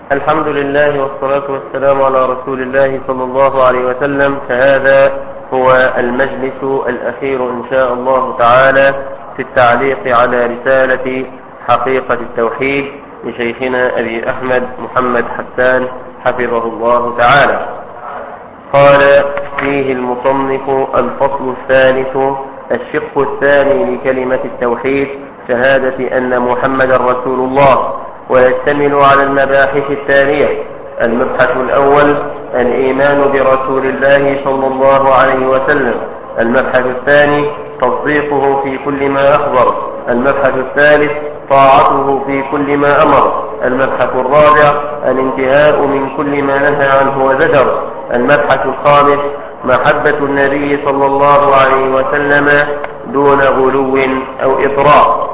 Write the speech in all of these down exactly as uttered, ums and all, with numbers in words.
الحمد لله والصلاة والسلام على رسول الله صلى الله عليه وسلم. فهذا هو المجلس الأخير إن شاء الله تعالى في التعليق على رسالة حقيقة التوحيد لشيخنا أبي أحمد محمد حسان حفظه الله تعالى. قال فيه المصنف: الفصل الثالث، الشق الثاني لكلمة التوحيد، شهادة أن محمد رسول الله، ويشتمل على المباحث التالية: المبحث الأول الإيمان برسول الله صلى الله عليه وسلم، المبحث الثاني تصديقه في كل ما أخبر، المبحث الثالث طاعته في كل ما أمر، المبحث الرابع الانتهاء من كل ما نهى عنه وزجر، المبحث الخامس محبة النبي صلى الله عليه وسلم دون غلو أو إطراء.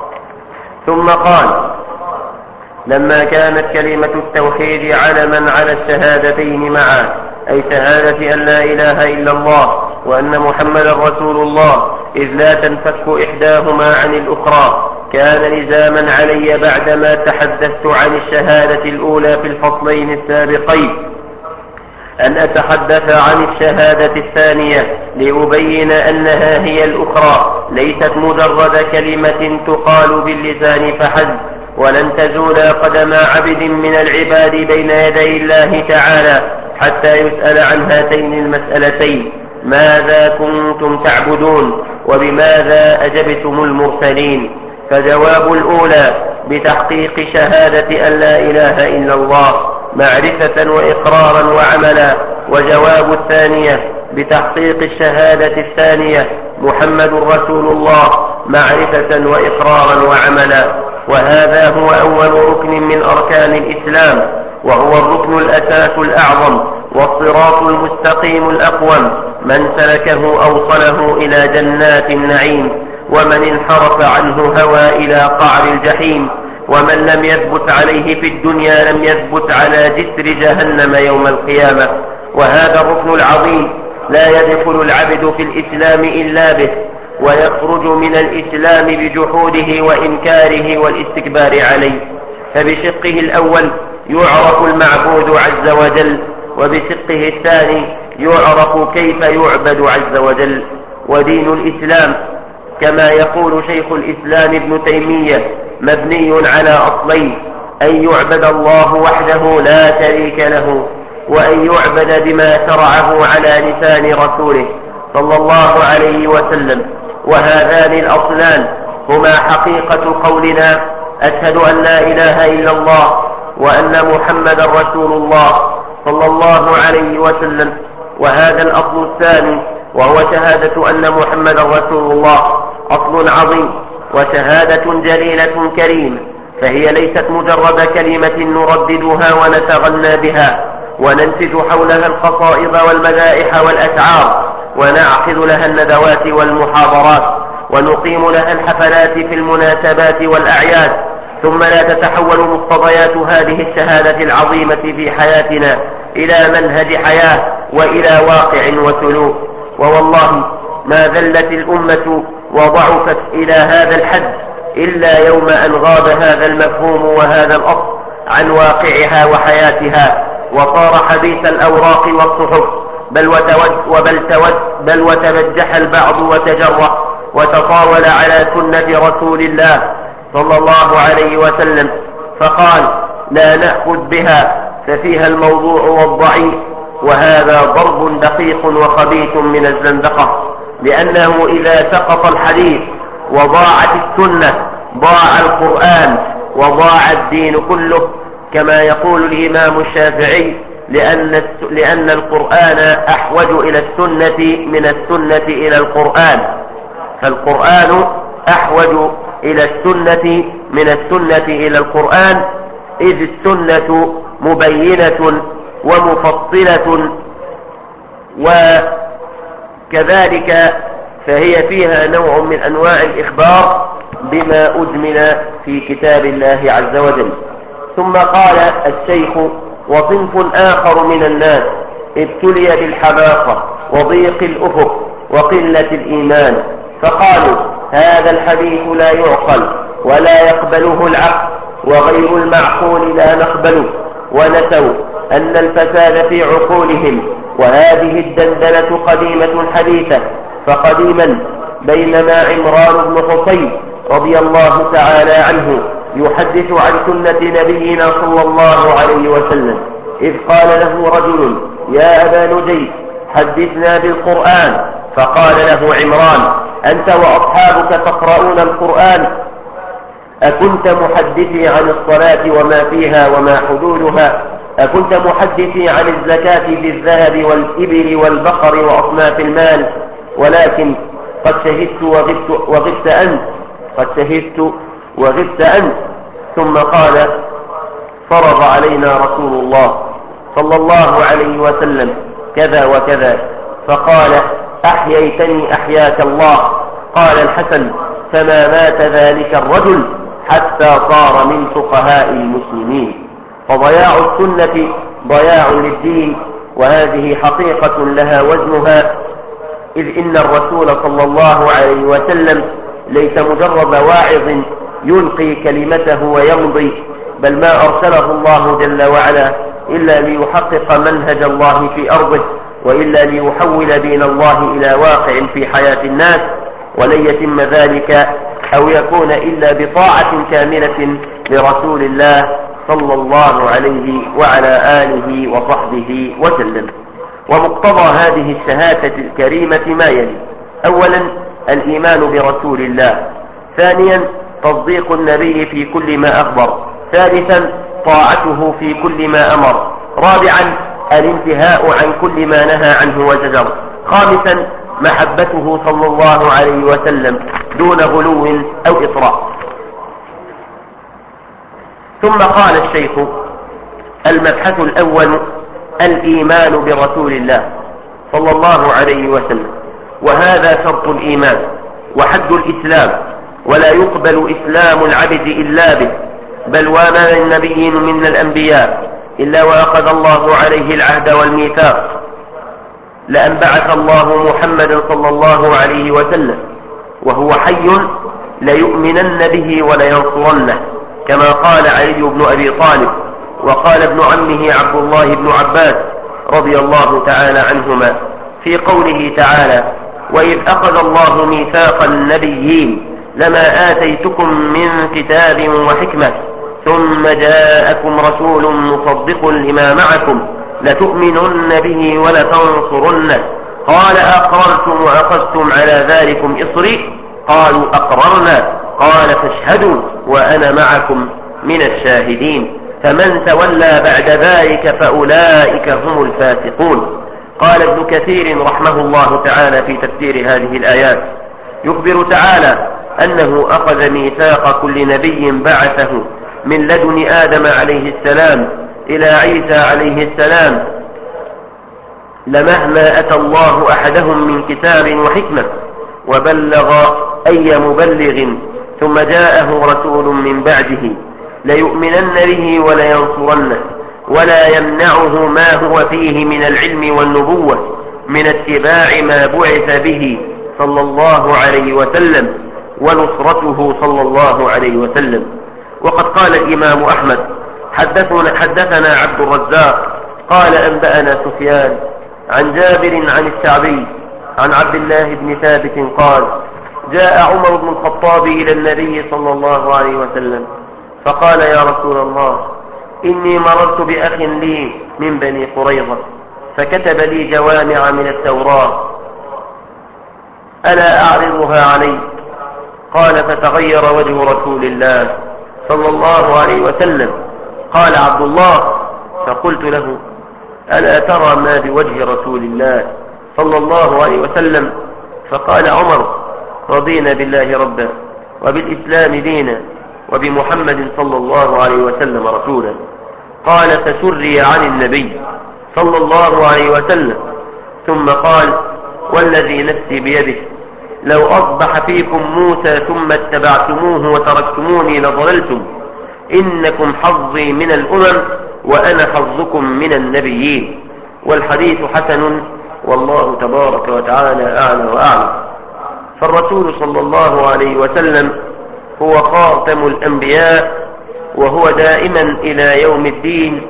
ثم قال: لما كانت كلمة التوحيد علما على الشهادتين معا، أي شهادة أن لا إله إلا الله وأن محمد رسول الله، إذ لا تنفك إحداهما عن الأخرى، كان لزاما علي بعدما تحدثت عن الشهادة الأولى في الفصلين السابقين أن أتحدث عن الشهادة الثانية لأبين أنها هي الأخرى، ليست مجرد كلمة تقال باللسان فحسب، ولن تزول قدم عبد من العباد بين يدي الله تعالى حتى يسأل عن هاتين المسألتين: ماذا كنتم تعبدون؟ وبماذا أجبتم المرسلين؟ فجواب الأولى بتحقيق شهادة أن لا إله إلا الله معرفة وإقرارا وعملا، وجواب الثانية بتحقيق الشهادة الثانية محمد رسول الله معرفة وإقرارا وعملا. وهذا هو أول ركن من أركان الإسلام، وهو الركن الأساس الأعظم والصراط المستقيم الأقوم، من سلكه أوصله إلى جنات النعيم، ومن انحرف عنه هوى إلى قعر الجحيم، ومن لم يثبت عليه في الدنيا لم يثبت على جسر جهنم يوم القيامة. وهذا الركن العظيم لا يدخل العبد في الإسلام إلا به، ويخرج من الإسلام بجحوده وإنكاره والاستكبار عليه. فبشقه الأول يعرف المعبود عز وجل، وبشقه الثاني يعرف كيف يعبد عز وجل. ودين الإسلام كما يقول شيخ الإسلام ابن تيمية مبني على أصلين: أن يعبد الله وحده لا شريك له، وأن يعبد بما شرعه على لسان رسوله صلى الله عليه وسلم. وهذان الأصلان هما حقيقة قولنا: أشهد أن لا إله إلا الله وأن محمد رسول الله صلى الله عليه وسلم. وهذا الأصل الثاني وهو شهادة أن محمد رسول الله أصل عظيم وشهادة جليلة كريمة، فهي ليست مجرد كلمة نرددها ونتغنى بها وننسج حولها القصائد والمدائح والأشعار، ونعقد لها الندوات والمحاضرات، ونقيم لها الحفلات في المناسبات والأعياد، ثم لا تتحول مقتضيات هذه الشهادة العظيمة في حياتنا إلى منهج حياة وإلى واقع وسلوك. ووالله ما ذلت الأمة وضعفت إلى هذا الحد إلا يوم أن غاب هذا المفهوم وهذا الأصل عن واقعها وحياتها، وصار حديث الأوراق والصحف، بل وتود وبل تود بل وتبجح البعض وتجرأ وتطاول على سنة رسول الله صلى الله عليه وسلم، فقال: لا نأخذ بها ففيها الموضوع والضعيف. وهذا ضرب دقيق وخبيث من الزندقة، لأنه إذا سقط الحديث وضاعت السنة ضاع القرآن وضاع الدين كله، كما يقول الإمام الشافعي: لأن, لأن القرآن أحوج إلى السنة من السنة إلى القرآن، فالقرآن أحوج إلى السنة من السنة إلى القرآن، إذ السنة مبينة ومفصلة، وكذلك فهي فيها نوع من أنواع الإخبار بما أجمل في كتاب الله عز وجل. ثم قال الشيخ: وصنف آخر من الناس ابتلي بالحماقة وضيق الأفق وقلة الإيمان، فقالوا: هذا الحديث لا يعقل ولا يقبله العقل، وغير المعقول لا نقبله، ونسوا أن الفساد في عقولهم، وهذه الدندنة قديمة حديثة. فقديما بينما عمران بن حصين رضي الله تعالى عنه يحدث عن سنة نبينا صلى الله عليه وسلم، إذ قال له رجل: يا أبا نجيب حدثنا بالقرآن. فقال له عمران: أنت وأصحابك تقرؤون القرآن، أكنت محدثي عن الصلاة وما فيها وما حدودها؟ أكنت محدثي عن الزكاة بالذهب والإبل والبقر وأصناف المال؟ ولكن قد شهدت وغبت, وغبت أنت قد شهدت وغبت أنت. ثم قال: فرض علينا رسول الله صلى الله عليه وسلم كذا وكذا. فقال: أحييتني أحياك الله. قال الحسن: فما مات ذلك الرجل حتى صار من فقهاء المسلمين. فضياع السنة ضياع للدين، وهذه حقيقة لها وزنها، إذ إن الرسول صلى الله عليه وسلم ليس مجرد واعظ يلقي كلمته ويمضي، بل ما أرسله الله جل وعلا إلا ليحقق منهج الله في أرضه، وإلا ليحول دين الله إلى واقع في حياة الناس، ولن يتم ذلك أو يكون إلا بطاعة كاملة لرسول الله صلى الله عليه وعلى آله وصحبه وسلم. ومقتضى هذه الشهادة الكريمة ما يلي: أولا الإيمان برسول الله، ثانيا تصديق النبي في كل ما أخبر، ثالثا طاعته في كل ما أمر، رابعا الانتهاء عن كل ما نهى عنه وزجر، خامسا محبته صلى الله عليه وسلم دون غلو أو إطراء. ثم قال الشيخ: المبحث الأول الإيمان برسول الله صلى الله عليه وسلم، وهذا شرط الإيمان وحد الإسلام، ولا يقبل إسلام العبد إلا به، بل وما النبيين من الأنبياء إلا وأخذ الله عليه العهد والميثاق، لأن بعث الله محمدا صلى الله عليه وسلم وهو حي ليؤمنن به ولينصرنه، كما قال علي بن أبي طالب، وقال ابن عمه عبد الله بن عباس رضي الله تعالى عنهما في قوله تعالى: وإذ أخذ الله ميثاق النبيين لما آتيتكم من كتاب وحكمة ثم جاءكم رسول مصدق لما معكم لتؤمنن به ولتنصرنه، قال أقررتم وأخذتم على ذلكم إصري؟ قالوا أقررنا، قال فاشهدوا وأنا معكم من الشاهدين، فمن تولى بعد ذلك فأولئك هم الفاسقون. قال ابن كثير رحمه الله تعالى في تفسير هذه الآيات: يخبر تعالى أنه أخذ ميثاق كل نبي بعثه من لدن آدم عليه السلام إلى عيسى عليه السلام، لمهما أتى الله أحدهم من كتاب وحكمة وبلغ أي مبلغ ثم جاءه رسول من بعده ليؤمنن به ولينصرنه، ولا يمنعه ما هو فيه من العلم والنبوة من اتباع ما بعث به صلى الله عليه وسلم ونصرته صلى الله عليه وسلم. وقد قال الإمام أحمد: حدثنا, حدثنا عبد الرزاق قال أنبأنا سفيان عن جابر عن الشعبي عن عبد الله بن ثابت قال: جاء عمر بن الخطاب إلى النبي صلى الله عليه وسلم فقال: يا رسول الله، إني مررت بأخ لي من بني قريظة فكتب لي جوامع من التوراة، ألا أعرضها عليك؟ قال: فتغير وجه رسول الله صلى الله عليه وسلم. قال عبد الله: فقلت له: ألا ترى ما بوجه رسول الله صلى الله عليه وسلم؟ فقال عمر: رضينا بالله ربا وبالإسلام دينا وبمحمد صلى الله عليه وسلم رسولا. قال: فسري عن النبي صلى الله عليه وسلم، ثم قال: والذي نفسي بيده لو أصبح فيكم موسى ثم اتبعتموه وتركتموني لضللتم، إنكم حظي من الأمم وأنا حظكم من النبيين. والحديث حسن، والله تبارك وتعالى أعلى وأعلم. فالرسول صلى الله عليه وسلم هو خاتم الأنبياء، وهو دائما إلى يوم الدين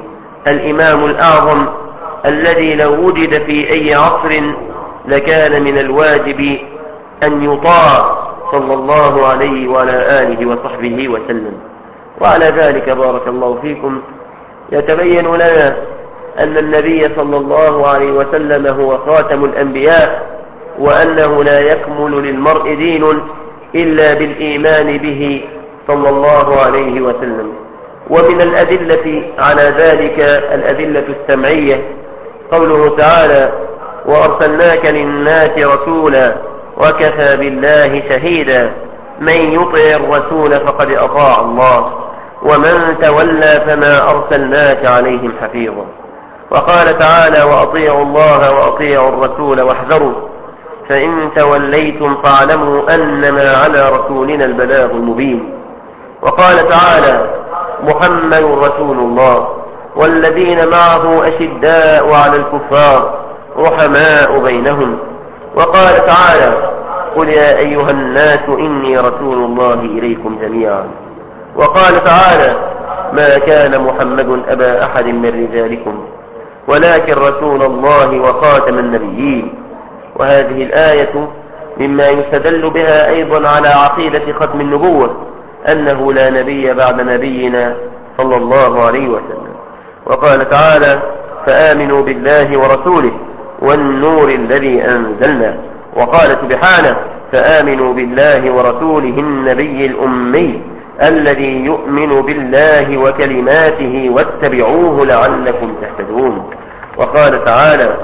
الإمام الأعظم الذي لو وجد في أي عصر لكان من الواجب أن يطاع صلى الله عليه وعلى آله وصحبه وسلم. وعلى ذلك بارك الله فيكم يتبين لنا أن النبي صلى الله عليه وسلم هو خاتم الأنبياء، وأنه لا يكمل للمرء دين إلا بالإيمان به صلى الله عليه وسلم. ومن الأدلة على ذلك الأدلة السمعية قوله تعالى: وأرسلناك للناس رسولا وكفى بالله شهيدا من يطع الرسول فقد أطاع الله ومن تولى فما أرسلناك عليهم حفيظا. وقال تعالى: وأطيعوا الله وأطيعوا الرسول واحذروا فإن توليتم فاعلموا أنما على رسولنا البلاغ المبين. وقال تعالى: محمد رسول الله والذين معه أشداء على الكفار رحماء بينهم. وقال تعالى: قل يا أيها الناس إني رسول الله إليكم جميعا. وقال تعالى: ما كان محمد أبا أحد من رجالكم ولكن رسول الله وخاتم النبيين. وهذه الآية مما يستدل بها أيضا على عقيدة ختم النبوة، أنه لا نبي بعد نبينا صلى الله عليه وسلم. وقال تعالى: فآمنوا بالله ورسوله والنور الذي أنزلنا. وقال سبحانه: فآمنوا بالله ورسوله النبي الأمي الذي يؤمن بالله وكلماته واتبعوه لعلكم تهتدون. وقال تعالى: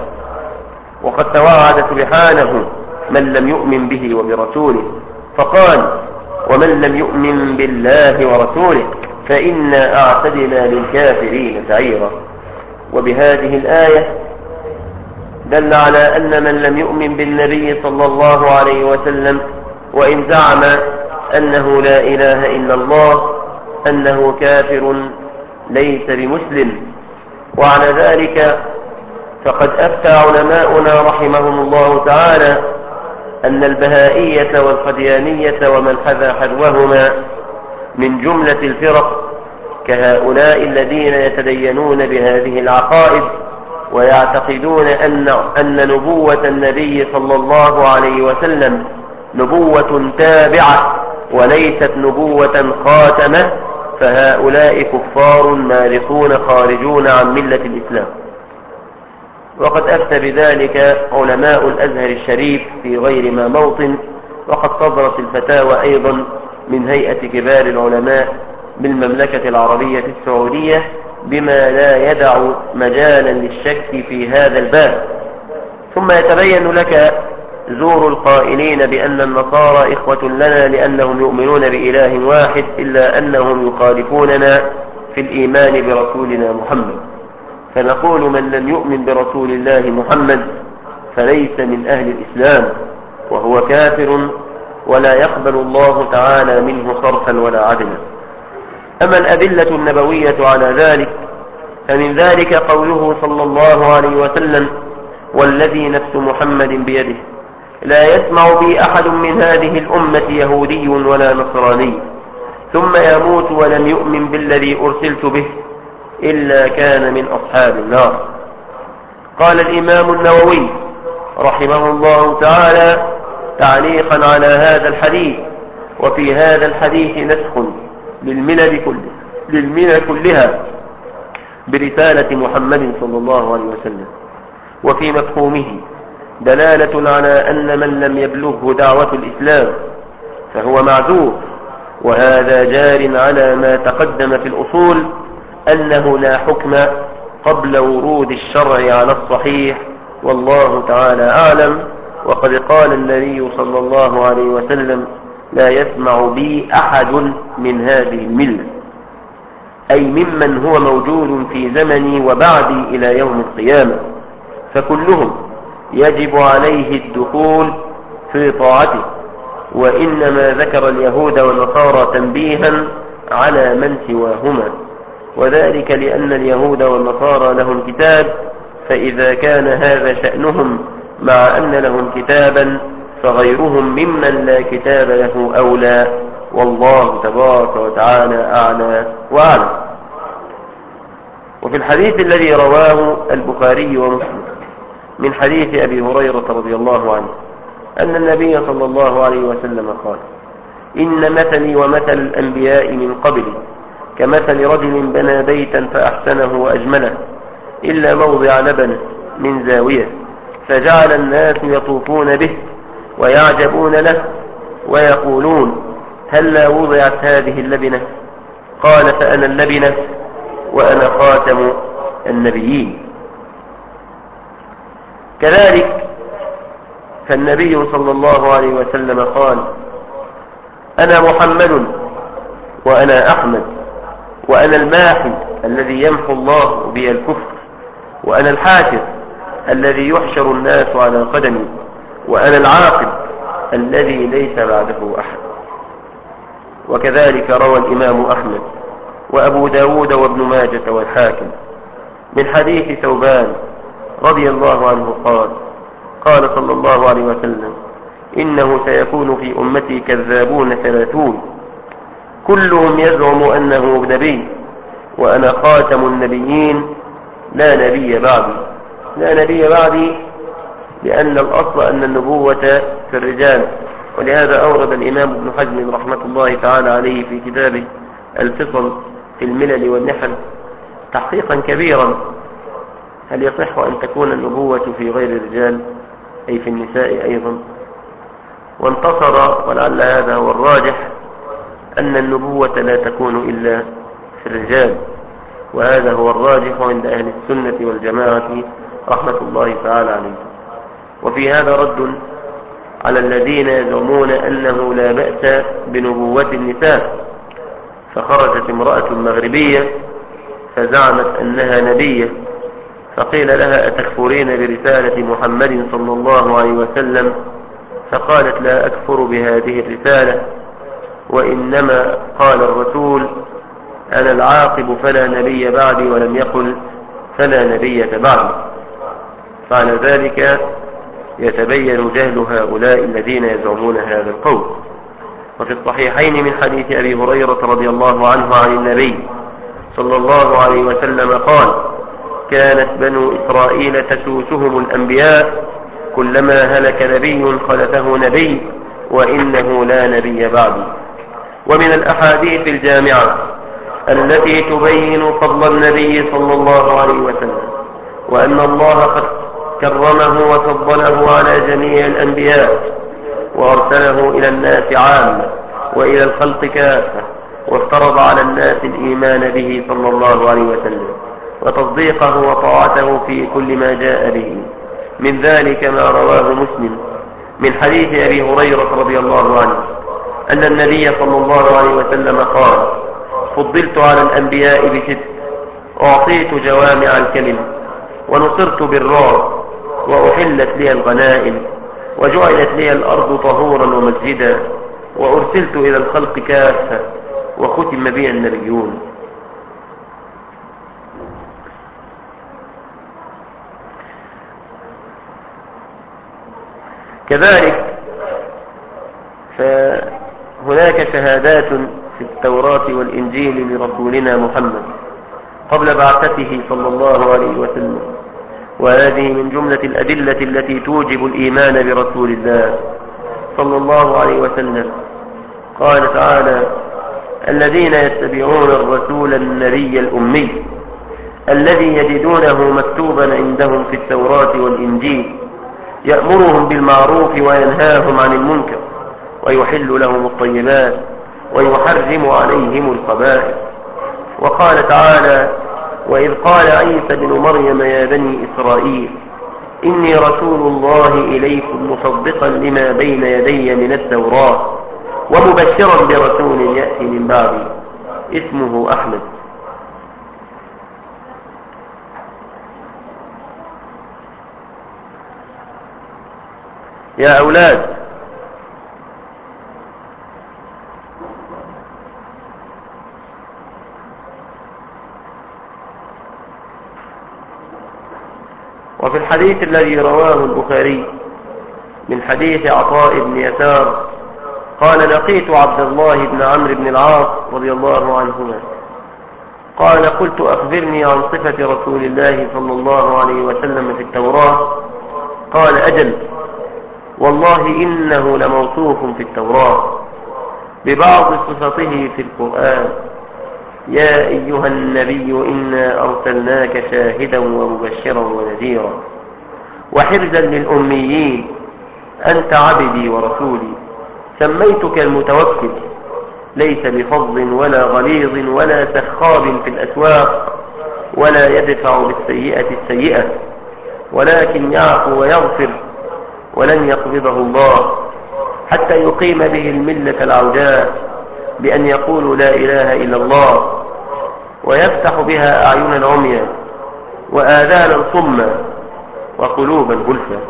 وقد توعد سبحانه من لم يؤمن به وبرسوله فقال: ومن لم يؤمن بالله ورسوله فإنا أعتدنا للكافرين سعيرا. وبهذه الآية دل على أن من لم يؤمن بالنبي صلى الله عليه وسلم وإن زعم أنه لا إله إلا الله أنه كافر ليس بمسلم. وعلى ذلك فقد أفتى علماؤنا رحمهم الله تعالى أن البهائية والقديانية ومن حذا حذوهما من جملة الفرق كهؤلاء الذين يتدينون بهذه العقائد ويعتقدون أن, أن نبوة النبي صلى الله عليه وسلم نبوة تابعة وليست نبوة خاتمة، فهؤلاء كفار مارقون خارجون عن ملة الإسلام. وقد أفتى بذلك علماء الأزهر الشريف في غير ما موطن، وقد صدرت الفتاوى أيضا من هيئة كبار العلماء بالمملكة العربية السعودية بما لا يدع مجالا للشك في هذا الباب. ثم يتبين لك زور القائلين بأن النصارى إخوة لنا لأنهم يؤمنون بإله واحد إلا أنهم يخالفوننا في الإيمان برسولنا محمد، فنقول من لم يؤمن برسول الله محمد فليس من أهل الإسلام وهو كافر ولا يقبل الله تعالى منه صرفا ولا عدلا. أما الأدلة النبوية على ذلك فمن ذلك قوله صلى الله عليه وسلم: والذي نفس محمد بيده لا يسمع بي أحد من هذه الأمة يهودي ولا نصراني ثم يموت ولم يؤمن بالذي أرسلت به إلا كان من أصحاب النار. قال الإمام النووي رحمه الله تعالى تعليقا على هذا الحديث: وفي هذا الحديث نسخ للملل كلها, للملل كلها برسالة محمد صلى الله عليه وسلم، وفي مفهومه دلالة على أن من لم يبلغه دعوة الإسلام فهو معذور. وهذا جار على ما تقدم في الأصول أنه لا حكم قبل ورود الشرع على الصحيح، والله تعالى أعلم. وقد قال النبي صلى الله عليه وسلم: لا يسمع بي أحد من هذه الملة، أي ممن هو موجود في زمني وبعدي إلى يوم القيامة، فكلهم يجب عليه الدخول في طاعته. وإنما ذكر اليهود والنصارى تنبيها على من سواهما، وذلك لأن اليهود والنصارى لهم كتاب، فإذا كان هذا شأنهم مع أن لهم كتابا فغيرهم ممن لا كتاب له أولى، والله تبارك وتعالى أعلى وأعلم. وفي الحديث الذي رواه البخاري ومسلم من حديث أبي هريرة رضي الله عنه أن النبي صلى الله عليه وسلم قال: إن مثلي ومثل الأنبياء من قبلي كمثل رجل بنى بيتا فأحسنه وأجمله إلا موضع لبن من زاوية، فجعل الناس يطوفون به ويعجبون له ويقولون: هلا وضعت هذه اللبنة؟ قال: فأنا اللبنة وأنا خاتم النبيين. كذلك فالنبي صلى الله عليه وسلم قال: أنا محمد وأنا أحمد وأنا الماحي الذي يمحو الله بي الكفر وأنا الحاشر الذي يحشر الناس على قدمي وأنا العاقب الذي ليس بعده أحد. وكذلك روى الإمام أحمد وأبو داود وابن ماجة والحاكم من حديث ثوبان رضي الله عنه قال: قال صلى الله عليه وسلم: إنه سيكون في أمتي كذابون ثلاثون كلهم يزعم أنه نبي وأنا خاتم النبيين لا نبي بعدي. لا نبي بعدي لأن الأصل أن النبوة في الرجال، ولهذا أورد الإمام ابن حزم رحمة الله تعالى عليه في كتابه الفصل في الملل والنحل تحقيقا كبيرا: هل يصح أن تكون النبوة في غير الرجال أي في النساء أيضا؟ وانتصر، ولعل هذا هو الراجح، أن النبوة لا تكون إلا في الرجال، وهذا هو الراجح عند أهل السنة والجماعة رحمة الله تعالى عليهم. وفي هذا رد على الذين يزعمون أنه لا بأس بنبوة النساء، فخرجت امرأة مغربية فزعمت أنها نبية، فقيل لها: أتكفرين برسالة محمد صلى الله عليه وسلم؟ فقالت: لا أكفر بهذه الرسالة، وإنما قال الرسول: أنا العاقب فلا نبي بعدي، ولم يقل فلا نبية بعدي. فعلى ذلك يتبين جهل هؤلاء الذين يزعمون هذا القول. وفي الصحيحين من حديث أبي هريرة رضي الله عنه عن النبي صلى الله عليه وسلم قال: كانت بنو إسرائيل تسوسهم الأنبياء كلما هلك نبي خلفه نبي وإنه لا نبي بعدي. ومن الأحاديث الجامعة التي تبين فضل النبي صلى الله عليه وسلم وأن الله قد كرمه وفضله على جميع الأنبياء وأرسله إلى الناس عامة وإلى الخلق كافة، وافترض على الناس الإيمان به صلى الله عليه وسلم وتصديقه وطاعته في كل ما جاء به. من ذلك ما رواه مسلم من حديث أبي هريرة رضي الله عنه أن النبي صلى الله عليه وسلم قال: فضلت على الأنبياء بست، أعطيت جوامع الكلم، ونصرت بالرعب، وأحلت لي الغنائم، وجعلت لي الأرض طهورا ومسجدا، وأرسلت إلى الخلق كافة، وختم بي النبيون. كذلك فهناك شهادات في التوراة والإنجيل لرسولنا محمد قبل بعثته صلى الله عليه وسلم، وهذه من جملة الأدلة التي توجب الإيمان برسول الله صلى الله عليه وسلم. قال تعالى: الذين يتبعون الرسول النبي الأمي الذي يجدونه مكتوبا عندهم في التوراة والإنجيل يأمرهم بالمعروف وينهاهم عن المنكر ويحل لهم الطيبات ويحرم عليهم الخبائث. وقال تعالى: وإذ قال عيسى بن مريم يا بني إسرائيل إني رسول الله إليكم مصدقا لما بين يدي من التوراة ومبشرا برسول يأتي من بعدي اسمه أحمد. يا أولاد، وفي الحديث الذي رواه البخاري من حديث عطاء بن يسار قال: لقيت عبد الله بن عمرو بن العاص رضي الله عنهما قال قلت أخبرني عن صفة رسول الله صلى الله عليه وسلم في التوراة. قال أجل، والله إنه لموصوف في التوراة ببعض صفته في القرآن. يا أيها النبي إنا أرسلناك شاهدا ومبشرا ونذيرا وحرزا للأميين أنت عبدي ورسولي. سميتك المتوكل، ليس بفظ ولا غليظ ولا سخاب في الأسواق ولا يدفع بالسيئة السيئة، ولكن يعفو ويغفر، ولن يقبضه الله حتى يقيم به الملة العوجاء بأن يقولوا لا إله إلا الله، ويفتح بها أعينا عميا وآذانا صما وقلوبا غلفا.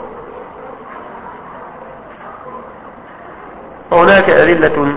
هناك أدلة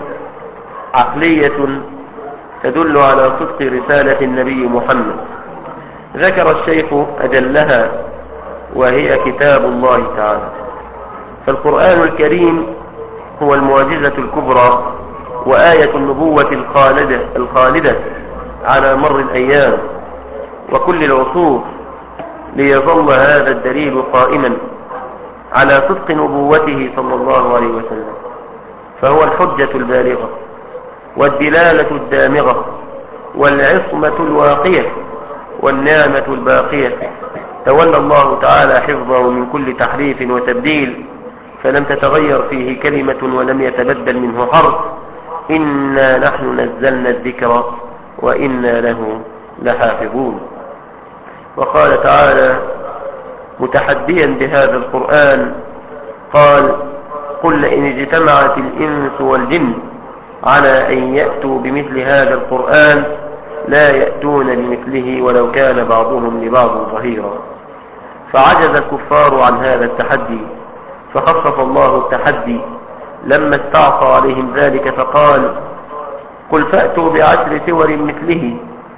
عقلية تدل على صدق رسالة النبي محمد، ذكر الشيخ أجلها وهي كتاب الله تعالى. فالقرآن الكريم هو المعجزة الكبرى وآية النبوة الخالدة, الخالدة على مر الأيام وكل العصور، ليظل هذا الدليل قائما على صدق نبوته صلى الله عليه وسلم، فهو الحجة البالغة والدلالة الدامغة والعصمة الواقية والنعمة الباقية. تولى الله تعالى حفظه من كل تحريف وتبديل، فلم تتغير فيه كلمة ولم يتبدل منه حرف. إنا نحن نزلنا الذكر وإنا له لحافظون. وقال تعالى متحديا بهذا القرآن قال قل لئن اجتمعت الإنس والجن على أن يأتوا بمثل هذا القرآن لا يأتون بمثله ولو كان بعضهم لبعض ظهيرا. فعجز الكفار عن هذا التحدي، فخفف الله التحدي لما استعصى عليهم ذلك فقال قل فأتوا بعشر سور مثله،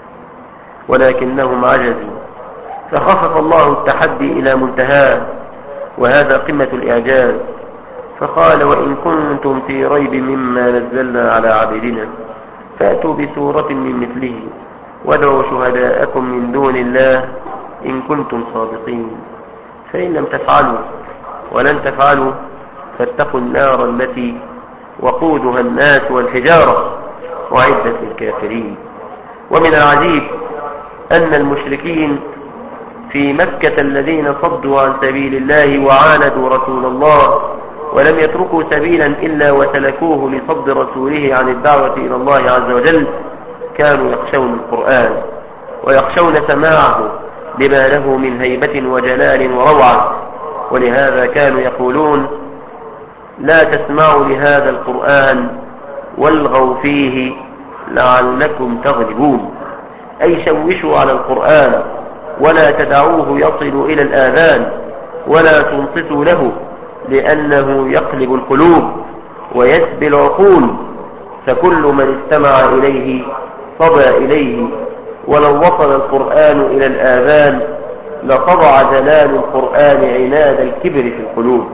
ولكنهم عجزوا، فخفف الله التحدي إلى منتهاه، وهذا قمة الإعجاز. فقال وإن كنتم في ريب مما نزلنا على عبدنا فأتوا بسورة من مثله وادعوا شهداءكم من دون الله إن كنتم صادقين، فإن لم تفعلوا ولن تفعلوا فاتقوا النار التي وقودها الناس والحجارة وعدت للكافرين. ومن العجيب أن المشركين في مكة الذين صدوا عن سبيل الله وعاندوا رسول الله ولم يتركوا سبيلا إلا وسلكوه لصد رسوله عن الدعوة إلى الله عز وجل كانوا يخشون القرآن ويخشون سماعه لما له من هيبة وجلال وروعة، ولهذا كانوا يقولون لا تسمعوا لهذا القرآن والغوا فيه لعلكم تغلبون، أي شوشوا على القرآن ولا تدعوه يصل إلى الآذان ولا تنصتوا له، لأنه يقلب القلوب ويسبي العقول، فكل من استمع إليه صدى إليه، ولو وصل القرآن إلى الآذان لقضع جلال القرآن عناد الكبر في القلوب.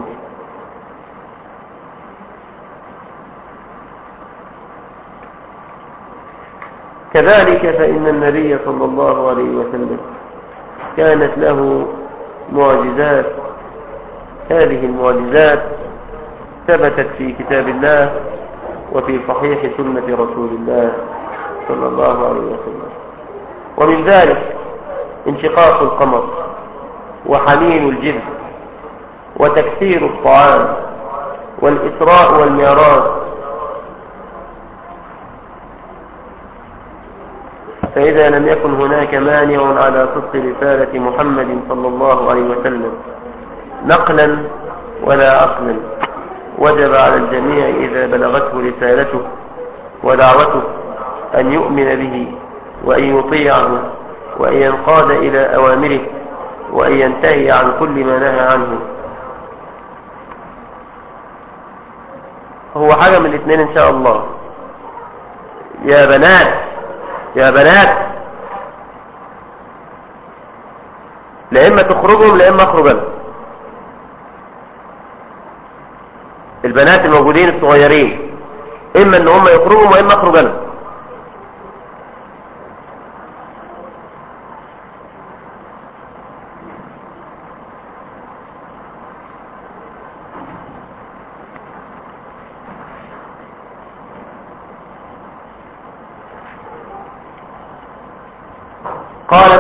كذلك فإن النبي صلى الله عليه وسلم كانت له معجزات، هذه المعجزات ثبتت في كتاب الله وفي صحيح سنة رسول الله صلى الله عليه وسلم. ومن ذلك انشقاق القمر وحنين الجبل وتكثير الطعام والإسراء والمعراج. فإذا لم يكن هناك مانع على صدق رسالة محمد صلى الله عليه وسلم نقلا ولا عقلا، وجب على الجميع إذا بلغته رسالته ودعوته أن يؤمن به وأن يطيعه وأن ينقاد إلى أوامره وأن ينتهي عن كل ما نهى عنه. هو حاجة من الاثنين إن شاء الله. يا بنات يا بنات لا إما تخرجهم لا إما أخرج أنا. البنات الموجودين الصغيرين، إما إن هم يخرجهم وإما أخرج أنا.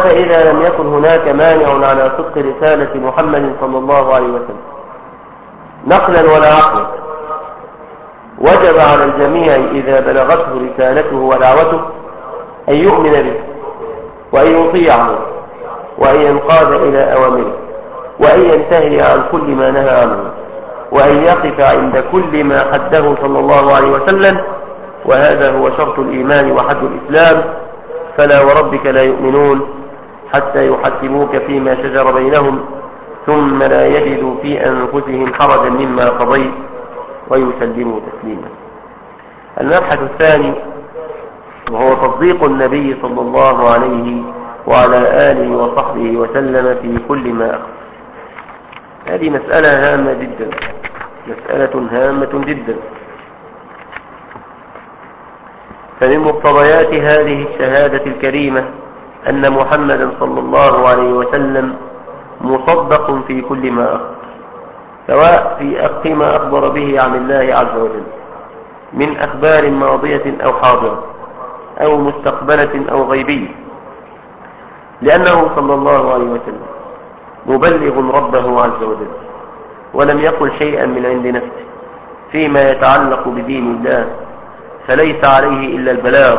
فإذا لم يكن هناك مانع على صدق رسالة محمد صلى الله عليه وسلم نقلا ولا عقلا، وجب على الجميع إذا بلغته رسالته ودعوته أن يؤمن به وأن يطيعه وأن ينقاد إلى أوامره وأن ينتهي عن كل ما نهى عنه وأن يقف عند كل ما حده صلى الله عليه وسلم، وهذا هو شرط الإيمان وحد الإسلام. فلا وربك لا يؤمنون حتى يحكموك فيما شجر بينهم ثم لا يجدوا في أنفسهم حرجا مما قضيت ويسلموا تسليما. المبحث الثاني وهو تصديق النبي صلى الله عليه وعلى آله وصحبه وسلم في كل ما أخبر. هذه مسألة هامة جدا، مسألة هامة جدا. فمن مقتضيات هذه الشهادة الكريمة أن محمدا صلى الله عليه وسلم مصدق في كل ما أخبر، سواء في أخ ما أخبر به عن الله عز وجل من أخبار ماضية أو حاضرة أو مستقبلة أو غيبية، لأنه صلى الله عليه وسلم مبلغ ربه عز وجل، ولم يقل شيئا من عند نفسه فيما يتعلق بدين الله، فليس عليه إلا البلاغ،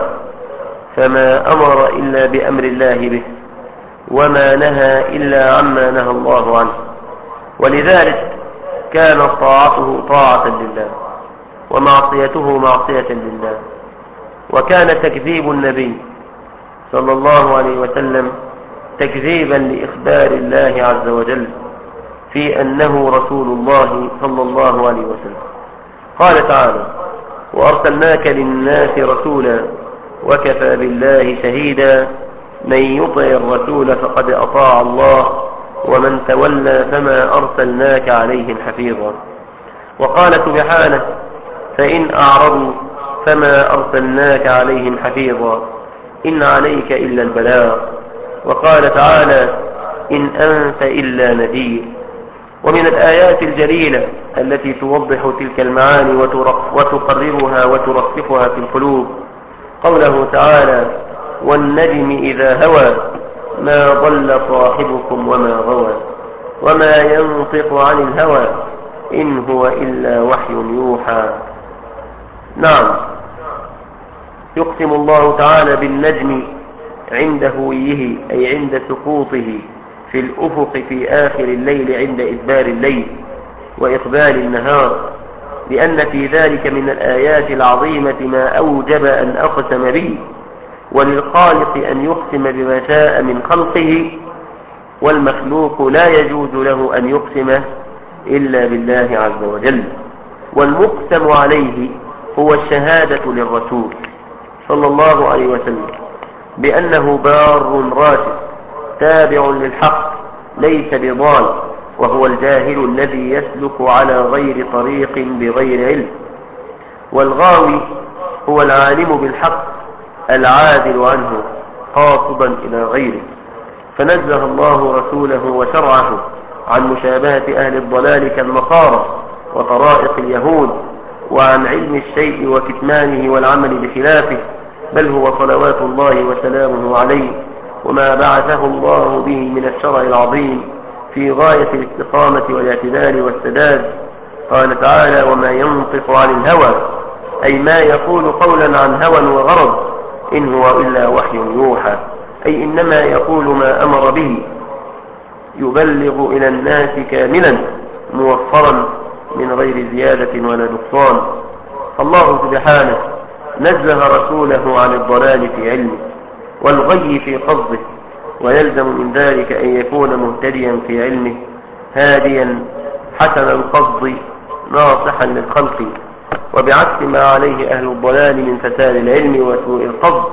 فما أمر إلا بأمر الله به، وما نهى إلا عما نهى الله عنه. ولذلك كانت طاعته طاعة لله ومعصيته معصية لله. وكان تكذيب النبي صلى الله عليه وسلم تكذيبا لإخبار الله عز وجل في أنه رسول الله صلى الله عليه وسلم. قال تعالى: وأرسلناك للناس رسولا وكفى بالله شهيدا من يطع الرسول فقد أطاع الله ومن تولى فما أرسلناك عليهم حفيظا. وقال سبحانه: فإن أعرضوا فما أرسلناك عليهم حفيظا إن عليك إلا البلاغ. وقال تعالى: إن أنت إلا نذير. ومن الآيات الجليلة التي توضح تلك المعاني وتقررها وترسخها في القلوب قوله تعالى: والنجم إذا هوى ما ضل صاحبكم وما غوى وما ينطق عن الهوى إن هو إلا وحي يوحى. نعم، يقسم الله تعالى بالنجم عند هويه أي عند سقوطه في الأفق في آخر الليل عند إدبار الليل وإقبال النهار، لأن في ذلك من الآيات العظيمة ما أوجب أن أقسم به، وللخالق أن يقسم بما شاء من خلقه، والمخلوق لا يجوز له أن يقسم إلا بالله عز وجل. والمقسم عليه هو الشهادة للرسول صلى الله عليه وسلم بأنه بار راشد تابع للحق ليس بضال، وهو الجاهل الذي يسلك على غير طريق بغير علم. والغاوي هو العالم بالحق العادل عنه قاصدا إلى غيره. فنزه الله رسوله وشرعه عن مشابهة أهل الضلال كالنصارى وطرائق اليهود، وعن علم الشيء وكتمانه والعمل بخلافه، بل هو صلوات الله وسلامه عليه وما بعثه الله به من الشرع العظيم في غاية الاستقامة والاعتدال والسداد. قال تعالى: وما ينطق عن الهوى، أي ما يقول قولا عن هوى وغرض، إن هو إلا وحي يوحى، أي إنما يقول ما أمر به يبلغ إلى الناس كاملا موفرا من غير زيادة ولا نقصان. الله سبحانه نزه رسوله عن الضلال في علمه والغي في قصده، ويلزم من ذلك أن يكون مهتديا في علمه هاديا حسن القصد ناصحا للخلق، وبعكس ما عليه أهل الضلال من فساد العلم وسوء القصد.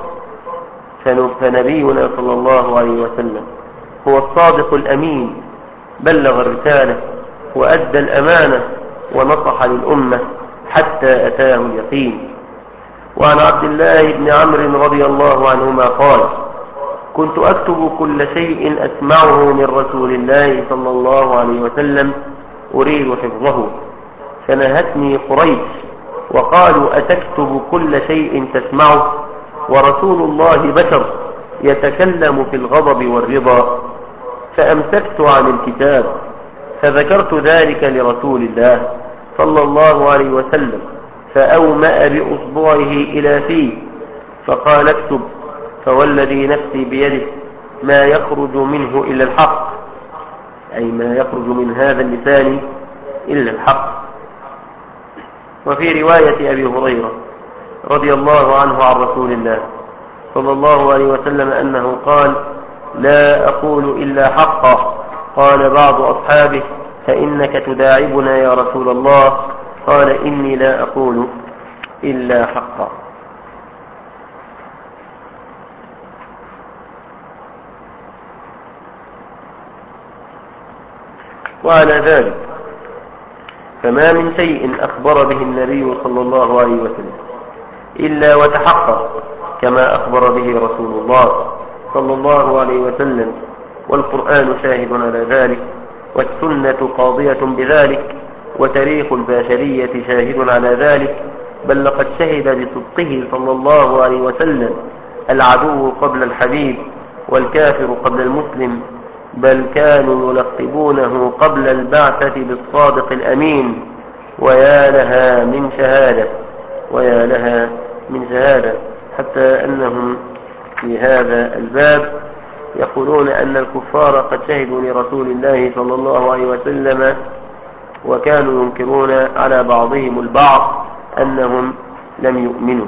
فنبينا صلى الله عليه وسلم هو الصادق الأمين، بلغ الرسالة وأدى الأمانة ونصح للأمة حتى أتاه اليقين. وعن عبد الله بن عمرو رضي الله عنهما قال: كنت أكتب كل شيء أسمعه من رسول الله صلى الله عليه وسلم أريد حفظه، فنهتني قريش وقالوا: أتكتب كل شيء تسمعه ورسول الله بشر يتكلم في الغضب والرضا، فأمسكت عن الكتاب فذكرت ذلك لرسول الله صلى الله عليه وسلم، فأومأ بأصبعه إلى فيه فقال اكتب، فوالذي نفسي بيده ما يخرج منه إلا الحق، أي ما يخرج من هذا اللسان إلا الحق. وفي رواية أبي هريرة رضي الله عنه عن رسول الله صلى الله عليه وسلم أنه قال: لا أقول إلا حقا. قال بعض أصحابه: فإنك تداعبنا يا رسول الله. قال: إني لا أقول إلا حقا. وعلى ذلك فما من شيء أخبر به النبي صلى الله عليه وسلم إلا وتحقق كما أخبر به رسول الله صلى الله عليه وسلم، والقرآن شاهد على ذلك، والسنة قاضية بذلك، وتاريخ البشرية شاهد على ذلك، بل لقد شهد بصدقه صلى الله عليه وسلم العدو قبل الحبيب والكافر قبل المسلم، بل كانوا يلقبونه قبل البعثة بالصادق الأمين. ويا لها من شهادة ويا لها من شهادة حتى أنهم في هذا الباب يقولون أن الكفار قد شهدوا لرسول الله صلى الله عليه وسلم، وكانوا ينكرون على بعضهم البعض أنهم لم يؤمنوا.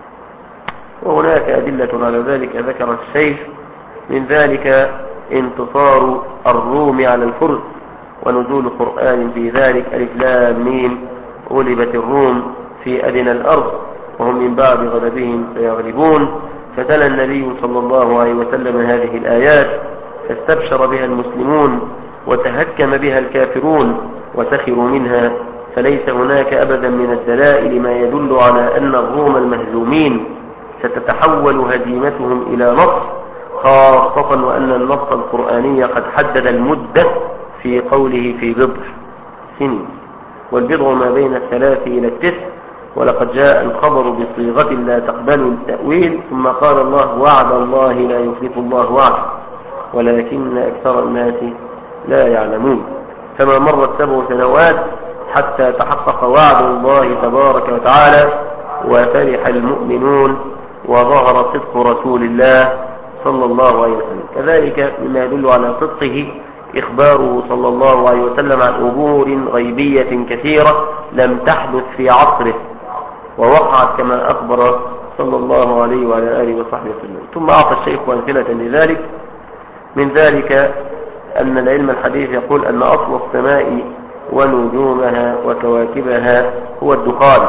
وهناك أدلة على ذلك ذكر الشيخ، من ذلك انتصار الروم على الفرس، ونزول قرآن في ذلك: ألف لام ميم غلبت الروم في أدنى الأرض وهم من بعد غلبهم سيغلبون. فتلا النبي صلى الله عليه وسلم هذه الآيات، فاستبشر بها المسلمون وتهكم بها الكافرون وسخروا منها. فليس هناك أبدا من الدلائل ما يدل على أن الروم المهزومين ستتحول هزيمتهم إلى نصر، خاصة وأن النص القرآني قد حدد المدة في قوله في بضع سنين، والبضع ما بين الثلاث إلى التسع، ولقد جاء الخبر بصيغة لا تقبل التأويل، ثم قال الله: وعد الله لا يخلف الله وعده ولكن أكثر الناس لا يعلمون. فما مرت سبع سنوات حتى تحقق وعد الله تبارك وتعالى، وفرح المؤمنون، وظهر صدق رسول الله صلى الله عليه وسلم. كذلك مما يدل على صدقه إخباره صلى الله عليه وسلم عن أمور غيبية كثيرة لم تحدث في عصره ووقعت كما أخبر صلى الله عليه وعلى آله وصحبه وسلم. ثم أعطى الشيخ أمثلة لذلك، من ذلك أن العلم الحديث يقول أن أصل السماء ونجومها وكواكبها هو الدخان،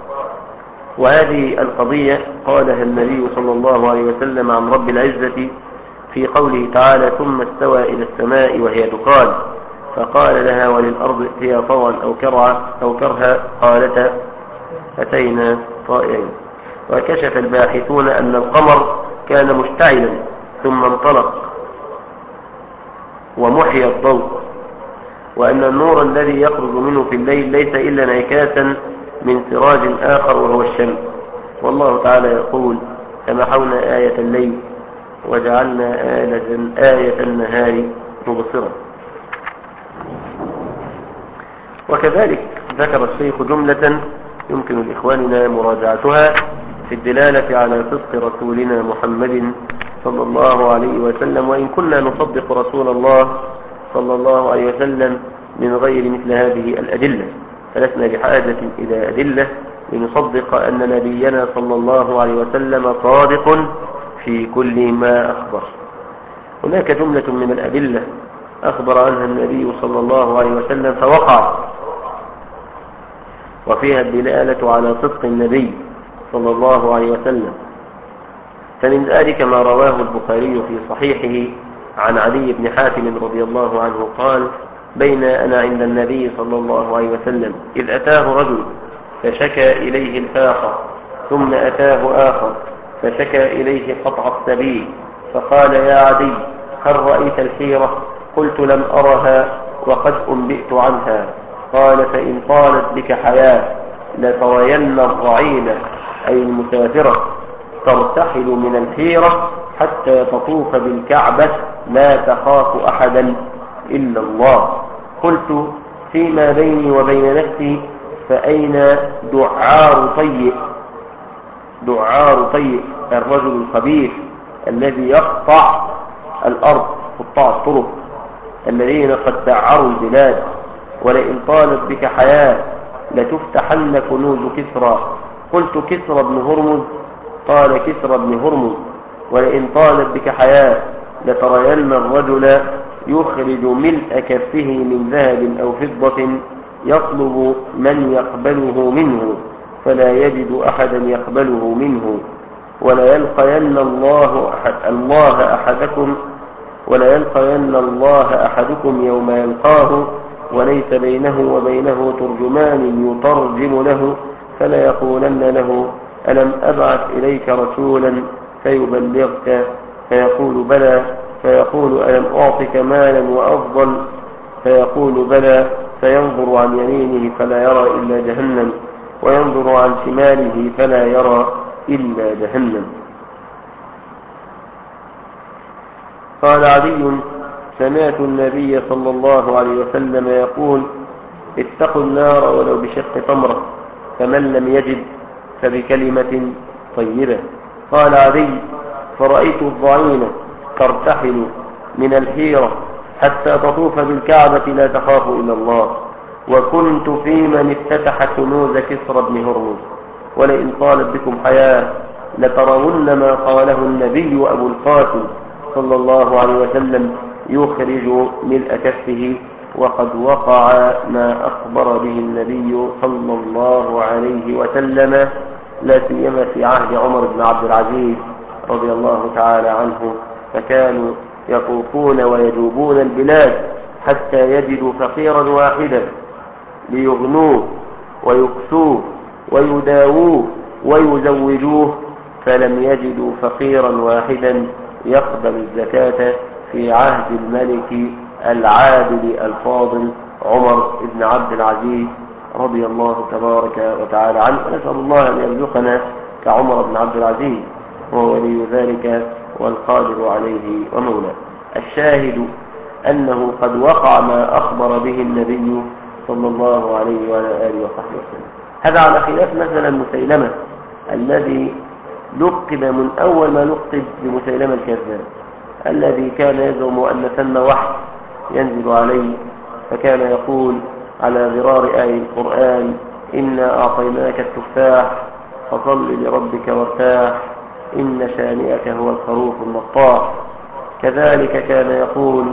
وهذه القضية قالها النبي صلى الله عليه وسلم عن رب العزة في قوله تعالى: ثم استوى إلى السماء وهي دخان فقال لها وللأرض ائتيا طوعا أو كرها أو كرها قالتا أتينا طائعين. وكشف الباحثون أن القمر كان مشتعلا ثم انطلق ومحي الضوء، وأن النور الذي يخرج منه في الليل ليس إلا انعكاسا من سراج آخر وهو الشمس. والله تعالى يقول: فمحونا آية الليل وجعلنا آية النهار مبصرة. وكذلك ذكر الشيخ جملة يمكن لإخواننا مراجعتها في الدلالة على صدق رسولنا محمد صلى الله عليه وسلم، وإن كنا نصدق رسول الله صلى الله عليه وسلم من غير مثل هذه الأدلة، فلسنا بحاجة إلى أدلة لنصدق أن نبينا صلى الله عليه وسلم صادق في كل ما أخبر. هناك جملة من الأدلة أخبر عنها النبي صلى الله عليه وسلم فوقع، وفيها الدلالة على صدق النبي صلى الله عليه وسلم. فمن ذلك ما رواه البخاري في صحيحه عن علي بن حاتم رضي الله عنه قال: بين أنا عند النبي صلى الله عليه وسلم إذ أتاه رجل فشكى إليه الفاقة، ثم أتاه آخر فشكى إليه قطع السبيل، فقال: يا عدي هل رأيت الحيرة؟ قلت: لم أرها وقد أنبئت عنها. قال: فإن طالت بك حياة لطوين الضعينة، أي المسافرة، ترتحل من الحيرة حتى تطوف بالكعبة لا تخاف أحدا إلا الله. قلت فيما بيني وبين نفسي فأين دعار طيء دعار طيء الرجل الخبيث الذي يقطع الأرض قطاع الطرق الذين قد دعروا البلاد؟ ولئن طالت بك حياة لتفتحن كنوز كسرى. قلت كسرى بن هرمز؟ قال كسرى بن هرمز. ولئن طالت بك حياة لترين الرجل يخرج ملء كفه من ذهب أو فضة يطلب من يقبله منه فلا يجد أحدا يقبله منه. ولا يلقين الله أحد الله أحدكم ولا يلقين الله أحدكم يوم يلقاه وليس بينه وبينه ترجمان يترجم له فلا يقولن له ألم أبعث إليك رسولا فيبلغك؟ فيقول بلى. فيقول ألم أعطك مالا وأفضل؟ فيقول بلى. فينظر عن يمينه فلا يرى إلا جهنم وينظر عن شماله فلا يرى إلا جهنم. قال عدي سمعت النبي صلى الله عليه وسلم يقول اتقوا النار ولو بشق تمرة فمن لم يجد فبكلمة طيبة. قال عدي فرأيت الضعينة ترتحل من الحيرة حتى تطوف بالكعبة لا تخاف إلا الله، وكنت في من افتتح كنوز كسرى بن هرمز. ولئن طالت بكم حياة لترون ما قاله النبي أبو القاسم صلى الله عليه وسلم يخرج ملء كفه، وقد وقع ما أخبر به النبي صلى الله عليه وسلم، لا سيما في عهد عمر بن عبد العزيز رضي الله تعالى عنه، فكانوا يطوفون ويجوبون البلاد حتى يجدوا فقيرا واحدا ليغنوه ويكسوه ويداووه ويزوجوه، فلم يجدوا فقيرا واحدا يقبل الزكاة في عهد الملك العادل الفاضل عمر بن عبد العزيز رضي الله تبارك وتعالى عنه. ونسأل الله أن يرزقنا كعمر بن عبد العزيز، وهو ولي ذلك والقادر عليه ومولاه. الشاهد أنه قد وقع ما أخبر به النبي صلى الله عليه وعلى آله وصحبه وسلم. هذا على خلاف مثلا مسيلمة الذي لقب من أول ما لقب بمسيلمة الكذاب، الذي كان يزعم أن ثم وحي ينزل عليه، فكان يقول على غرار آية القرآن إنا أعطيناك التفاح فصل لربك وارتاح إن شانئك هو الخروف النطاح. كذلك كان يقول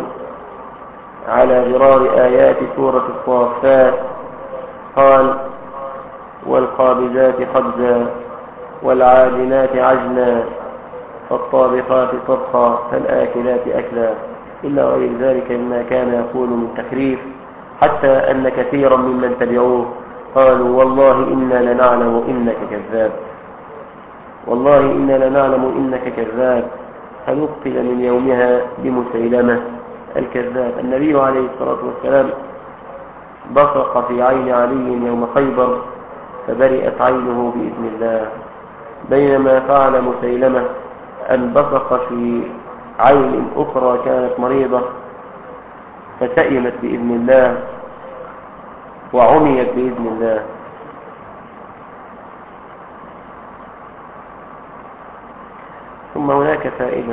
على غرار آيات سورة الصافات قال والقابضات قبضا والعاجنات عجنا فالطابقات طبخا فالآكلات أكلا، إلا غير ذلك مما كان يقول من تخريف، حتى أن كثيرا ممن تبعوه قالوا والله إنا لنعلم إنك كذاب، والله إنا لنعلم إنك كذاب، فنقتل من يومها بمسيلمة الكذاب. النبي عليه الصلاة والسلام بصق في عين علي يوم خيبر فبرئت عينه بإذن الله، بينما فعل مسيلمة أن بصق في عين أخرى كانت مريضة فسئمت بإذن الله وعميت بإذن الله. ثم هناك فائدة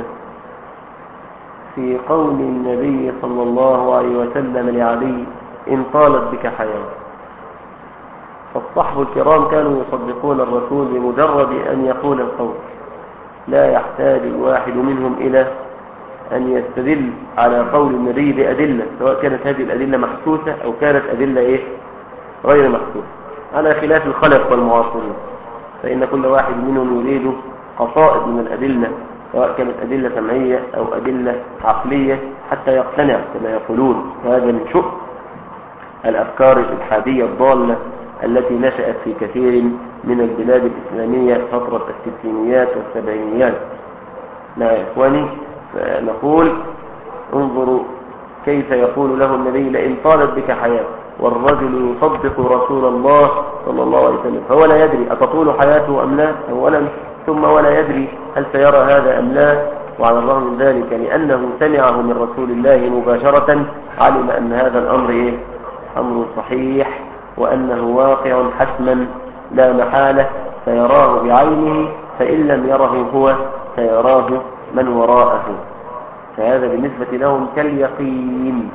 في قول النبي صلى الله عليه وسلم لعلي إن طالت بك حياة. فالصحب الكرام كانوا يصدقون الرسول بمجرد أن يقول القول، لا يحتاج الواحد منهم إلى أن يستدل على قول النبي بأدلة، سواء كانت هذه الأدلة محسوسة أو كانت أدلة إيه غير محسوسة، على خلاف الخلف والمعاصرين، فإن كل واحد منهم يريد قصائد من الأدلة، سواء كانت أدلة سمعية أو أدلة عقلية حتى يقتنع كما يقولون. هذا من شؤم الأفكار الإلحادية الضالة التي نشأت في كثير من البلاد الإسلامية فترة الستينيات والسبعينيات. لا يا إخواني، فنقول انظروا كيف يقول له النبي لئن طالت بك حياة، والرجل يصدق رسول الله صلى الله عليه وسلم فهو لا يدري أتطول حياته أم لا أولا، ثم ولا يدري هل سيرى هذا أم لا، وعلى الرغم من ذلك لأنه سمعه من رسول الله مباشرة علم أن هذا الأمر إيه؟ أمر صحيح، وأنه واقع حتما لا محالة، سيراه بعينه، فإن لم يره هو سيراه من وراءه، فهذا بالنسبة لهم كاليقين.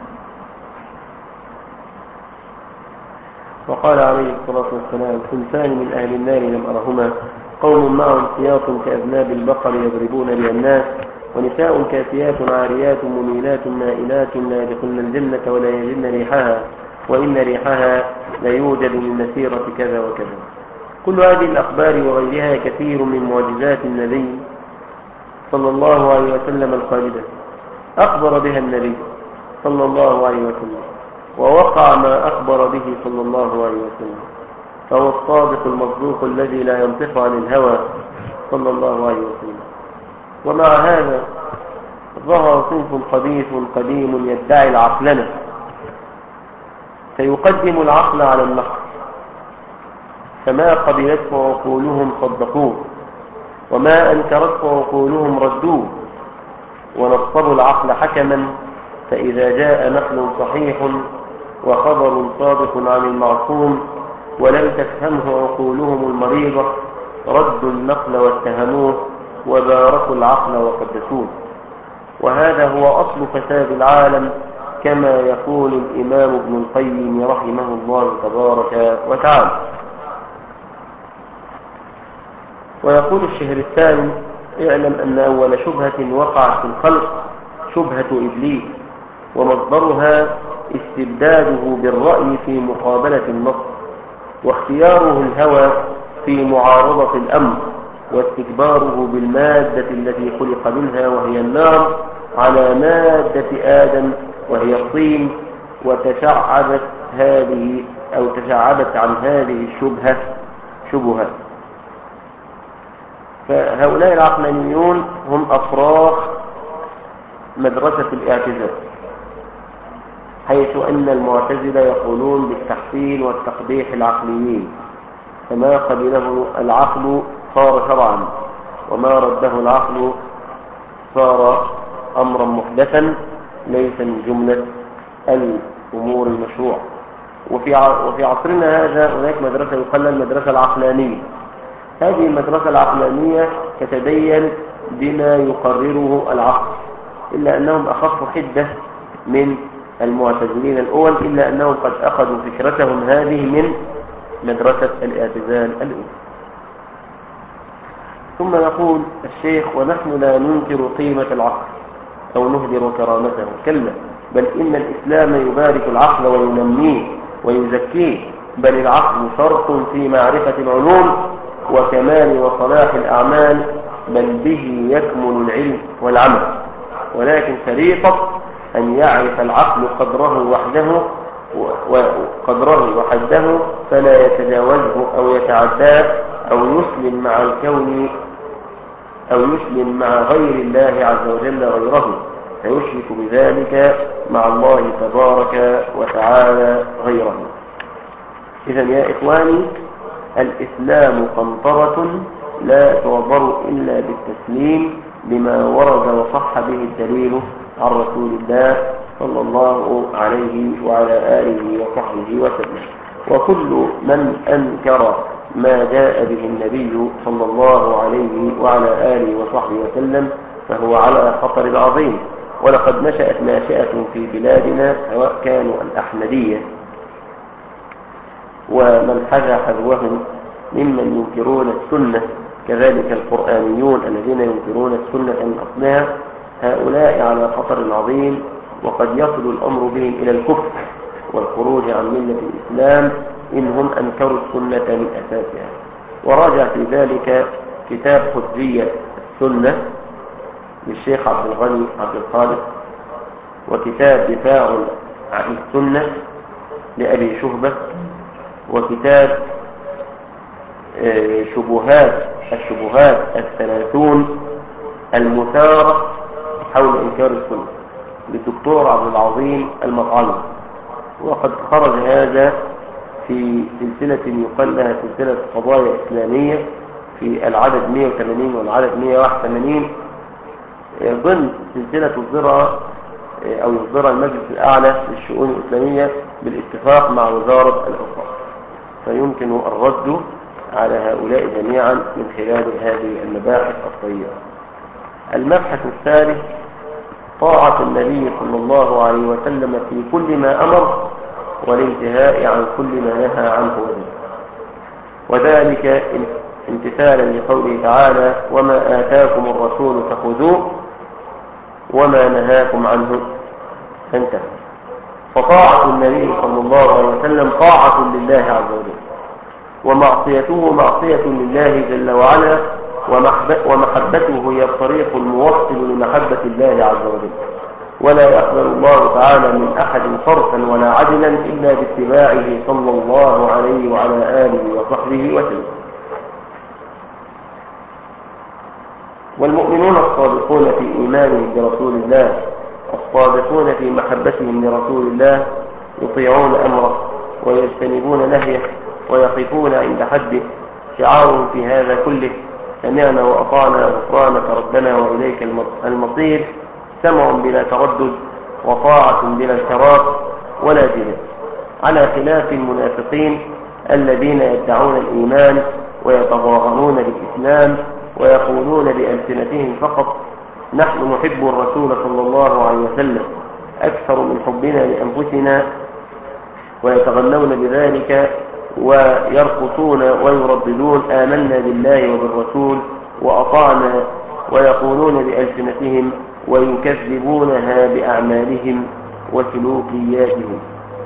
وقال عليه الصلاة والسلام: صنفان من أهل النار لم أرهما، قوم معهم سياط كأذناب البقر يضربون بها الناس، ونساء كاسيات عاريات مميلات مائلات لا يدخلن الجنة ولا يجدن ريحها، وإن ريحها لا يوجد من مسيرة كذا وكذا. كل هذه الأخبار وغيرها كثير من معجزات النبي صلى الله عليه وسلم الخالدة أخبر بها النبي صلى الله عليه وسلم، ووقع ما أخبر به صلى الله عليه وسلم، فهو الصادق المصدوق الذي لا ينطق عن الهوى صلى الله عليه وسلم. ومع هذا ظهر صنف خبيث قديم يدعي العقلنة، فيقدم العقل على النقل، فما قبلته عقولهم صدقوه، وما أنكرته عقولهم ردوه، ونصبوا العقل حكما، فإذا جاء نقل صحيح وخبر صادق عن المعصوم ولم تفهمه عقولهم المريضة ردوا النقل واتهموه وباركوا العقل وقدسوه. وهذا هو أصل فساد العالم، كما يقول الإمام ابن القيم رحمه الله تبارك وتعالى. ويقول الشهرستاني: اعلم أن أول شبهة وقعت في الخلق شبهة إبليس، ومصدرها استبداده بالرأي في مقابلة النص، واختياره الهوى في معارضة الأمر، واستكباره بالمادة التي خلق منها وهي النار على مادة آدم وهي الطين، وتشعبت هذه أو تشعبت عن هذه الشبهة شبهة. فهؤلاء العقلانيون هم أفراخ مدرسة الاعتزال، حيث أن المعتزلة يقولون بالتحسين والتقبيح العقليين، فما قبله العقل صار شرعا، وما رده العقل صار أمرا محدثا ليس من جملة الأمور المشروعة. وفي وفي عصرنا هذا هناك مدرسة يقال المدرسة العقلانية. هذه المدرسة العقلانية تتدين بما يقرره العقل، إلا أنهم أخفوا حدة من المعتزلين الأول، إلا أنهم قد أخذوا فكرتهم هذه من مدرسة الاعتزال الأولى. ثم يقول الشيخ: ونحن لا ننكر قيمة العقل أو نهدر كرامته، كلا، بل إن الإسلام يبارك العقل وينميه ويزكيه، بل العقل شرط في معرفة العلوم وكمال وصلاح الأعمال، بل به يكمل العلم والعمل، ولكن شريطة أن يعرف العقل قدره وحده وقدره وحده فلا يتجاوزه أو يتعداه أو يسلم مع الكون أو يسلم مع غير الله عز وجل غيره، فيشرك بذلك مع الله تبارك وتعالى غيره. إذن يا إخواني، الإسلام قنطرة لا تعبر إلا بالتسليم لما ورد وصح به الدليل عن رسول الله صلى الله عليه وعلى آله وصحبه وسلم. وكل من أنكر ما جاء به النبي صلى الله عليه وعلى آله وصحبه وسلم فهو على خطر عظيم. ولقد نشأت ناشئة في بلادنا، سواء كانوا الأحمدية ومن حذا حذوهم ممن ينكرون السنة، كذلك القرآنيون الذين ينكرون السنة من أصلها، هؤلاء على خطر عظيم، وقد يصل الأمر بهم إلى الكفر والخروج عن ملة الإسلام إنهم أنكروا السنة من أساسها. وراجع في ذلك كتاب حجية السنة للشيخ عبد الغني عبد الخالق، وكتاب دفاع عن السنة لأبي شهبة، وكتاب شبهات الشبهات الثلاثون المثارة حول إنكار السنة للدكتور عبد العظيم المطعمي. وقد خرج هذا في سلسلة يقال لها سلسلة قضايا إسلامية في العدد مئة وثمانين والعدد مئة وواحد وثمانين، ضمن سلسلة يصدرها أو يصدرها المجلس الأعلى للشؤون الإسلامية بالاتفاق مع وزارة الأوقاف، فيمكن الرد على هؤلاء جميعا من خلال هذه المباحث الطيبة. المبحث الثالث طاعة النبي صلى الله عليه وسلم في كل ما أمر والانتهاء عن كل ما نهى عنه وجه، وذلك امتثالا لقوله تعالى: وما آتاكم الرسول فخذوه وما نهاكم عنه فانتهوا. فطاعة النبي صلى الله عليه وسلم طاعة لله عز وجل، ومعصيته معصية لله جل وعلا، ومحبته هي الطريق الموصل لمحبة الله عز وجل، ولا يقبل الله تعالى من أحد صرفا ولا عدلا إلا باتباعه صلى الله عليه وعلى آله وصحبه وسلم. والمؤمنون الصادقون في إيمانهم برسول الله الصادقون في محبتهم لرسول الله يطيعون أمره ويجتنبون نهيه ويقفون عند حده، شعار في هذا كله: سمعنا وأطعنا غفرانك ربنا وإليك المصير، سمع بلا تردد وطاعة بلا اشتراط ولا جدال، على خلاف المنافقين الذين يدعون الإيمان ويتظاهرون بالإسلام ويقولون بألسنتهم فقط: نحن نحب الرسول صلى الله عليه وسلم أكثر من حبنا لأنفسنا، ويتغنون بذلك ويرقصون ويرددون: آمنا بالله وبالرسول وأطعنا، ويقولون بألسنتهم ويكذبونها بأعمالهم وسلوكياتهم.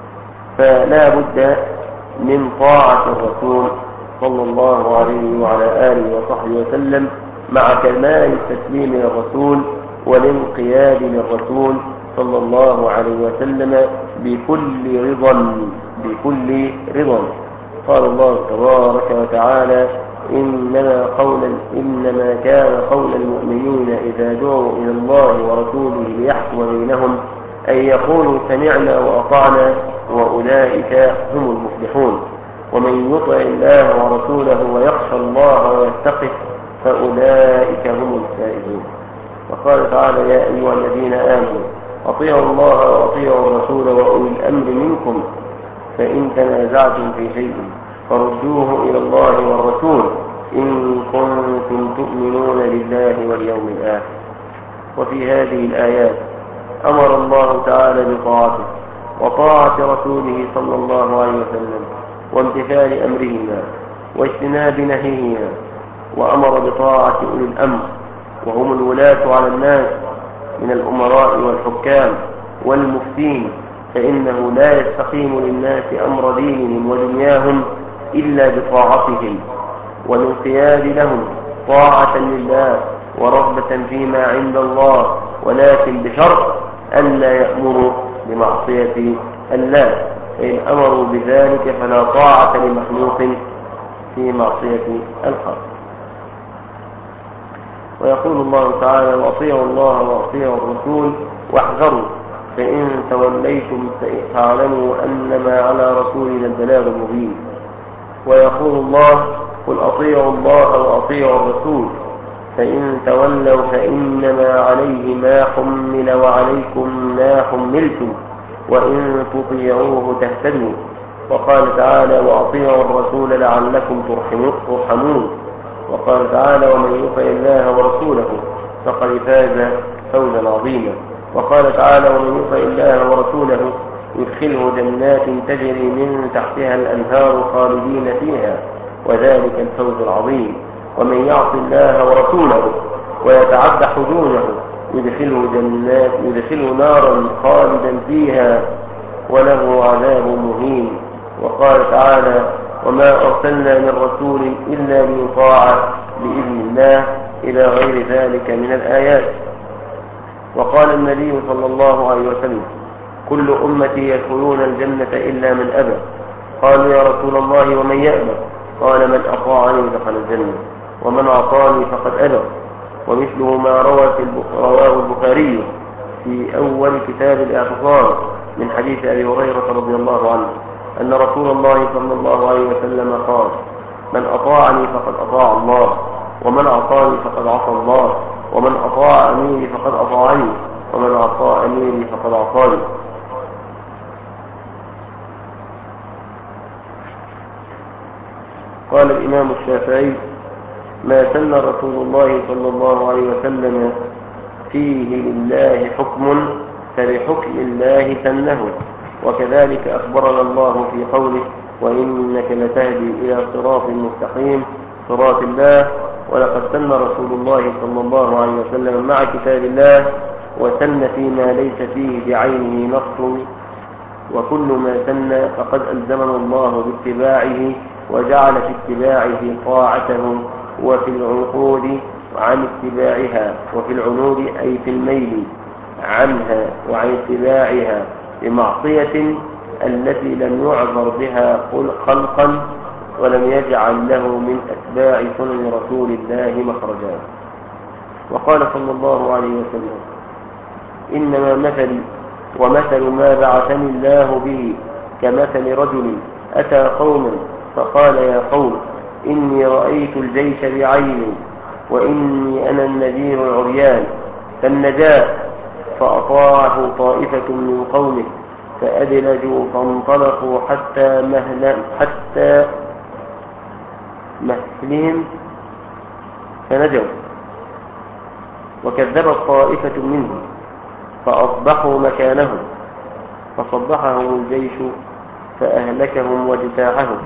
فلا بد من طاعة الرسول صلى الله عليه وعلى آله وصحبه وسلم مع كمال التسليم للرسول والانقياد للرسول صلى الله عليه وسلم بكل رضا بكل رضا. قال الله تبارك وتعالى: إنما قول إنما كان قول المؤمنين إذا دعوا إلى الله ورسوله ليحكم بينهم أن يقولوا سمعنا وأطعنا وأولئك هم المفلحون، ومن يطع الله ورسوله ويخشى الله ويتقه فأولئك هم الفائزون. وقال تعالى: يا أيها الذين آمنوا أطيعوا الله وأطيعوا الرسول وأولي الأمر منكم، فإن تنازعتم في شيء فردوه إلى الله والرسول إن كنتم تؤمنون بالله واليوم الآخر. وفي هذه الآيات أمر الله تعالى بطاعته وطاعة رسوله صلى الله عليه وسلم وامتثال أمرهما واجتناب نهيهما، وأمر بطاعة أولي الأمر وهم الولاة على الناس من الأمراء والحكام والمفتين، فإنه لا يستقيم للناس أمر دينهم ودنياهم إلا بطاعتهم والانقياد لهم طاعة لله ورغبة فيما عند الله، ولكن بشرط ألا يأمروا بمعصية الله، فإن أمروا بذلك فلا طاعة لمخلوق في معصية الخالق. ويقول الله تعالى: وأطيعوا الله وأطيعوا الرسول واحذروا فإن توليتم فاعلموا أنما على رسولنا البلاغ المبين. ويقول الله: قل أطيعوا الله وأطيعوا الرسول فإن تولوا فإنما عليه ما حمل وعليكم ما حملتم وإن تطيعوه تهتدوا. وقال تعالى: وأطيعوا الرسول لعلكم ترحمون. وقال تعالى: ومن يطع الله ورسوله فقد فاز فوزا عظيما. وقال تعالى: ومن يطع الله ورسوله يدخله جنات تجري من تحتها الأنهار خالدين فيها وذلك الفوز العظيم. ومن يعص الله ورسوله ويتعد حدوده يدخله جنات يدخله نارا خالدا فيها وله عذاب مهين. وقال تعالى: وما أرسلنا من رسول إلا ليطاع بإذن الله إلى غير ذلك من الآيات. وقال النبي صلى الله عليه وسلم: كل أمتي يدخلون الجنة إلا من أبى. قالوا: يا رسول الله ومن يأبى؟ قال: من أطاعني دخل الجنة ومن عصاني فقد أبى. ومثله ما روى في رواه البخاري في أول كتاب الاعتصام من حديث أبي هريرة رضي الله عنه أن رسول الله صلى الله عليه وسلم قال: من أطاعني فقد أطاع الله ومن عصاني فقد عصى الله. ومن أطاع أميري فقد أطاعني، ومن عصى أميري فقد عصاني. قال الإمام الشافعي: ما سن رسول الله صلى الله عليه وسلم فيه لله حكم فبحكم الله سنه، وكذلك أخبرنا الله في قوله: وإنك لتهدي إلى صراط مستقيم صراط الله. ولقد سن رسول الله صلى الله عليه وسلم مع كتاب الله، وسن فيما ليس فيه بعينه نص، وكل ما سن فقد ألزمنا الله باتباعه، وجعل في اتباعه طاعته، وفي العقود عن اتباعها، وفي العنود أي في الميل عنها وعن اتباعها بمعصية التي لم يعذر بها خلقا ولم يجعل له من أتباع سنن رسول الله مخرجا. وقال صلى الله عليه وسلم: إنما مثلي ومثل ما بعثني الله به كمثل رجل أتى قوما فقال: يا قوم إني رأيت الجيش بعيني، وإني أنا النذير العريان، فالنجاة. فأطاعه طائفة من قومه فأدلجوا فانطلقوا حتى مهل حتى مهلهم فنجوا، وكذبت طائفة منهم فأصبحوا مكانهم، فصبحهم الجيش فأهلكهم واجتاحهم.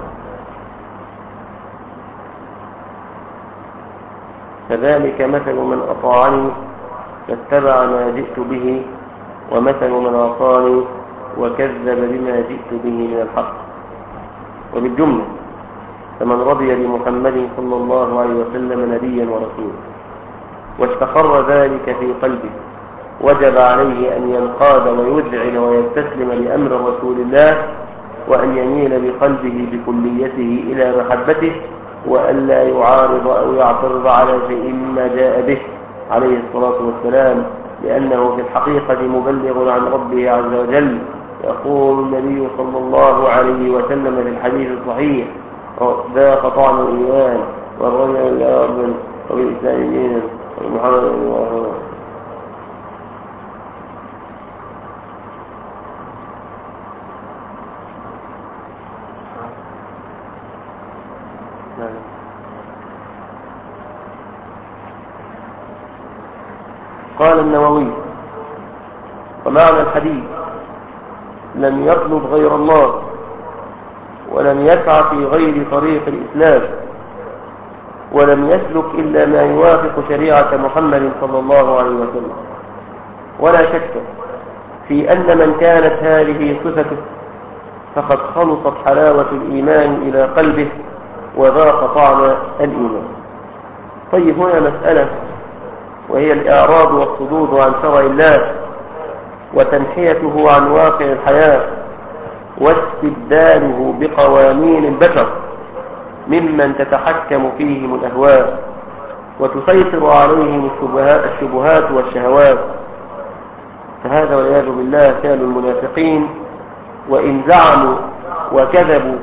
فذلك مثل من أطاعني فاتبع ما جئت به، ومثل من عصاني وكذب بما جئت به من الحق. وبالجملة فمن رضي بمحمد صلى الله عليه وسلم نبيا ورسولا واستقر ذلك في قلبه، وجب عليه أن ينقاد ويذعن ويستسلم لأمر رسول الله، وأن يميل بقلبه بكليته إلى محبته، وأن لا يعارض أو يعترض على شيء مما جاء به عليه الصلاة والسلام، لأنه في الحقيقة مبلغ عن ربه عز وجل. يقول النبي صلى الله عليه وسلم في الحديث الصحيح: ذاق طعم الإيمان والرجل إلى أرض وبالإسلام دينا ومحمد الله. قال النووي: ومعنى الحديث: لم يطلب غير الله، ولم يسعى في غير طريق الإسلام، ولم يسلك إلا ما يوافق شريعة محمد صلى الله عليه وسلم. ولا شك في أن من كانت هذه صفته فقد خلصت حلاوة الإيمان إلى قلبه وذاق طعم الإيمان. طيب، هنا مسألة، وهي الإعراض والصدود عن شرع الله وتنحيته عن واقع الحياة واستبداله بقوانين البشر ممن تتحكم فيهم الأهواء وتسيطر عليهم الشبهات والشهوات. فهذا والعياذ بالله كان المنافقين، وإن زعموا وكذبوا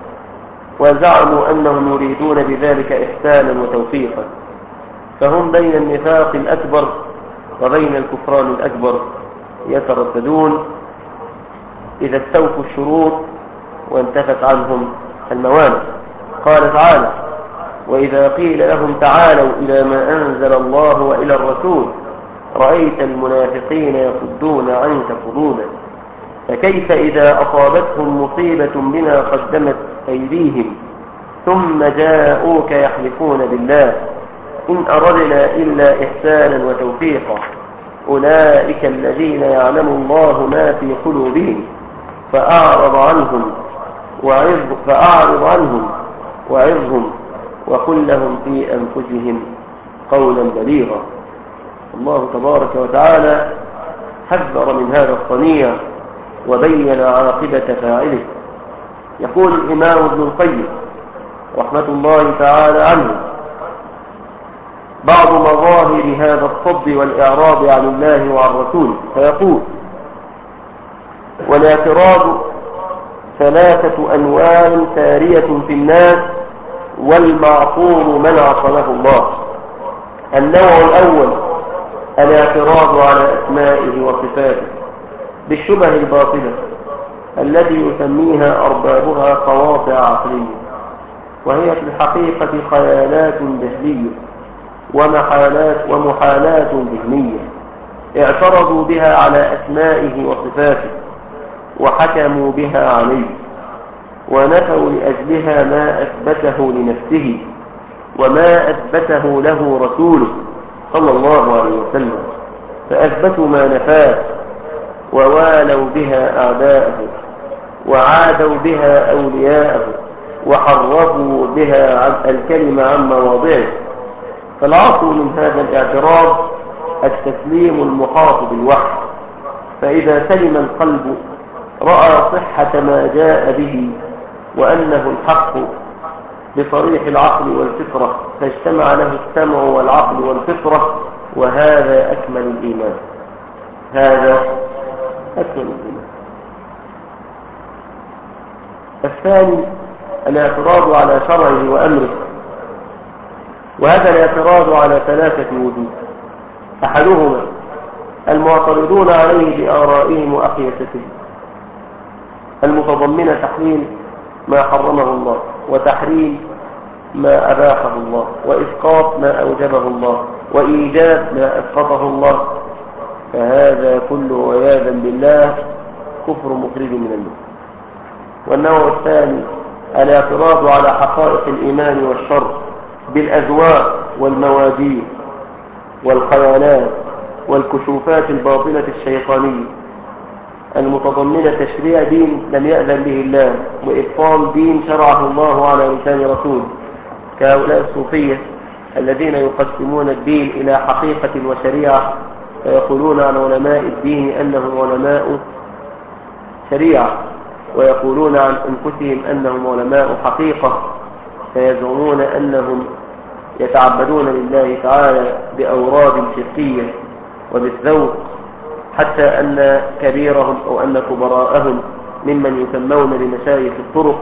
وزعموا أنهم يريدون بذلك إحسانا وتوفيقا، فهم بين النفاق الأكبر وبين الكفران الأكبر يترددون إذا استوفوا الشروط وانتفت عنهم الموانع. قال تعالى: وإذا قيل لهم تعالوا إلى ما أنزل الله وإلى الرسول رأيت المنافقين يصدون عنك صدودا. فكيف إذا أصابتهم مصيبة بما قدمت أيديهم ثم جاءوك يحلفون بالله إن أردنا إلا إحسانا وتوفيقا أولئك الذين يعلم الله ما في قلوبهم فأعرض عنهم وعظ فأعرض عنهم وعظهم وقل لهم في أنفسهم قولا بليغا. الله تبارك وتعالى حذر من هذا الصنيع وبين عاقبة فاعله. يقول الإمام ابن القيم رحمة الله تعالى عنه: بعض مظاهر هذا الصد والإعراض عن الله وعن رسوله، فيقول: والاعتراض ثلاثة أنواع سارية في الناس، والمعصوم من عصمه الله. النوع الأول الاعتراض على أسمائه وصفاته بالشبه الباطلة التي يسميها أربابها قواطع عقلية، وهي في الحقيقة خيالات جهلية ومحالات ومحالات ذهنية اعترضوا بها على أسمائه وصفاته وحكموا بها عليه، ونفوا لأجلها ما أثبته لنفسه وما أثبته له رسوله صلى الله عليه وسلم، فأثبتوا ما نفاه ووالوا بها أعداءه وعادوا بها أولياءه وحرفوا بها الكلمة عن مواضعه. فالعاصل من هذا الاعتراض التسليم المحاط بالوحي، فإذا سلم القلب رأى صحة ما جاء به وأنه الحق بصريح العقل والفطرة، فاجتمع له السمع والعقل والفطرة، وهذا أكمل الإيمان. هذا أكمل الإيمان. الثاني الاعتراض على شرعه وأمره، وهذا الاعتراض على ثلاثة وجوه. أحدهما المعترضون عليه بآرائهم وأقيستهم المتضمنة تحليل ما حرمه الله وتحريم ما أباحه الله وإسقاط ما أوجبه الله وإيجاب ما أسقطه الله، فهذا كله عياذا بالله كفر مخرج من الملة. والنوع الثاني الاعتراض على حقائق الإيمان والشر بالأذواق والمواجير والخيالات والكشوفات الباطلة الشيطانية المتضمنة تشريع دين لم يأذن به الله وإبطال دين شرعه الله على لسان رسوله، كهؤلاء الصوفية الذين يقسمون الدين إلى حقيقة وشريعة، فيقولون عن علماء الدين أنهم علماء شريعة، ويقولون عن أنفسهم أنهم علماء حقيقة، فيزعمون أنهم يتعبدون لله تعالى بأوراد شركية وبالذوق، حتى أن كبيرهم أو أن كبراءهم ممن يسمون بمشايخ الطرق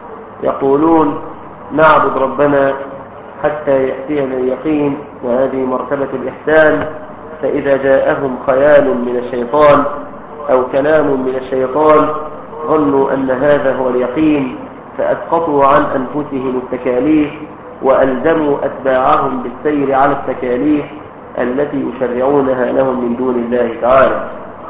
يقولون نعبد ربنا حتى يأتينا اليقين، وهذه مرتبة الإحسان. فإذا جاءهم خيال من الشيطان أو كلام من الشيطان ظنوا أن هذا هو اليقين، فأسقطوا عن أنفسهم التكاليف وألزموا أتباعهم بالسير على التكاليف التي يشرعونها لهم من دون الله تعالى،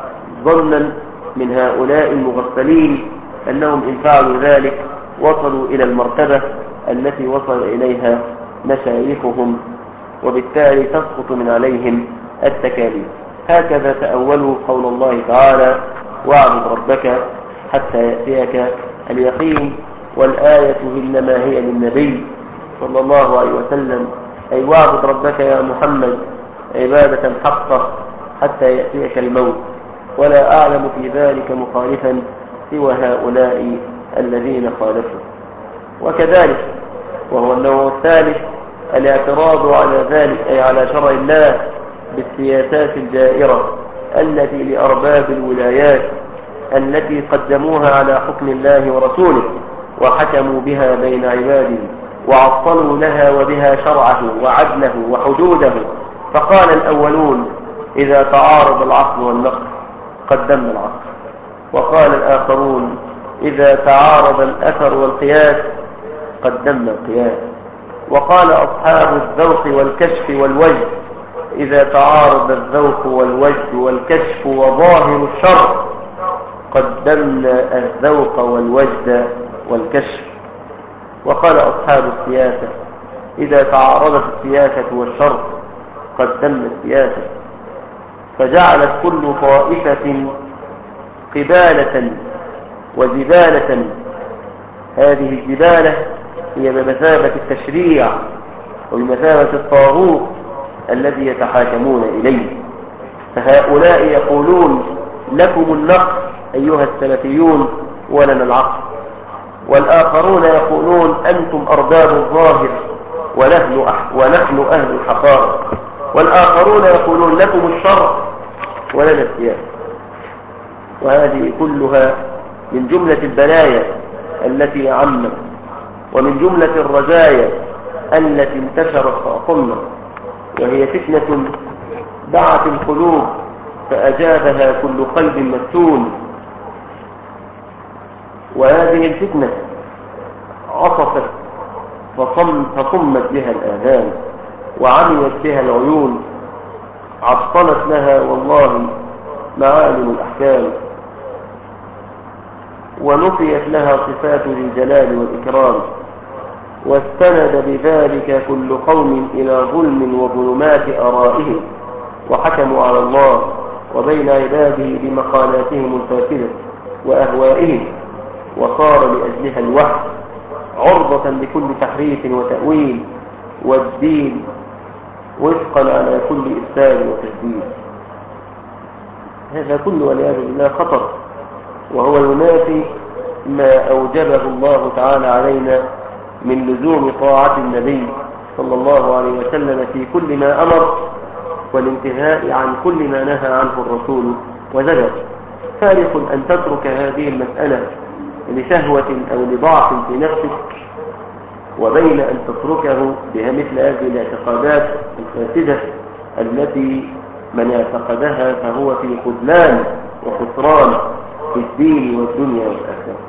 ظنا من هؤلاء المغفلين أنهم إن فعلوا ذلك وصلوا إلى المرتبة التي وصل إليها مشايخهم، وبالتالي تسقط من عليهم التكاليف. هكذا تأولوا قول الله تعالى واعبد ربك حتى يأتيك اليقين، والآية إنما هي للنبي صلى الله عليه وسلم، أي واعبد ربك يا محمد عبادة حقة حتى يأتيك الموت. ولا أعلم في ذلك مخالفا سوى هؤلاء الذين خالفوا. وكذلك وهو النوع الثالث الاعتراض على ذلك، أي على شرع الله بالسياسات الجائرة التي لأرباب الولايات التي قدموها على حكم الله ورسوله وحكموا بها بين عباده وعطلوا لها وبها شرعه وعدله وحدوده. فقال الأولون إذا تعارض العقل والنقل قدمنا العقل، وقال الآخرون إذا تعارض الأثر والقياس قدمنا القياس، وقال أصحاب الذوق والكشف والوجد إذا تعارض الذوق والوجد والكشف وظاهر الشر قدمنا الذوق والوجد والكشف. وقال أصحاب السياسة إذا تعارضت السياسة والشر قدمنا السياسة. فجعلت كل طائفة قبالة وجبالة، هذه الجبالة هي بمثابة التشريع وبمثابة الطاغوت الذي يتحاكمون إليه. فهؤلاء يقولون لكم النقل أيها السلفيون ولنا العقل، والآخرون يقولون أنتم أرباب الظاهر ونحن ونحن أهل الحقائق، والآخرون يقولون لكم الشرع ولنا السياسة. وهذه كلها من جملة البلايا التي عمت، ومن جملة الرزايا التي انتشرت فأقمت، وهي فتنة دعت القلوب فأجابها كل قلب مفتون. وهذه الفتنة عصفت فصم فصمت بها الآذان وعميت بها العيون، عطلت لها والله معالم الأحكام، ونفيت لها صفات الجلال والإكرام، واستند بذلك كل قوم إلى ظلم وظلمات آرائهم، وحكموا على الله وبين عباده بمقالاتهم الفاسدة وأهوائهم، وصار لأجلها الوحي عرضة لكل تحريف وتأويل، والدين وفقا على كل إفساد وتجديد. هذا كله والعياذ بالله خطر، وهو ينافي ما أوجبه الله تعالى علينا من لزوم طاعة النبي صلى الله عليه وسلم في كل ما أمر، والانتهاء عن كل ما نهى عنه الرسول وزجر. فارق أن تترك هذه المسألة لشهوة أو لضعف في نفسك، وبين أن تتركه بها مثل هذه الاعتقادات الفاسدة التي من اعتقدها فهو في خذلان وخسران في الدين والدنيا والآخرة.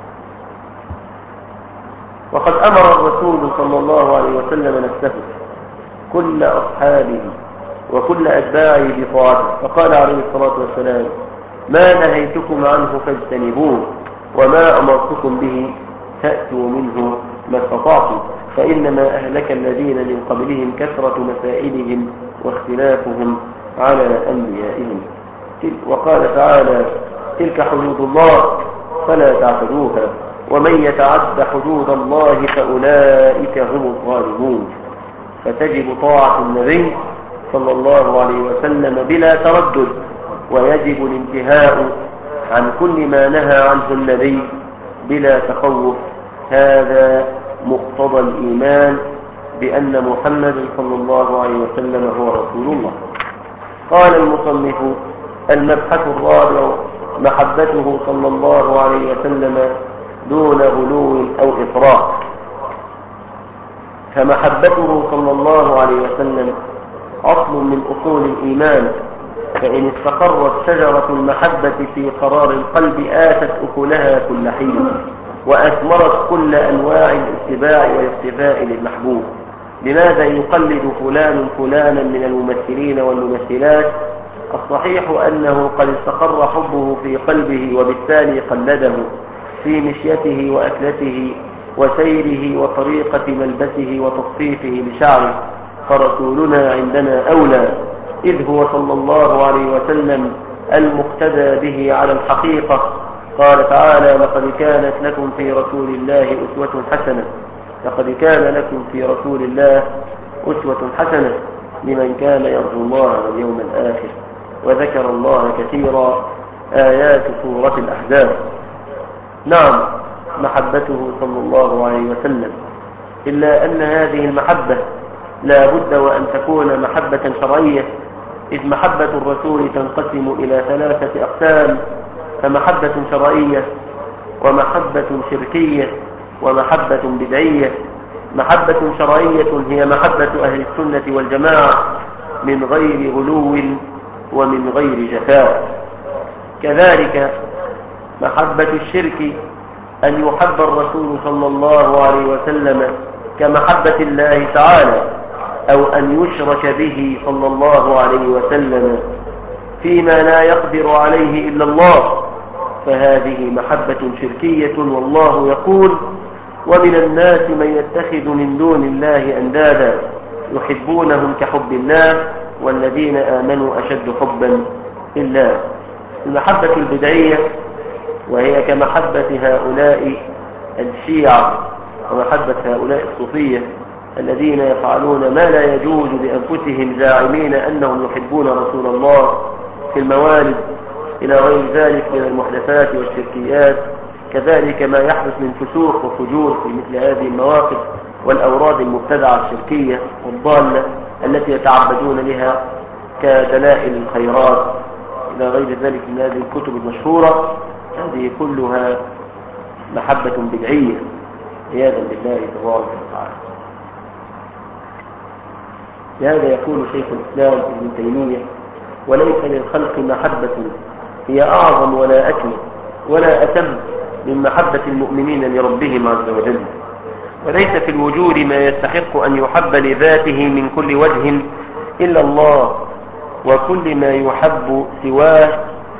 وقد أمر الرسول صلى الله عليه وسلم نفسه كل أصحابه وكل أتباعه بطاعته، فقال عليه الصلاة والسلام: ما نهيتكم عنه فاجتنبوه، وما أمرتكم به فأتوا منه ما استطعتم، فإنما أهلك الذين من قبلهم كثرة مسائلهم واختلافهم على أنبيائهم. وقال تعالى: تلك حدود الله فلا تعتدوها، ومن يتعد حدود الله فأولئك هم الظالمون. فتجب طاعة النبي صلى الله عليه وسلم بلا تردد، ويجب الانتهاء عن كل ما نهى عنه النبي بلا تخوف. هذا مقتضى الإيمان بأن محمد صلى الله عليه وسلم هو رسول الله. قال المصنف: المبحث الرابع محبته صلى الله عليه وسلم دون غلو أو إفراط. فمحبته صلى الله عليه وسلم أصل من أصول الإيمان، فإن استقرت شجرة المحبة في قرار القلب آتت أكلها كل حين، وأثمرت كل أنواع الاتباع والاقتفاء للمحبوب. لماذا يقلد فلان فلانا من الممثلين والممثلات؟ الصحيح أنه قد استقر حبه في قلبه، وبالتالي قلده في مشيته وأكلته وسيره وطريقة ملبسه وتصفيفه لشعره. فرسولنا عندنا أولى، إذ هو صلى الله عليه وسلم المقتدى به على الحقيقة. قال تعالى: لقد كانت لكم في رسول الله أسوة حسنة لقد كان لكم في رسول الله أسوة حسنة لمن كان يرجو الله واليوم الآخر. وذكر الله كثيرا آيات سورة الأحزاب. نعم، محبته صلى الله عليه وسلم، إلا أن هذه المحبة لا بد وأن تكون محبة شرعية، إذ محبة الرسول تنقسم إلى ثلاثة أقسام: فمحبة شرعية، ومحبة شركية، ومحبة بدعية. محبة شرعية هي محبة أهل السنة والجماعة من غير غلو ومن غير جفاء. كذلك محبة الشرك أن يحب الرسول صلى الله عليه وسلم كمحبة الله تعالى، أو أن يشرك به صلى الله عليه وسلم فيما لا يقدر عليه إلا الله، فهذه محبة شركية. والله يقول: ومن الناس من يتخذ من دون الله أندادا يحبونهم كحب الله والذين آمنوا أشد حبا لله. المحبة البدعية وهي كمحبة هؤلاء الشيعة ومحبة هؤلاء الصوفية الذين يفعلون ما لا يجوز بأنفسهم زاعمين أنهم يحبون رسول الله في الموالد إلى غير ذلك من المحدثات والشركيات. كذلك ما يحدث من فسوق وفجور في مثل هذه المواقف والأوراد المبتدعة الشركية والضالة التي يتعبدون لها كدلائل الخيرات إلى غير ذلك من هذه الكتب المشهورة. هذه كلها محبة بدعية عياذا بالله تبارك وتعالى. لهذا يقول شيخ الإسلام ابن تيمية: وليس للخلق محبة هي أعظم ولا أكمل ولا أتم من محبة المؤمنين لربهم عز وجل، وليس في الوجود ما يستحق أن يحب لذاته من كل وجه إلا الله، وكل ما يحب سواه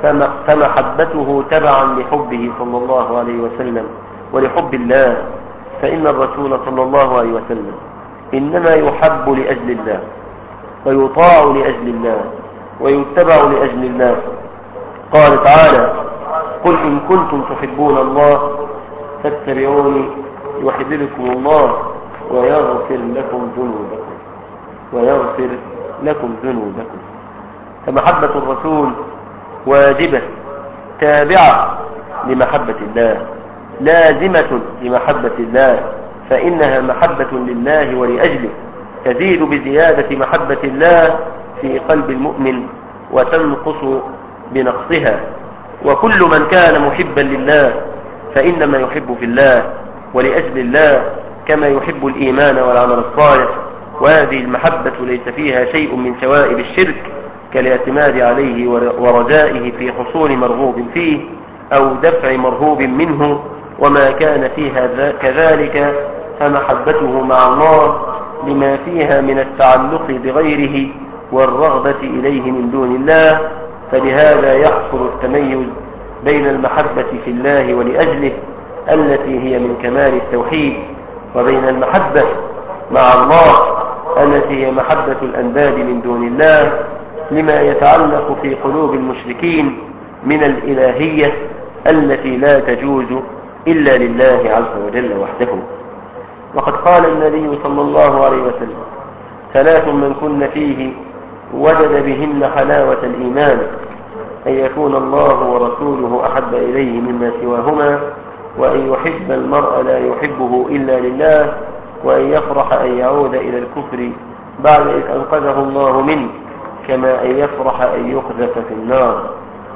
فمحبته تبعا لحبه صلى الله عليه وسلم ولحب الله، فإن الرسول صلى الله عليه وسلم إنما يحب لأجل الله ويطاع لأجل الله ويتبع لأجل الله. قال تعالى: قل إن كنتم تحبون الله فاتبعوني يحببكم الله ويغفر لكم ذنوبكم ويغفر لكم ذنوبكم. فمحبة الرسول واجبة تابعة لمحبة الله، لازمة لمحبة الله، فإنها محبة لله ولأجله، تزيد بزيادة محبة الله في قلب المؤمن وتنقص بنقصها. وكل من كان محبا لله فإنما يحب في الله ولأجل الله كما يحب الإيمان والعمل الصالح، وهذه المحبة ليس فيها شيء من شوائب الشرك كالاعتماد عليه ورجائه في حصول مرغوب فيه أو دفع مرهوب منه، وما كان فيها كذلك فمحبته مع الله لما فيها من التعلق بغيره والرغبة إليه من دون الله. فلهذا يحصل التميز بين المحبة في الله ولأجله التي هي من كمال التوحيد، وبين المحبة مع الله التي هي محبة الأنداد من دون الله، لما يتعلق في قلوب المشركين من الإلهية التي لا تجوز إلا لله عز وجل وحده. وقد قال النبي صلى الله عليه وسلم: ثلاث من كن فيه وجد بهن حلاوة الإيمان: أن يكون الله ورسوله أحب إليه مما سواهما، وأن يحب المرء لا يحبه إلا لله، وأن يفرح أن يعود إلى الكفر بعد إذ أنقذه الله منه، كما أن يفرح أن يقذف في النار.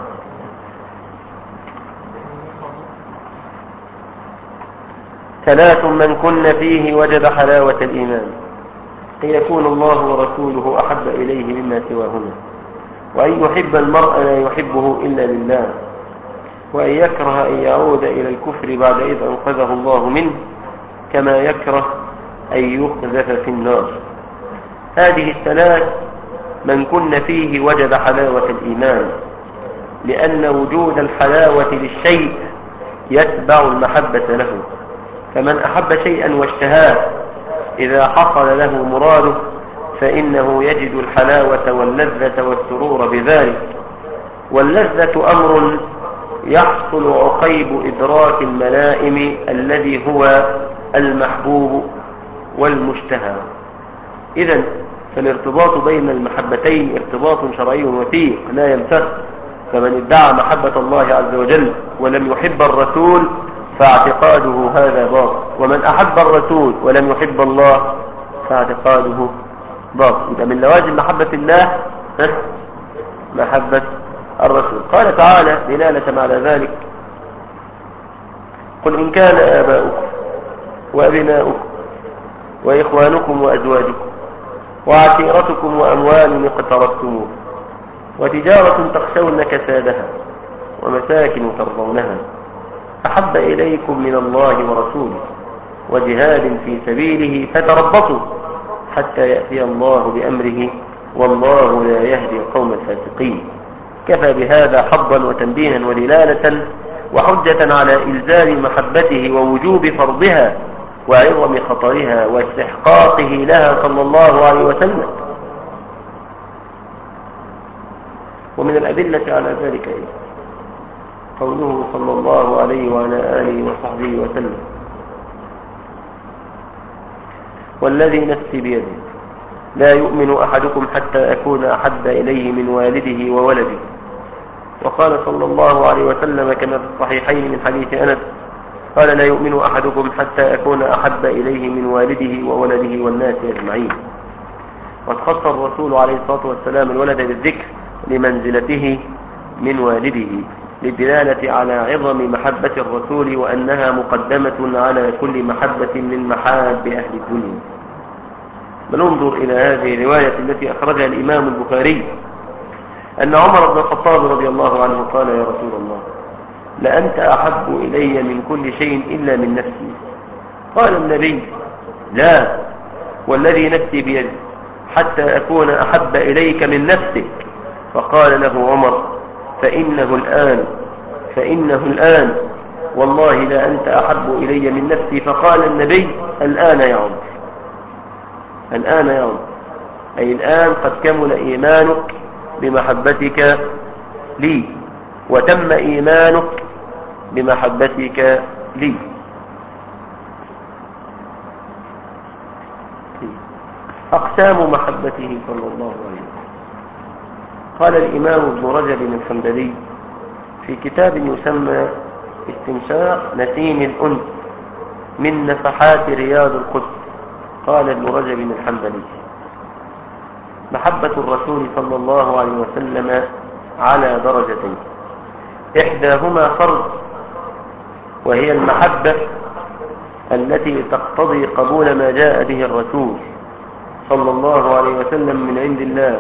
ثلاث من كن فيه وجد حلاوة الإيمان: أن يكون الله ورسوله أحب إليه مما سواهما، وأن يحب المرء لا يحبه إلا لله، وأن يكره أن يعود إلى الكفر بعد إذ أنقذه الله منه، كما يكره أن يقذف في النار. هذه الثلاث من كن فيه وجد حلاوة الإيمان، لأن وجود الحلاوة للشيء يتبع المحبة له، فمن أحب شيئا واشتهاه إذا حصل له مراده فإنه يجد الحلاوة واللذة والسرور بذلك. واللذة أمر يحصل عقيب إدراك الملائم الذي هو المحبوب والمشتهى. إذن فالارتباط بين المحبتين ارتباط شرعي وثيق لا ينفك، فمن ادعى محبة الله عز وجل ولم يحب الرسول فاعتقاده هذا باطل، ومن أحب الرسول ولم يحب الله فاعتقاده باطل. إذا من لوازم محبة الله محبة الرسول. قال تعالى دلالة على ذلك: قل إن كان آباؤكم وأبناؤكم وإخوانكم وأزواجكم وعشيرتكم وأموال اقترفتموها وتجارة تخشون كسادها ومساكن ترضونها أحب إليكم من الله ورسوله وجهاد في سبيله فتربصوا حتى يأتي الله بأمره والله لا يهدي القوم الفاسقين. كفى بهذا حظا وتنبيها ودلالة وحجة على إلزام محبته ووجوب فرضها وعظم خطرها واستحقاقه لها صلى الله عليه وسلم. ومن الأدلة على ذلك إيه؟ قوله صلى الله عليه وعلى آله وصحبه وسلم: والذي نفسي بيده لا يؤمن أحدكم حتى أكون أحب إليه من والده وولده. وقال صلى الله عليه وسلم كما في الصحيحين من حديث أنس قال: لا يؤمن أحدكم حتى أكون أحب إليه من والده وولده والناس أجمعين. وخص الرسول عليه الصلاة والسلام الولد بالذكر لمنزلته من والده للدلالة على عظم محبة الرسول وأنها مقدمة على كل محبة من محاب أهل الدنيا. بل انظر إلى هذه الرواية التي أخرجها الإمام البخاري أن عمر بن الخطاب رضي الله عنه قال: يا رسول الله، لأنت أحب إلي من كل شيء إلا من نفسي. قال النبي: لا، والذي نفسي بيده، حتى أكون أحب إليك من نفسك. فقال له عمر: فإنه الآن فإنه الآن والله لا أنت أحب إلي من نفسي. فقال النبي: الآن يا عمر، الآن يا عمر، أي الآن قد كمل إيمانك بمحبتك لي، وتم إيمانك بمحبتك لي. أقسام محبته صلى الله عليه وسلم. قال الإمام ابن رجب الحنبلي في كتاب يسمى استنشاق نسيم الأنس من نفحات رياض القدس، قال ابن رجب الحنبلي: محبة الرسول صلى الله عليه وسلم على درجتين، إحداهما فرض، وهي المحبة التي تقتضي قبول ما جاء به الرسول صلى الله عليه وسلم من عند الله،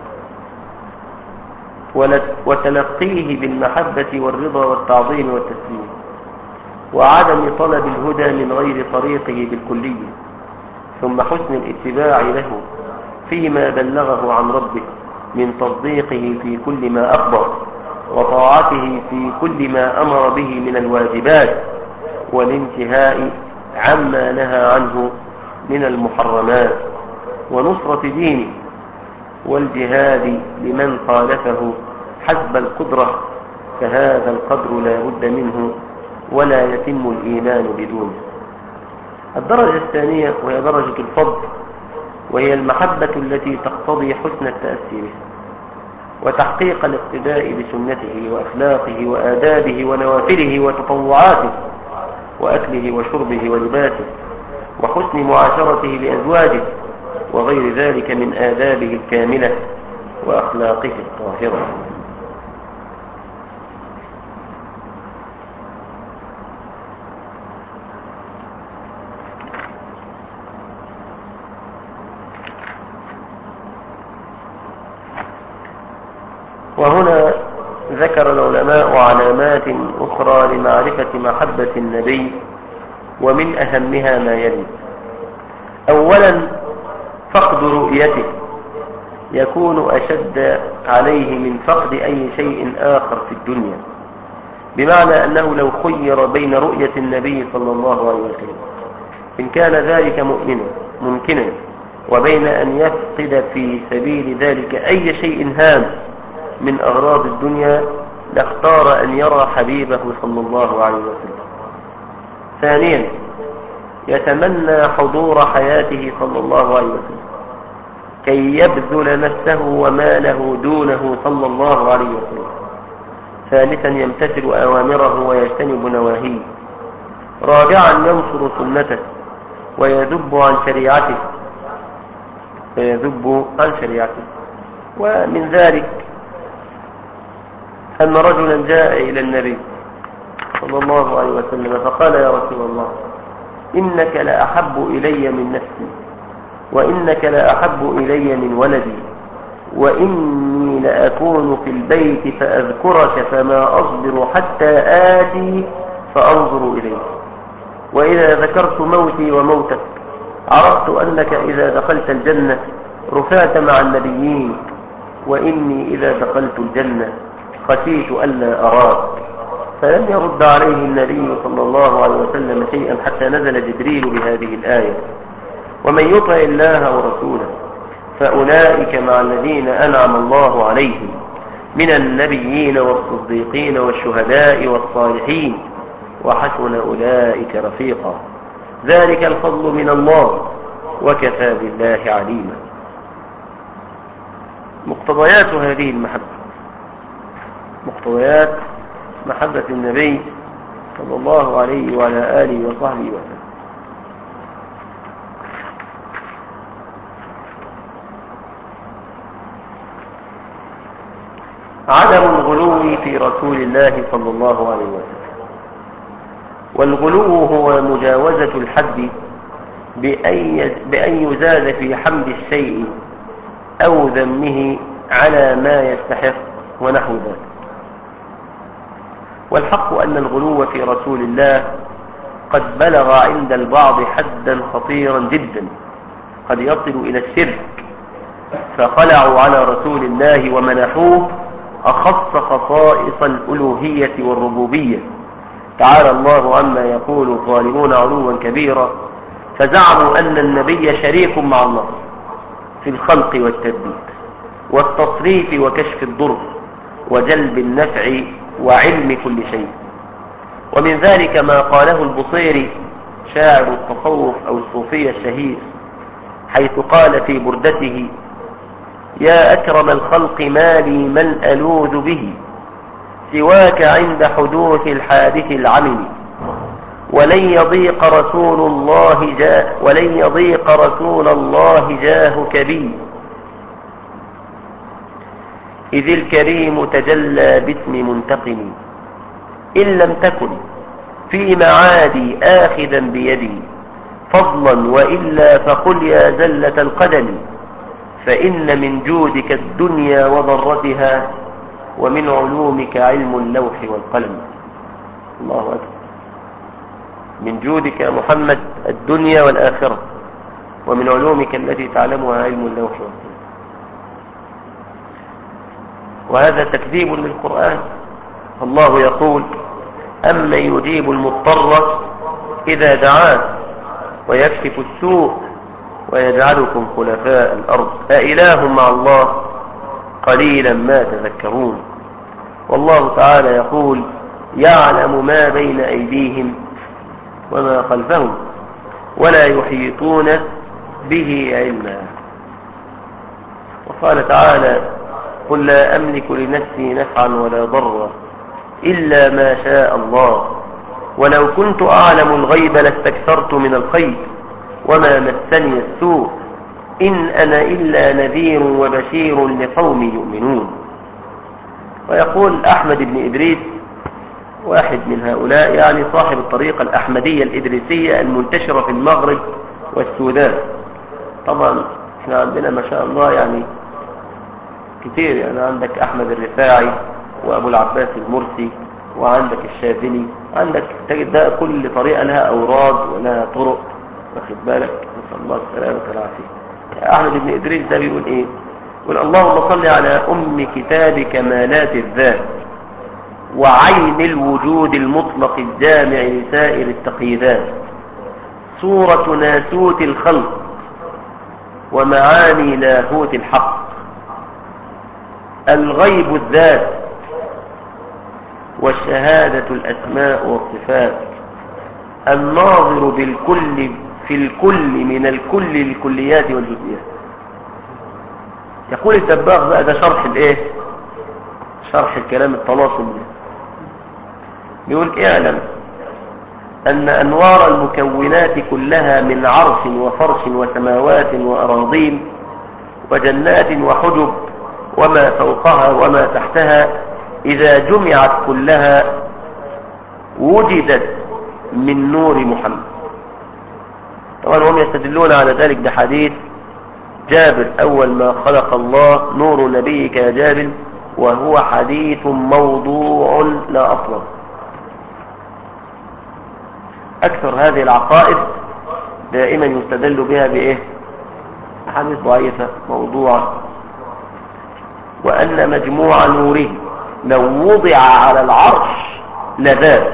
وتلقيه بالمحبة والرضا والتعظيم والتسليم، وعدم طلب الهدى من غير طريقه بالكلية، ثم حسن الاتباع له فيما بلغه عن ربه من تصديقه في كل ما أخبر، وطاعته في كل ما أمر به من الواجبات، والانتهاء عما نهى عنه من المحرمات، ونصرة دينه، والجهاد لمن خالفه حسب القدرة، فهذا القدر لا بد منه ولا يتم الإيمان بدونه. الدرجة الثانية وهي درجة الفضل، وهي المحبة التي تقتضي حسن التأسي به، وتحقيق الاقتداء بسنته وأخلاقه وآدابه ونوافله وتطوعاته، وأكله وشربه ولباسه، وحسن معاشرته لأزواجه، وغير ذلك من آدابه الكاملة وأخلاقه الطاهرة. وهنا ذكر العلماء علامات أخرى لمعرفة محبة النبي، ومن أهمها ما يلي: أولا فقد رؤيته يكون أشد عليه من فقد أي شيء آخر في الدنيا، بمعنى أنه لو خير بين رؤية النبي صلى الله عليه وسلم إن كان ذلك مؤمنا ممكنا، وبين أن يفقد في سبيل ذلك أي شيء هام من أغراض الدنيا، لاختار أن يرى حبيبه صلى الله عليه وسلم. ثانيا يتمنى حضور حياته صلى الله عليه وسلم كي يبذل نفسه وماله دونه صلى الله عليه وسلم. ثالثا يمتثل أوامره ويجتنب نواهيه. رابعا ينصر سنته ويذب عن شريعته ويذب عن شريعته. ومن ذلك أن رجلا جاء إلى النبي صلى الله عليه وسلم فقال: يا رسول الله، إنك لأحب إلي من نفسي، وإنك لأحب إلي من ولدي، وإني لأكون في البيت فأذكرك فما أصبر حتى آتي فأنظر إليك، وإذا ذكرت موتي وموتك عرفت أنك إذا دخلت الجنة رفعت مع النبيين، وإني إذا دخلت الجنة خشيت ألا أراك. فلم يرد عليه النبي صلى الله عليه وسلم شيئا حتى نزل جبريل بهذه الآية: ومن يطع الله ورسوله فأولئك مع الذين أنعم الله عليهم من النبيين والصديقين والشهداء والصالحين وحسن أولئك رفيقا، ذلك الفضل من الله وكفى بالله عليما. مقتضيات هذه المحبة، مقتضيات محبة النبي صلى الله عليه وعلى آله وصحبه وسلم: عدم الغلو في رسول الله صلى الله عليه وسلم. والغلو هو مجاوزة الحد بأن يزاد في حمد الشيء أو ذمه على ما يستحق ونحو ذلك. والحق أن الغلو في رسول الله قد بلغ عند البعض حدا خطيرا جدا، قد يصل إلى الشرك، فخلعوا على رسول الله ومنحوه أخص خصائص الألوهية والربوبية. تعالى الله عما يقول الظالمون علوا كبيرا، فزعموا أن النبي شريك مع الله في الخلق والتدبير والتصريف وكشف الضر وجلب النفع وعلم كل شيء. ومن ذلك ما قاله البصيري شاعر التصوف أو الصوفية الشهير، حيث قال في بردته: يا أكرم الخلق ما لي من ألوذ به سواك عند حدوث الحادث العمم، ولن يضيق رسول الله جاه ولن يضيق رسول الله جاهك بي، إذ الكريم تجلى باسم منتقم، إن لم تكن في معادي آخذا بيدي فضلا، وإلا فقل يا زلة القدم، فإن من جودك الدنيا وضرتها، ومن علومك علم اللوح والقلم. الله أكبر. من جودك يا محمد الدنيا والآخرة، ومن علومك التي تعلمها علم اللوح والقلم. وهذا تكذيب للقرآن. الله يقول: أمن يجيب المضطر إذا دعاه ويكشف السوء ويجعلكم خلفاء الأرض أإله مع الله قليلا ما تذكرون. والله تعالى يقول: يعلم ما بين أيديهم وما خلفهم ولا يحيطون به علما. وقال تعالى: قل لا أملك لنفسي نفعا ولا ضرا إلا ما شاء الله، ولو كنت أعلم الغيب لاستكثرت من الخير وما مسني السوء، إن أنا إلا نذير وبشير لقوم يؤمنون. ويقول أحمد بن إدريس، واحد من هؤلاء، يعني صاحب الطريقة الأحمدية الإدريسية المنتشرة في المغرب والسودان. طبعا احنا عندنا ما شاء الله يعني كتير، يعني عندك أحمد الرفاعي وأبو العباس المرسي وعندك الشاذلي، عندك تجد ده كل طريقة لها أوراد ولها طرق، واخد بالك؟ نسأل الله السلامة والعافية. أحمد بن إدريس ده بيقول إيه؟ يقول: اللهم صل على أم كتاب كمالات الذات وعين الوجود المطلق الجامع لسائر التقييدات، صورة ناسوت الخلق ومعاني لاهوت الحق، الغيب الذات والشهادة الأسماء والصفات، الناظر بالكل في الكل من الكل للكليات والجزئيات. يقول الدباغ بقى، ده شرح الايه؟ شرح الكلام التواصل ده. بيقول: اعلم أن أنوار المكونات كلها من عرش وفرش وسماوات وأراضين وجنات وحجب وما فوقها وما تحتها، إذا جمعت كلها وجدت من نور محمد. طبعا هم يستدلون على ذلك بحديث جابر: أول ما خلق الله نور نبيك يا جابر، وهو حديث موضوع لا أصل. أكثر هذه العقائد دائما يستدل بها بإيه؟ أحاديث ضعيفة موضوعة. وأن مجموع نوره لو وضع على العرش لذاب،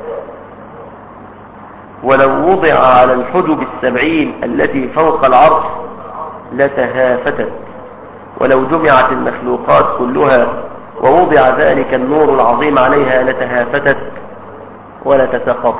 ولو وضع على الحجب السبعين التي فوق العرش لتهافتت، ولو جمعت المخلوقات كلها ووضع ذلك النور العظيم عليها لتهافتت ولا تساقطت.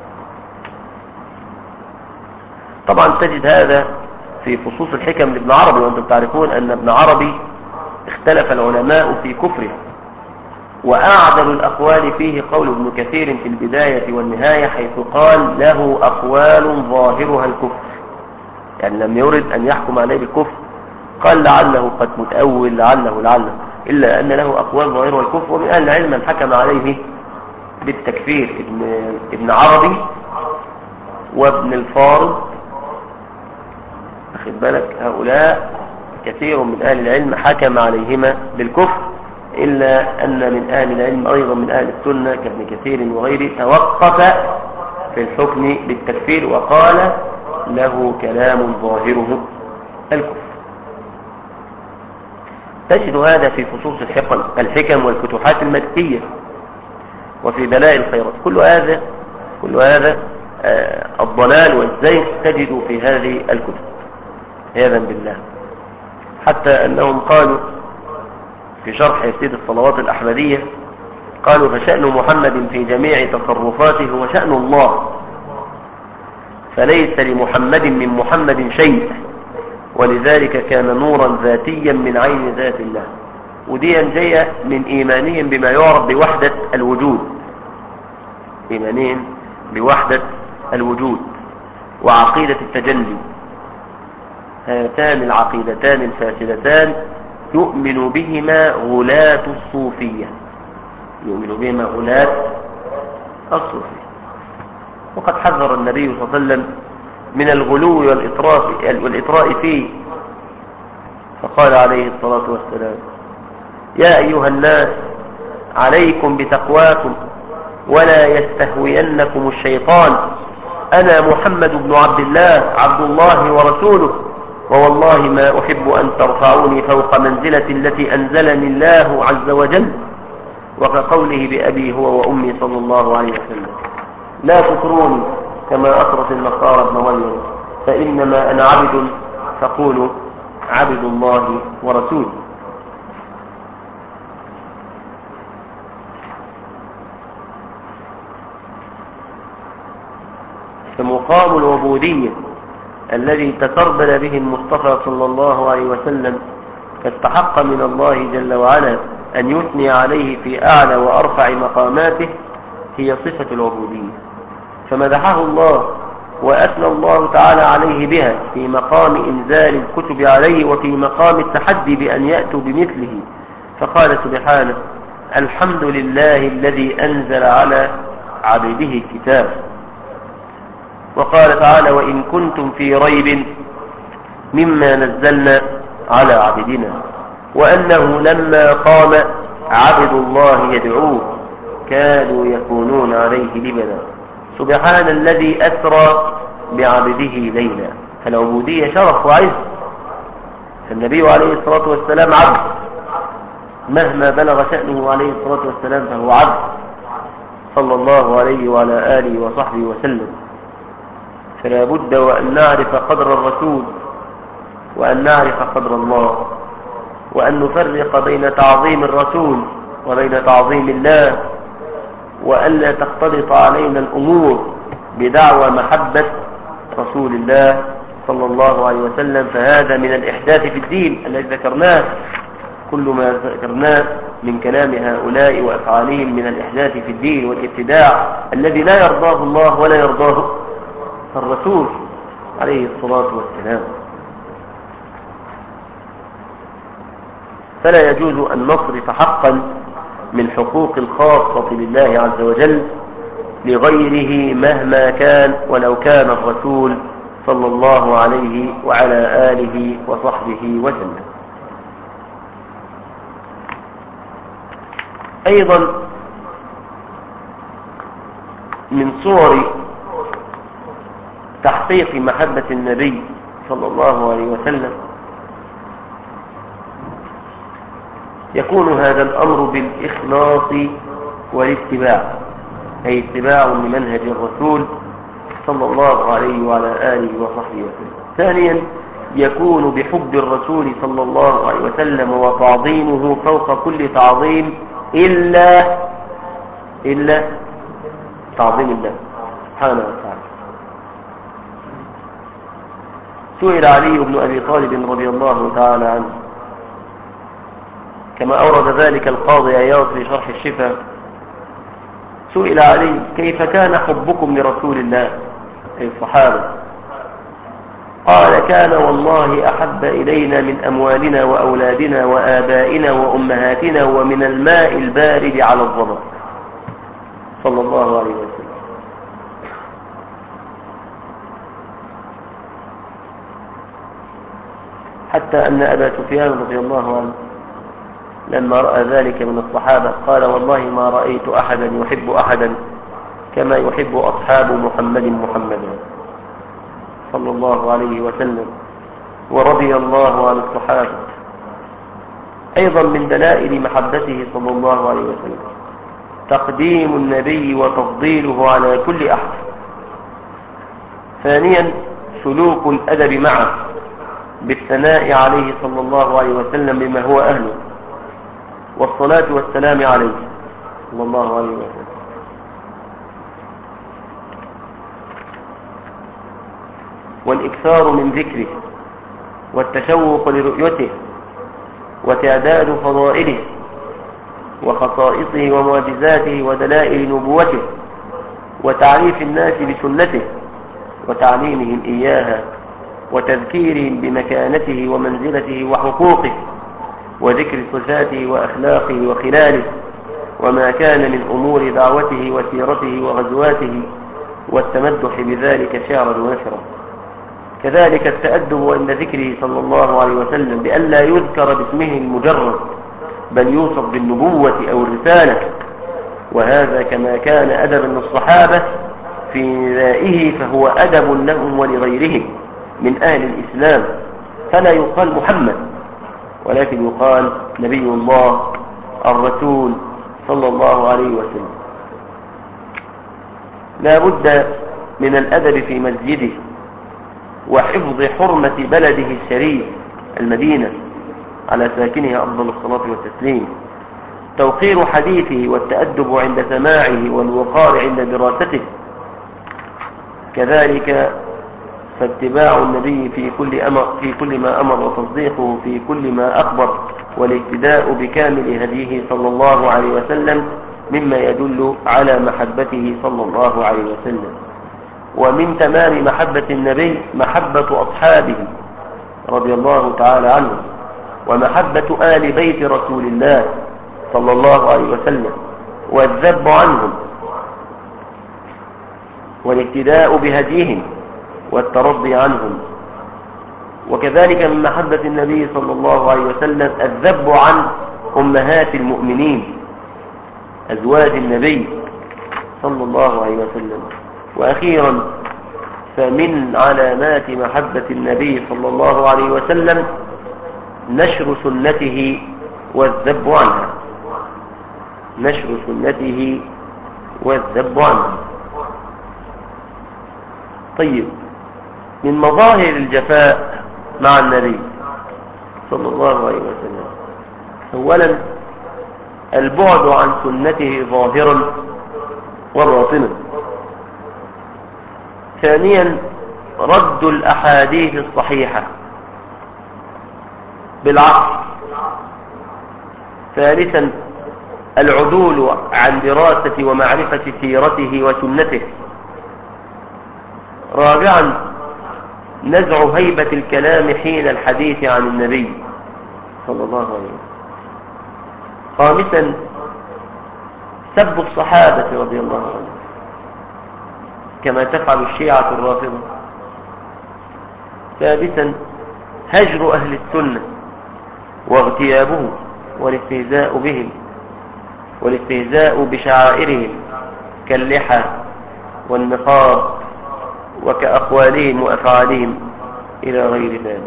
طبعا تجد هذا في فصوص الحكم لابن عربي، وانتم تعرفون أن ابن عربي اختلف العلماء في كفره، وأعدل الأقوال فيه قول ابن كثير في البداية والنهاية، حيث قال: له أقوال ظاهرها الكفر، يعني لم يرد أن يحكم عليه بالكفر، قال لعله قد متأول، لعله لعله، إلا أن له أقوال ظاهرها الكفر. ومن أهل العلم من حكم عليه بالتكفير ابن, ابن عربي وابن الفارض واخد بالك؟ هؤلاء كثير من أهل العلم حكم عليهما بالكفر، إلا أن من أهل العلم أيضا من أهل السنة كابن كثير وغيره توقف في الحكم بالتكفير وقال له كلام ظاهره الكفر. تجد هذا في فصوص الحكم الحكم والفتوحات المكية وفي بلاء الخيرات. كل هذا كل هذا آه الضلال والزيغ تجد في هذه الكتب عياذا بالله. حتى أنهم قالوا في شرح يسيد الصلوات الأحمدية، قالوا فشأن محمد في جميع تصرفاته هو شأن الله، فليس لمحمد من محمد شيء، ولذلك كان نورا ذاتيا من عين ذات الله. ودي جاية من إيمانهم بما يعرف بوحدة الوجود، إيمانهم بوحدة الوجود وعقيدة التجلي. هاتان العقيدتان الفاسدتان يؤمن بهما غلاة الصوفية، يؤمن بهما غلاة الصوفية. وقد حذر النبي صلى الله عليه وسلم من الغلو والإطراف والإطراء فيه، فقال عليه الصلاة والسلام: يا أيها الناس عليكم بتقواكم ولا يستهوينكم الشيطان، أنا محمد بن عبد الله عبد الله ورسوله، ووالله ما أحب أن ترفعوني فوق منزلة التي أنزلني الله عز وجل. وكقوله بأبي هو وأمي صلى الله عليه وسلم: لا تكروني كما أطرت النصارى ابن مريم، فإنما أنا عبد فقولوا عبد الله ورسوله. فمقام العبودية الذي تسربل به المصطفى صلى الله عليه وسلم فاستحق من الله جل وعلا أن يثني عليه في أعلى وأرفع مقاماته هي صفة العبودية، فمدحه الله وأثنى الله تعالى عليه بها في مقام إنزال الكتب عليه وفي مقام التحدي بأن يأتوا بمثله، فقال سبحانه: الحمد لله الذي أنزل على عبده الكتاب. وقال تعالى: وإن كنتم في ريب مما نزلنا على عبدنا، وأنه لما قام عبد الله يدعوه كادوا يكونون عليه لبدا. سبحان الذي أسرى بعبده ليلا. فالعبودية شرف وعز، فالنبي عليه الصلاة والسلام عبد، مهما بلغ شأنه عليه الصلاة والسلام فهو عبد صلى الله عليه وعلى آله وصحبه وسلم. فلا بد وأن نعرف قدر الرسول وأن نعرف قدر الله، وأن نفرق بين تعظيم الرسول وبين تعظيم الله، وأن لا تختلط علينا الأمور بدعوى محبة رسول الله صلى الله عليه وسلم، فهذا من الإحداث في الدين الذي ذكرناه. كل ما ذكرناه من كلام هؤلاء وأفعالهم من الإحداث في الدين والابتداع الذي لا يرضاه الله ولا يرضاه الرسول عليه الصلاة والسلام. فلا يجوز أن نصرف حقا من حقوق الخاصة لله عز وجل لغيره مهما كان، ولو كان الرسول صلى الله عليه وعلى آله وصحبه وسلم. أيضا من صور تحقيق محبة النبي صلى الله عليه وسلم يكون هذا الأمر بالإخلاص والاتباع، أي اتباع لمنهج الرسول صلى الله عليه وعلى آله وصحبه وسلم. ثانيا يكون بحب الرسول صلى الله عليه وسلم وتعظيمه فوق كل تعظيم إلا إلا تعظيم الله سبحانه وتعالى. سئل علي بن أبي طالب رضي الله تعالى عنه كما أورد ذلك القاضي عياض في شرح الشفاء، سئل علي: كيف كان حبكم لرسول الله أي الصحابة؟ قال: كان والله أحب إلينا من أموالنا وأولادنا وآبائنا وأمهاتنا ومن الماء البارد على الظما صلى الله عليه وسلم. حتى أن أبا سفيان رضي الله عنه لما رأى ذلك من الصحابة قال والله ما رأيت أحدا يحب أحدا كما يحب أصحاب محمد محمدا صلى الله عليه وسلم. ورضي الله عن الصحابة. أيضا من دلائل محبته صلى الله عليه وسلم تقديم النبي وتفضيله على كل أحد. ثانيا سلوك الأدب معه بالثناء عليه صلى الله عليه وسلم بما هو أهله، والصلاة والسلام عليه صلى الله عليه وسلم. والإكثار من ذكره والتشوق لرؤيته وتعداد فضائله وخصائصه ومعجزاته ودلائل نبوته وتعريف الناس بسنته وتعليمهم إياها وتذكيرهم بمكانته ومنزلته وحقوقه وذكر صفاته وأخلاقه وخلاله وما كان من أمور دعوته وسيرته وغزواته والتمدح بذلك شعرا ونشرا. كذلك التأدب عند ذكره صلى الله عليه وسلم بأن لا يذكر باسمه المجرد بل يوصف بالنبوة أو الرسالة، وهذا كما كان أدبا للصحابة في ندائه فهو أدب لهم ولغيرهم من أهل الإسلام، فلا يقال محمد ولكن يقال نبي الله الرسول صلى الله عليه وسلم. لا بد من الأدب في مسجده وحفظ حرمة بلده الشريف المدينة على ساكنها أفضل الصلاة والتسليم، توقير حديثه والتأدب عند سماعه والوقار عند دراسته. كذلك فاتباع النبي في كل أمر في كل ما أمر وتصديقه في كل ما أخبر والاهتداء بكامل هديه صلى الله عليه وسلم مما يدل على محبته صلى الله عليه وسلم. ومن تمام محبة النبي محبة أصحابه رضي الله تعالى عنهم ومحبة آل بيت رسول الله صلى الله عليه وسلم والذب عنهم والاهتداء بهديهم والترضي عنهم. وكذلك من محبة النبي صلى الله عليه وسلم الذب عن أمهات المؤمنين أزواج النبي صلى الله عليه وسلم. وأخيرا فمن علامات محبة النبي صلى الله عليه وسلم نشر سنته والذب عنها نشر سنته والذب عنها. طيب، من مظاهر الجفاء مع النبي صلى الله عليه وسلم أولا البعد عن سنته ظاهرا وباطنا. ثانيا رد الأحاديث الصحيحة بالعقل. ثالثا العدول عن دراسة ومعرفة سيرته وسنته. رابعا نزع هيبة الكلام حين الحديث عن النبي صلى الله عليه وسلم. خامسا سب الصحابة رضي الله عنهم كما تفعل الشيعة الرافضة. سادسا هجر أهل السنة واغتيابهم والاستهزاء بهم والاستهزاء بشعائرهم كاللحى والنقاب وكأقوالهم وأفعالهم إلى غير ذلك.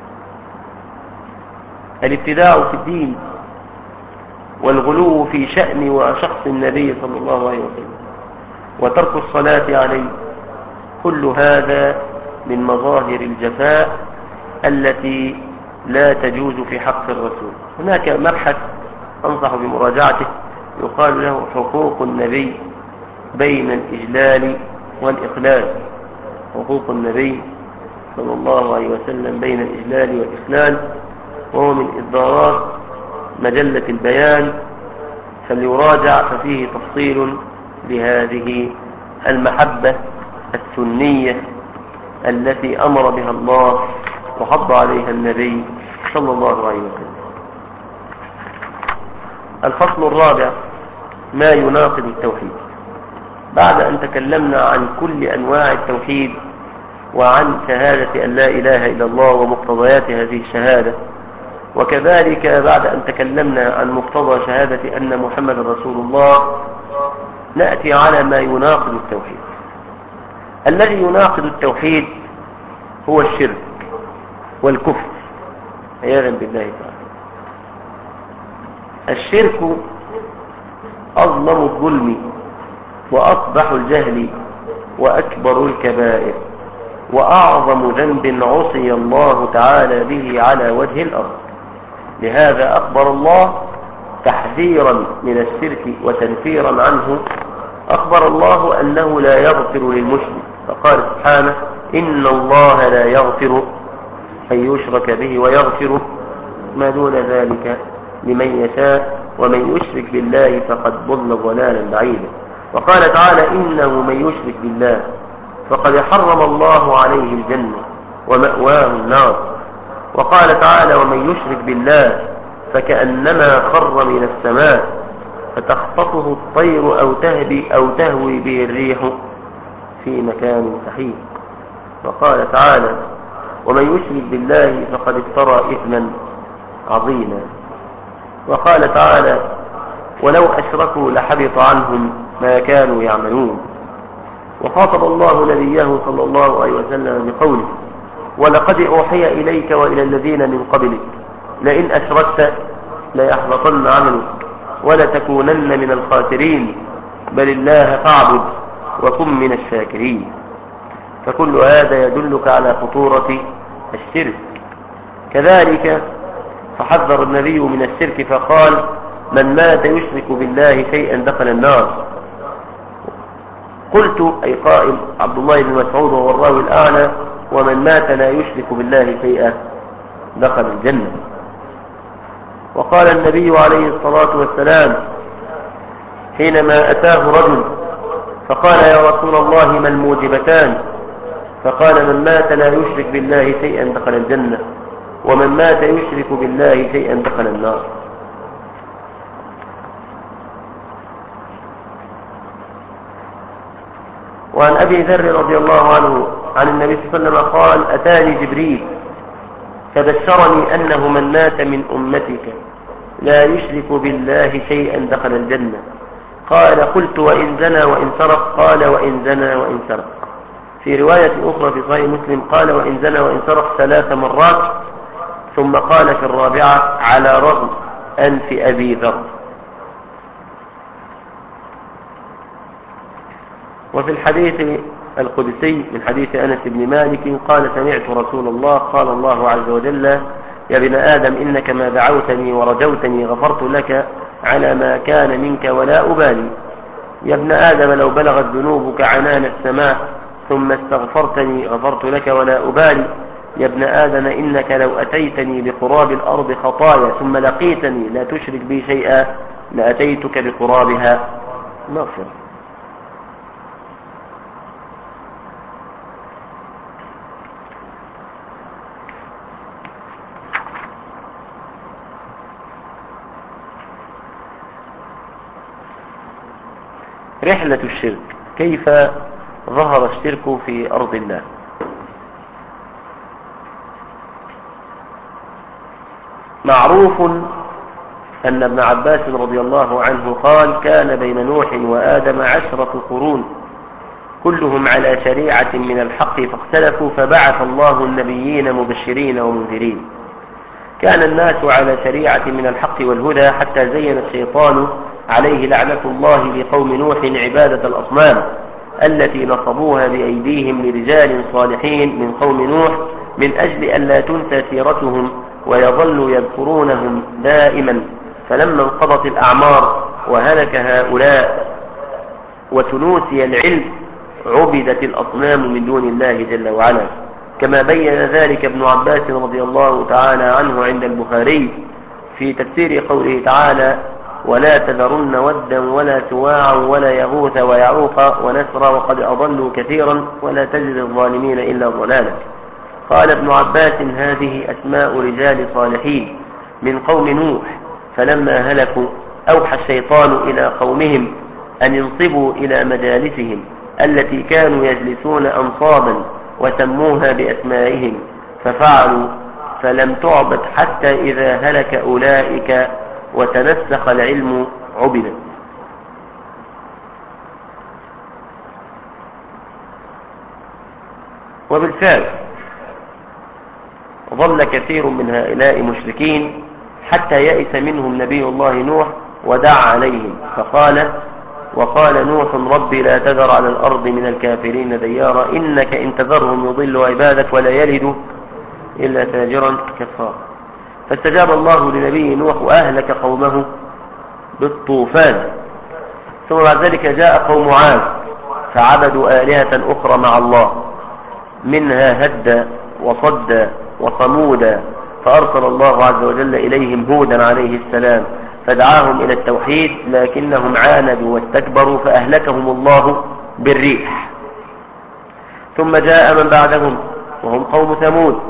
الابتداع في الدين والغلو في شأن وشخص النبي صلى الله عليه وسلم وترك الصلاة عليه، كل هذا من مظاهر الجفاء التي لا تجوز في حق الرسول. هناك مبحث أنصح بمراجعته يقال له حقوق النبي بين الإجلال والإخلال. حقوق النبي صلى الله عليه وسلم بين الإجلال والإخلال، وهو من إصدارات مجلة البيان، فليراجع ففيه تفصيل لهذه المحبة السنية التي أمر بها الله وحض عليها النبي صلى الله عليه وسلم. الفصل الرابع ما يناقض التوحيد. بعد أن تكلمنا عن كل أنواع التوحيد وعن شهادة أن لا إله إلا الله ومقتضيات هذه الشهادة. وكذلك بعد أن تكلمنا عن مقتضى شهادة أن محمد رسول الله نأتي على ما يناقض التوحيد. الذي يناقض التوحيد هو الشرك والكفر عياذا بالله تعالى. الشرك أظلم الظلم وأقبح الجهل وأكبر الكبائر وأعظم ذنب عصي الله تعالى به على وجه الأرض. لهذا أخبر الله تحذيرا من الشرك وتنفيرا عنه، أخبر الله أنه لا يغفر للمشرك فقال سبحانه إن الله لا يغفر أن يشرك به ويغفر ما دون ذلك لمن يشاء ومن يشرك بالله فقد ضل ضلالا بعيدا. وقال تعالى إنه من يشرك بالله فقد حرم الله عليه الجنة ومأواه النار. وقال تعالى ومن يشرك بالله فكأنما خر من السماء فتخطفه الطير أو تهبي أو تهوي به الريح في مكان سحيق. وقال تعالى ومن يشرك بالله فقد افترى إثما عظيما. وقال تعالى ولو أشركوا لحبط عنهم ما كانوا يعملون. وخاطب الله نبيه صلى الله عليه وسلم بقوله ولقد أوحي إليك وإلى الذين من قبلك لئن أشركت ليحبطن عملك ولتكونن من الخاسرين بل الله فاعبد وكن من الشاكرين. فكل هذا يدلك على خطورة الشرك. كذلك فحذر النبي من الشرك فقال من مات يشرك بالله شيئا دخل النار. قلت أي قائل عبد الله بن مسعود وهو الراوي الأعلى ومن مات لا يشرك بالله شيئا دخل الجنة. وقال النبي عليه الصلاة والسلام حينما أتاه رجل فقال يا رسول الله ما الموجبتان؟ فقال من مات لا يشرك بالله شيئا دخل الجنة ومن مات يشرك بالله شيئا دخل النار. وعن أبي ذر رضي الله عنه عن النبي صلى الله عليه وسلم قال أتاني جبريل فبشرني أنه من مات من أمتك لا يشرك بالله شيئا دخل الجنة. قال قلت وإن زنى وإن سرق؟ قال وإن زنى وإن سرق. في رواية أخرى في صحيح مسلم قال وإن زنى وإن سرق ثلاث مرات ثم قال في الرابعة على رغم أنف أبي ذر. وفي الحديث القدسي من حديث أنس بن مالك قال سمعت رسول الله قال الله عز وجل يا ابن آدم إنك ما دعوتني ورجوتني غفرت لك على ما كان منك ولا أبالي. يا ابن آدم لو بلغت ذنوبك عنان السماء ثم استغفرتني غفرت لك ولا أبالي. يا ابن آدم إنك لو أتيتني بقراب الأرض خطايا ثم لقيتني لا تشرك بي شيئا لأتيتك بقرابها مغفرة. رحلة الشرك. كيف ظهر الشرك في أرض الله؟ معروف أن ابن عباس رضي الله عنه قال كان بين نوح وآدم عشرة قرون كلهم على شريعة من الحق فاختلفوا فبعث الله النبيين مبشرين ومنذرين. كان الناس على شريعة من الحق والهدى حتى زين الشيطان عليه لعنة الله لقوم نوح عبادة الأصنام التي نصبوها بأيديهم لرجال صالحين من قوم نوح من أجل أن لا تنسى سيرتهم ويظلوا يذكرونهم دائما. فلما انقضت الأعمار وهلك هؤلاء وتنوسي العلم عبدت الأصنام من دون الله جل وعلا، كما بين ذلك ابن عباس رضي الله تعالى عنه عند البخاري في تفسير قوله تعالى ولا تذرن ودا ولا سواعا ولا يغوث ويعوق ونسرا وقد أضلوا كثيرا ولا تجد الظالمين إلا ضلالا. قال ابن عباس هذه أسماء رجال صالحين من قوم نوح، فلما هلكوا أوحى الشيطان إلى قومهم أن ينصبوا إلى مجالسهم التي كانوا يجلسون أنصابا وسموها بأسمائهم ففعلوا، فلم تعبد حتى إذا هلك أولئك وتنسخ العلم عبدت. وبالفعل ظل كثير من هؤلاء مشركين حتى يئس منهم نبي الله نوح ودعا عليهم فقال: وقال نوح ربي لا تذر على الأرض من الكافرين ديارا إنك إن تذرهم يضلوا عبادك ولا يلدوا إلا فاجرا كفارا. فاستجاب الله لنبي نوح وأهلك قومه بالطوفان. ثم بعد ذلك جاء قوم عاد فعبدوا آلهة أخرى مع الله، منها هدى وصدى وصمودا، فأرسل الله عز وجل إليهم هودا عليه السلام فدعاهم إلى التوحيد، لكنهم عاندوا واستكبروا فأهلكهم الله بالريح. ثم جاء من بعدهم وهم قوم ثمود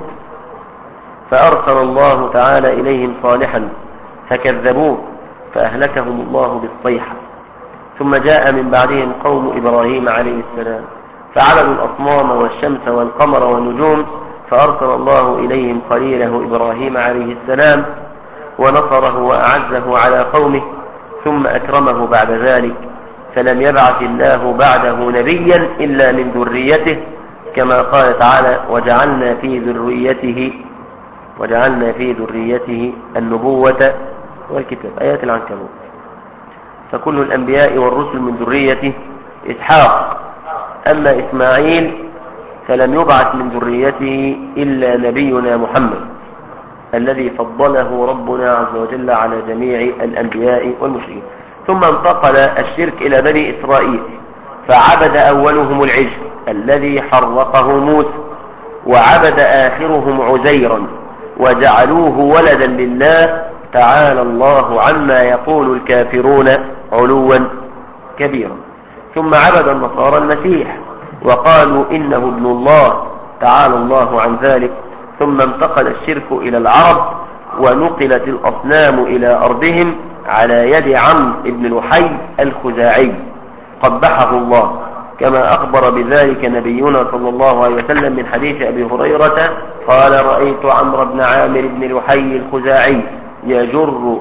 فأرسل الله تعالى إليهم صالحا فكذبوه فأهلكهم الله بالصيحة. ثم جاء من بعدهم قوم إبراهيم عليه السلام فعبدوا الأصنام والشمس والقمر والنجوم فأرسل الله إليهم خليله إبراهيم عليه السلام ونصره وأعزه على قومه ثم أكرمه بعد ذلك، فلم يبعث الله بعده نبيا إلا من ذريته، كما قال تعالى: وجعلنا في ذريته وجعلنا في ذريته النبوة والكتاب، آيات العنكبوت. فكل الأنبياء والرسل من ذريته إسحاق، أما إسماعيل فلم يبعث من ذريته إلا نبينا محمد الذي فضله ربنا عز وجل على جميع الأنبياء والمشركين. ثم انتقل الشرك إلى بني إسرائيل فعبد أولهم العجل الذي حرقه موسى، وعبد آخرهم عزيرا وجعلوه ولدا لله، تعالى الله عما يقول الكافرون علوا كبيرا. ثم عبد النصارى المسيح وقالوا إنه ابن الله، تعالى الله عن ذلك. ثم انتقل الشرك إلى العرب ونقلت الأصنام إلى أرضهم على يد عمرو بن لحي الخزاعي قبحه الله، كما أخبر بذلك نبينا صلى الله عليه وسلم من حديث أبي هريرة قال: رأيت عمرو بن عامر بن لحي الخزاعي يجر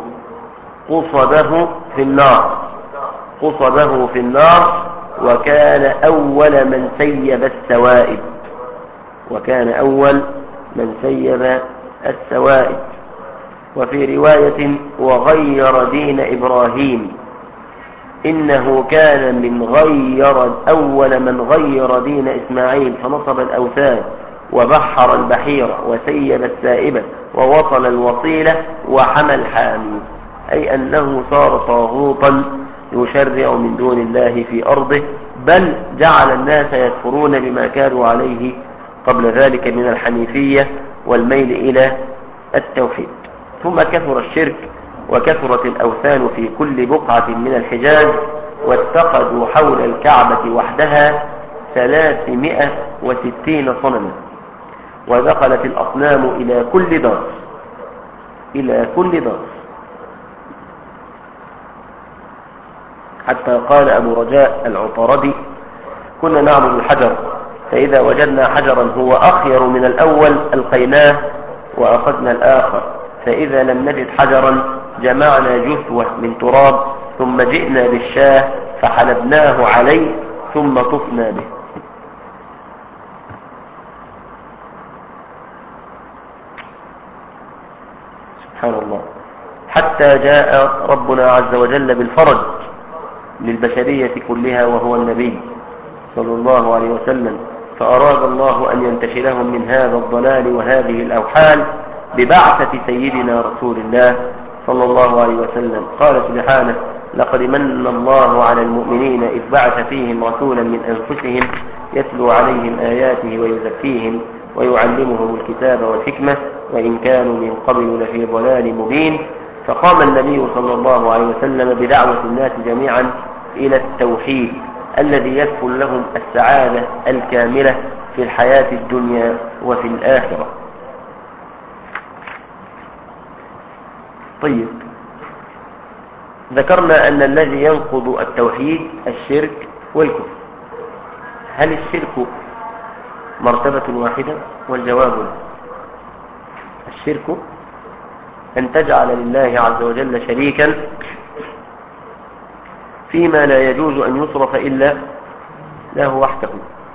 قصبه في النار قصبه في النار وكان أول من سيب السوائب وكان أول من سيب السوائب وفي رواية: وغير دين إبراهيم، إنه كان من غير أول من غير دين إسماعيل فنصب الأوثان وبحر البحيرة وسيب السائبة ووصل الوصيلة وحمى الحامي، أي أنه صار طاغوتا يشرع من دون الله في أرضه، بل جعل الناس يكفرون بما كانوا عليه قبل ذلك من الحنيفية والميل إلى التوحيد. ثم كثر الشرك وكثرت الأوثان في كل بقعة من الحجاز، واتخذوا حول الكعبة وحدها ثلاثمائة وستين صنما، ودخلت الأصنام إلى كل دار إلى كل دار حتى قال أبو رجاء العطاردي: كنا نعبد الحجر، فإذا وجدنا حجرا هو أخير من الأول ألقيناه وأخذنا الآخر، فإذا لم نجد حجرا جمعنا جثوة من تراب ثم جئنا بالشاه فحلبناه عليه ثم طفنا به. سبحان الله. حتى جاء ربنا عز وجل بالفرج للبشرية كلها وهو النبي صلى الله عليه وسلم، فأراد الله أن ينتشلهم من هذا الضلال وهذه الأوحال ببعثة سيدنا رسول الله صلى الله عليه وسلم. قال سبحانه: لقد من الله على المؤمنين إذ بعث فيهم رسولا من أنفسهم يتلو عليهم آياته ويزكيهم ويعلمهم الكتاب والحكمة وإن كانوا من قبل لفي ضلال مبين. فقام النبي صلى الله عليه وسلم بدعوة الناس جميعا إلى التوحيد الذي يكفل لهم السعادة الكاملة في الحياة الدنيا وفي الآخرة. طيب، ذكرنا أن الذي ينقض التوحيد الشرك والكفر. هل الشرك مرتبة واحدة؟ والجواب لا. الشرك أن تجعل لله عز وجل شريكا فيما لا يجوز أن يصرف إلا له وحده.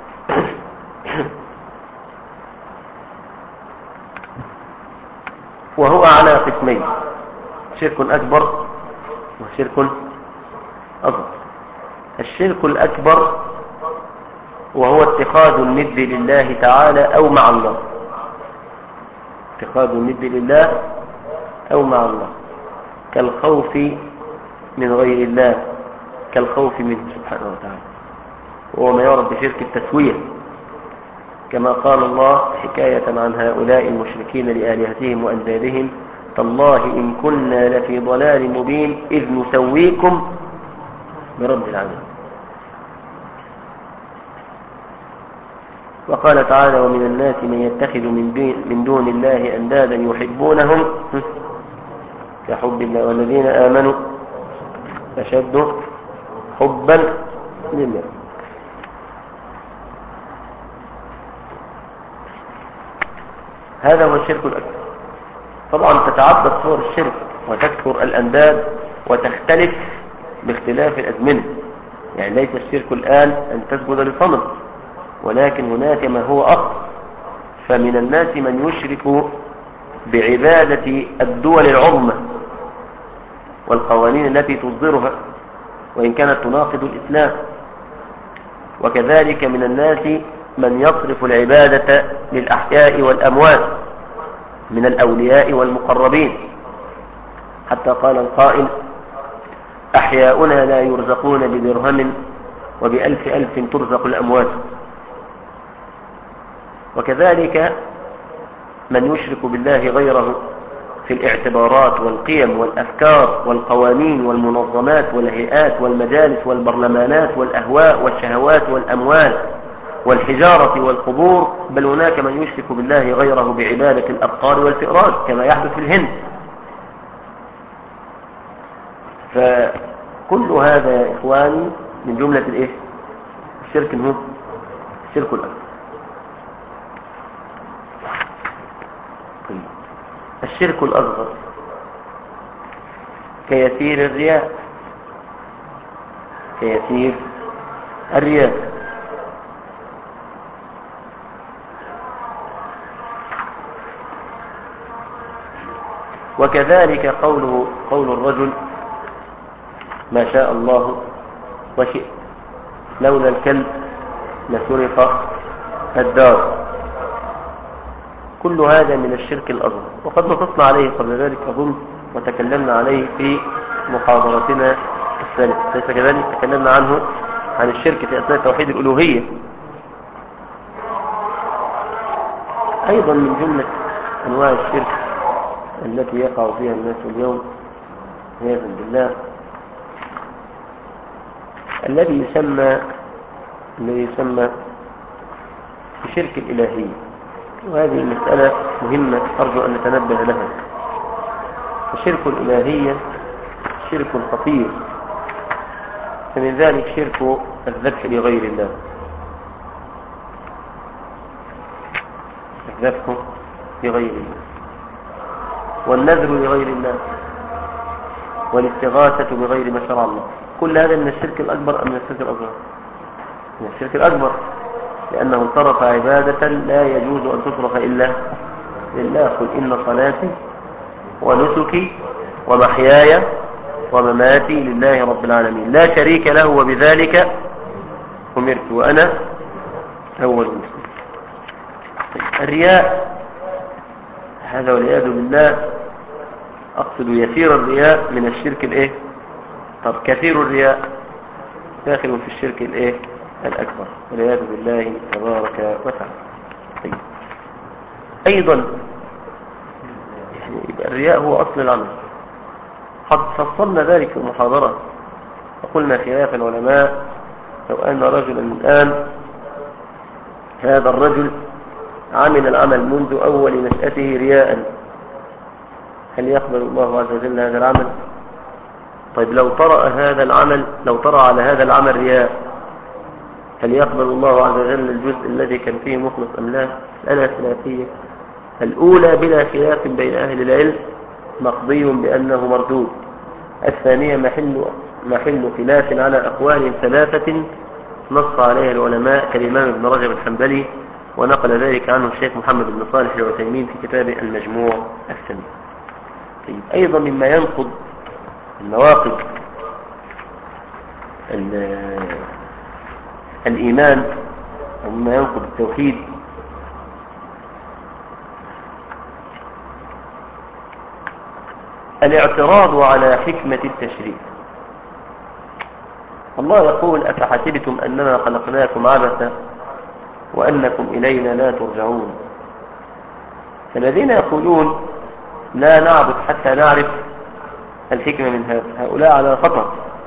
وهو على قسمين: شرك أكبر وشرك أصغر. الشرك الأكبر وهو اتخاذ الند لله تعالى أو مع الله، اتخاذ الند لله أو مع الله، كالخوف من غير الله، كالخوف منه سبحانه وتعالى، وهو ما يعرف بشرك التسوية، كما قال الله حكاية عن هؤلاء المشركين لآلهتهم وأندادهم: تالله إن كنا لفي ضلال مبين إذ نسويكم برب العالمين. وقال تعالى: ومن الناس من يتخذ من دون الله أندادا يحبونهم كحب الله والذين آمنوا أشد حبا لله. هذا هو الشرك الأكبر. طبعا تتعدد صور الشرك وتكثر الأنداد وتختلف باختلاف الأزمنة. يعني ليس الشرك الآن أن تسجد لصنم، ولكن هناك ما هو أخطر. فمن الناس من يشرك بعبادة الدول العظمى والقوانين التي تصدرها وإن كانت تناقض الإسلام. وكذلك من الناس من يصرف العبادة للأحياء والأموات من الأولياء والمقربين، حتى قال القائل: أحياؤنا لا يرزقون بدرهم وبألف ألف ترزق الأموات. وكذلك من يشرك بالله غيره في الاعتبارات والقيم والأفكار والقوانين والمنظمات والهيئات والمجالس والبرلمانات والأهواء والشهوات والأموال والحجارة والقبور. بل هناك من يشرك بالله غيره بعبادة الأبقار والفئران كما يحدث في الهند. فكل هذا يا إخواني من جملة الإيه؟ الشرك هو الشرك الأكبر. الشرك الأصغر كيسير الرياء، كيسير الرياء. وكذلك قوله قول الرجل: ما شاء الله وشئت، لولا الكلب لسرق الدار. كل هذا من الشرك الأصغر، وقد نصصنا عليه قبل ذلك أظن وتكلمنا عليه في محاضرتنا الثالثة، ليس كذلك؟ تكلمنا عنه عن الشرك في أثناء توحيد الألوهية. أيضا من جملة أنواع الشرك التي يقع فيها الناس اليوم عياذا بالله الذي يسمى الذي يسمى بشرك الإلهية. وهذه المسألة مهمة أرجو أن نتنبه لها. الشرك الإلهية شرك خطير، فمن ذلك شرك الذبح لغير الله، الذبح لغير الله، والنذر لغير الله، والاستغاثة بغير ما شرع الله. كل هذا من الشرك الأكبر أم من الشرك الأصغر؟ من الشرك الأكبر، لأنه صرف عبادة لا يجوز أن تصرف إلا لله. قل إن صلاتي ونسكي ومحياي ومماتي لله رب العالمين لا شريك له وبذلك أمرت وأنا أول مسلم. الرياء هذا والعياذ بالله، أقصد يسير الرياء من الشرك الإيه؟ طب كثير الرياء داخل في الشرك الإيه؟ الأكبر والعياذ بالله تبارك وتعالى. طيب. أيضا يعني يبقى الرياء هو أصل العمل. قد فصلنا ذلك في المحاضرة وقلنا خلاف العلماء: لو أن رجلا الآن هذا الرجل عمل العمل منذ أول نشأته رياء، هل يقبل الله عز وجل هذا العمل؟ طيب لو طرأ هذا العمل لو طرأ على هذا العمل رياء، هل يقبل الله عز وجل الجزء الذي كان فيه مخلص أم لا؟ الآية الثلاثية الأولى بلا خلاف بين أهل العلم مقضي بأنه مردود. الثانية محل محل خلاف على أقوال ثلاثة نص عليها العلماء كالإمام ابن رجب الحنبلي، ونقل ذلك عنه الشيخ محمد بن صالح العثيمين في كتابه المجموع الثاني. طيب، أيضا مما ينقض النواقض الإيمان ومما ينقض التوحيد الاعتراض على حكمة التشريع. الله يقول أفحسبتم أننا خلقناكم عبثا وأنكم إلينا لا ترجعون. فالذين يقولون لا نعبد حتى نعرف الحكمة من هذا هؤلاء على خطر،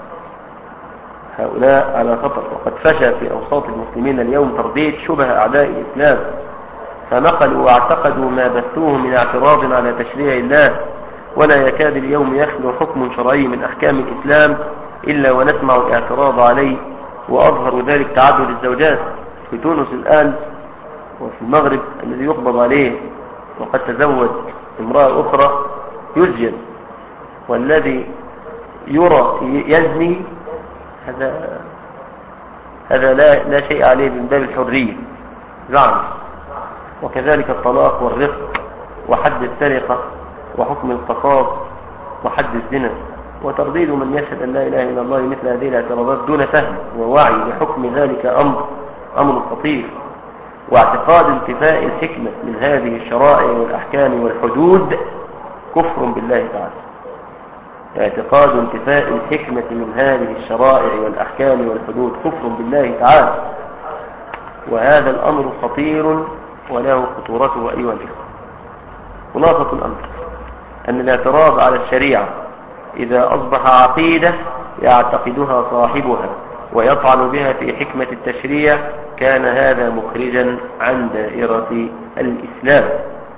هؤلاء على خطر. وقد فشى في أوساط المسلمين اليوم تربية شبه أعداء الإسلام، فنقلوا واعتقدوا ما بثوه من اعتراض على تشريع الله، ولا يكاد اليوم يخلو حكم شرعي من أحكام الإسلام إلا ونسمع الاعتراض عليه. وأظهر ذلك تعدد الزوجات في تونس الآن وفي المغرب الذي يقبض عليه وقد تزوج امرأة أخرى يسجن، والذي يرى يزني هذا هذا لا لا شيء عليه من باب الحرية زعم. وكذلك الطلاق والرفق وحد السرقة وحكم القصاص وحد الزنا وترديد من يشهد أن لا إله إلا الله مثل هذه الاعتراضات دون فهم ووعي لحكم ذلك أمر أمر خطير. واعتقاد انتفاء الحكمة من هذه الشرائع والأحكام والحدود كفر بالله تعالى. اعتقاد انتفاء الحكمة من هذه الشرائع والأحكام والحدود كفر بالله تعالى، وهذا الأمر خطير وله خطورته أيها الإخوة. خلاصة الأمر أن الاعتراض على الشريعة إذا أصبح عقيدة يعتقدها صاحبها ويطعن بها في حكمة التشريع كان هذا مخرجا عن دائرة الإسلام.